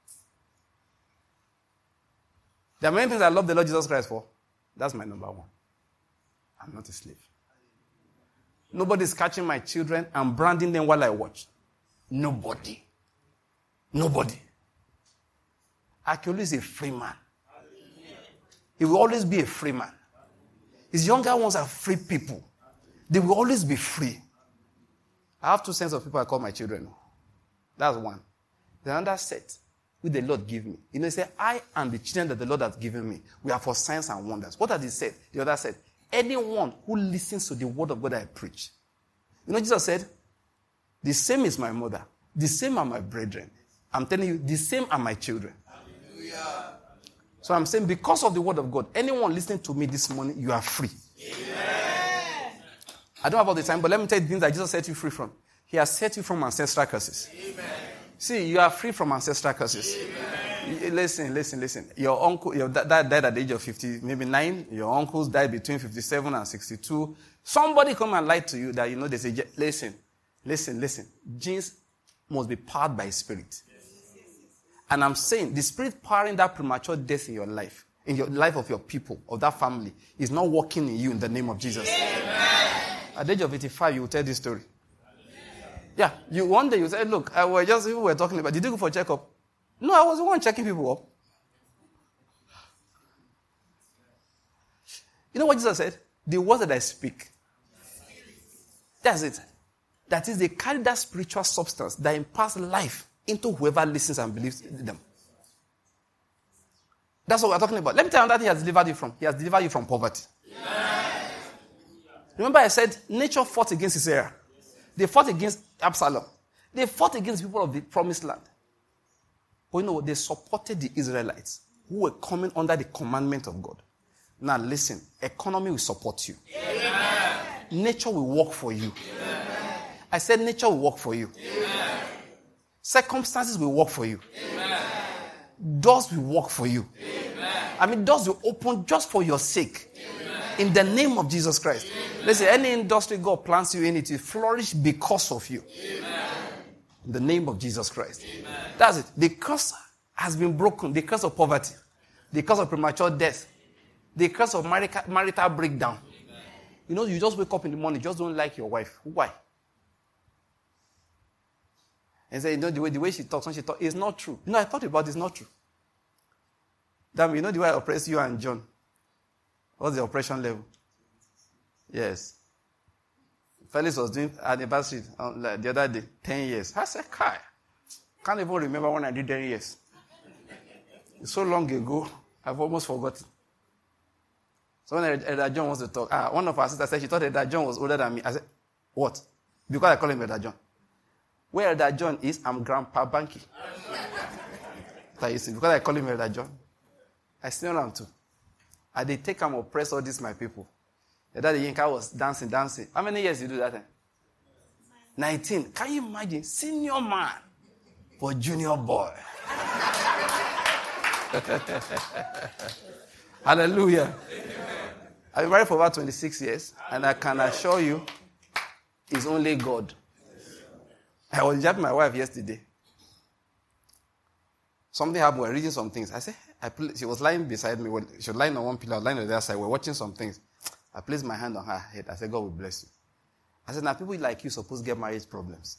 There are many things I love the Lord Jesus Christ for. That's my number one. I'm not a slave. Nobody's catching my children and branding them while I watch. Nobody. Nobody. Akiolu is a free man. He will always be a free man. His younger ones are free people. They will always be free. I have two sets of people I call my children. That's one. There's another set which the Lord give me. You know, he said, I and the children that the Lord has given me, we are for signs and wonders. What has he said? The other said, anyone who listens to the word of God I preach. You know, Jesus said, the same is my mother. The same are my brethren. I'm telling you, the same are my children. Hallelujah. So I'm saying, because of the word of God, anyone listening to me this morning, you are free. Amen. I don't have all the time, but let me tell you the things that Jesus set you free from. He has set you from ancestral curses. Amen. See, you are free from ancestral curses. Amen. Listen, listen, listen. Your uncle, your dad died at the age of fifty, maybe nine. Your uncles died between fifty-seven and sixty-two. Somebody come and lie to you that, you know, they say, listen, listen, listen. Genes must be powered by spirit. And I'm saying, the spirit powering that premature death in your life, in your life of your people, of that family, is not working in you in the name of Jesus. Amen. At the age of eighty-five, you will tell this story. Yeah, you one day you say, look, I was just, we were talking about, did you go for a checkup? No, I was the one checking people up. You know what Jesus said? The words that I speak. That's it. That is, they carry that spiritual substance that imparts life into whoever listens and believes in them. That's what we're talking about. Let me tell you that he has delivered you from. He has delivered you from poverty. Yes. Remember I said, nature fought against Sisera. They fought against Absalom. They fought against people of the promised land. But you know what? They supported the Israelites who were coming under the commandment of God. Now listen, economy will support you. Amen. Nature will work for you. Amen. I said nature will work for you. Amen. Circumstances will work for you. Amen. Doors will work for you. Amen. I mean, doors will open just for your sake. Amen. In the name of Jesus Christ. Amen. Listen, any industry God plants you in, it will flourish because of you. Amen. In the name of Jesus Christ. Amen. That's it. The curse has been broken. The curse of poverty. The curse of premature death. The curse of marital, marital breakdown. Amen. You know, you just wake up in the morning, you just don't like your wife. Why? And say, you know, the way, the way she talks, when she talks, it's not true. You know, I thought about it, it's not true. Damn, you know the way I oppressed you and John? What's the oppression level? Yes. Felix was doing anniversary on, like, the other day, ten years. I said, Kai, can't even remember when I did ten years. It's so long ago, I've almost forgotten. So when Elder John wants to talk, ah, one of our sisters said she thought Elder John was older than me. I said, what? Because I call him Elder John. Where Elder John is, I'm Grandpa Banky. That you see, because I call him Elder John. I still am too. I did take and oppress all these my people. The Daddy Yinka was dancing, dancing. How many years did you do that time? nineteen. Can you imagine? Senior man for junior boy. Hallelujah. I've been married for about twenty-six years, and I can assure you, it's only God. I was jabbing my wife yesterday. Something happened. We were reading some things. I said, I pl- she was lying beside me. She was lying on one pillow, I was lying on the other side. We were watching some things. I placed my hand on her head. I said, God will bless you. I said, now people like you supposed to get marriage problems.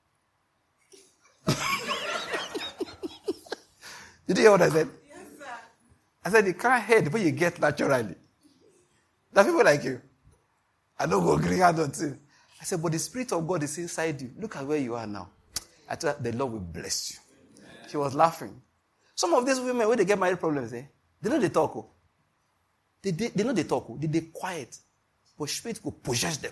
Did you hear what I said? Yes, sir. I said, you can't hate what you get naturally. There are people like you. I don't go agree, I don't see. I said, but the Spirit of God is inside you. Look at where you are now. I thought the Lord will bless you. She was laughing. Some of these women, when they get married problems, eh, they know they talk. Oh. They, they, they know they talk. Oh. They, they quiet. But spirit will possess them.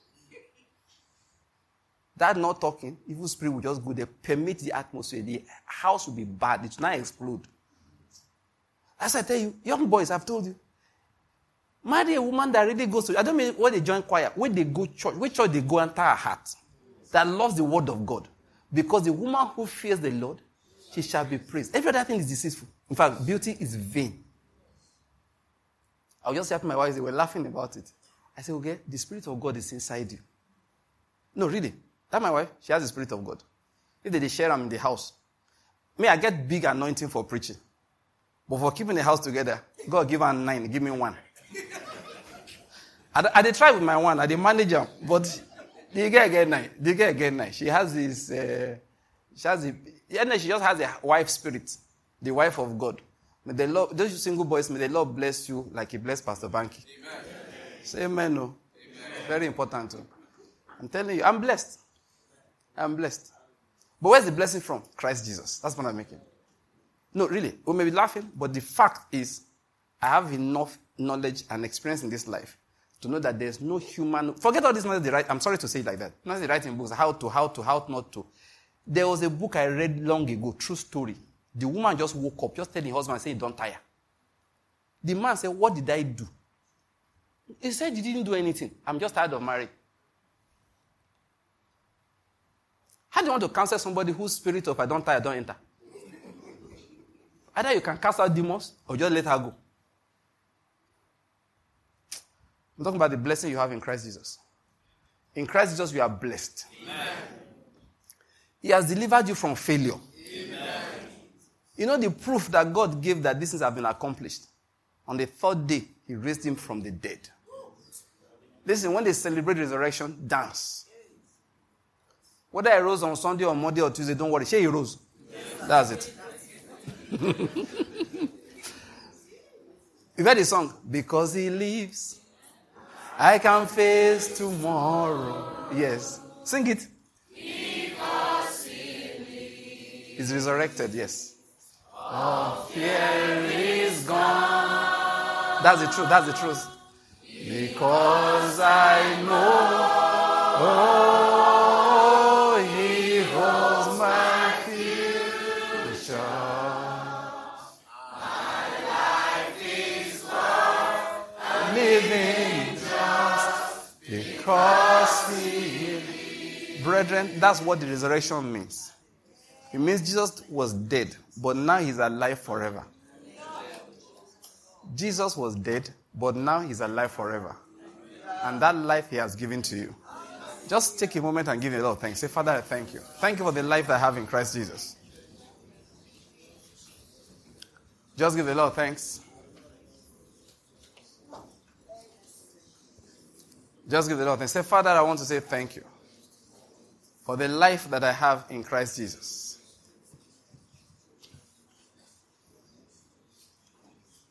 That not talking, evil spirit will just go there, permit the atmosphere. The house will be bad. It will not explode. As I tell you, young boys, I've told you, marry a woman that really goes to, I don't mean when they join choir, when they go church, which church they go enter her heart, that loves the word of God. Because the woman who fears the Lord, she shall be praised. Every other thing is deceitful. In fact, beauty is vain. I was just saying to my wife, they were laughing about it. I said, okay, the Spirit of God is inside you. No, really. That my wife, she has the Spirit of God. If they share them in the house. Me, I get big anointing for preaching. But for keeping the house together, God give her nine, give me one. I, I did try with my one, I did manage them, but the girl get nine. The girl get nine. She has this, uh, she has the, yeah, she just has a wife spirit, the wife of God. May the Lord, those single boys, may the Lord bless you like He blessed Pastor Banky. Amen. Say amen, no. Amen. Very important too. I'm telling you, I'm blessed. I'm blessed. But where's the blessing from? Christ Jesus. That's what I'm making. No, really. We may be laughing, but the fact is, I have enough knowledge and experience in this life to know that there's no human... Forget all this knowledge they write. I'm sorry to say it like that. Not they write in books, how to, how to, how not to. There was a book I read long ago, true story. The woman just woke up, just telling her husband, saying, don't tire. The man said, what did I do? He said, you didn't do anything. I'm just tired of marriage. How do you want to counsel somebody whose spirit of I don't tire, don't enter? Either you can cast out demons or just let her go. I'm talking about the blessing you have in Christ Jesus. In Christ Jesus, you are blessed. Amen. He has delivered you from failure. Amen. You know the proof that God gave that these things have been accomplished? On the third day, He raised Him from the dead. Listen, when they celebrate resurrection, dance. Whether I rose on Sunday or Monday or Tuesday, don't worry. Say He rose. Yes. That's it. You heard the song? Because He lives, I can face tomorrow. Yes. Sing it. Because He lives. He's resurrected, yes. All fear is gone. That's the truth. That's the truth. Because I know, oh, He holds my future. My life is worth living just because He lives. Brethren, that's what the resurrection means. It means Jesus was dead, but now He's alive forever. Jesus was dead, but now He's alive forever. And that life He has given to you. Just take a moment and give Him a lot of thanks. Say, Father, I thank You. Thank You for the life that I have in Christ Jesus. Just give a lot of thanks. Just give a lot of thanks. Say, Father, I want to say thank You for the life that I have in Christ Jesus.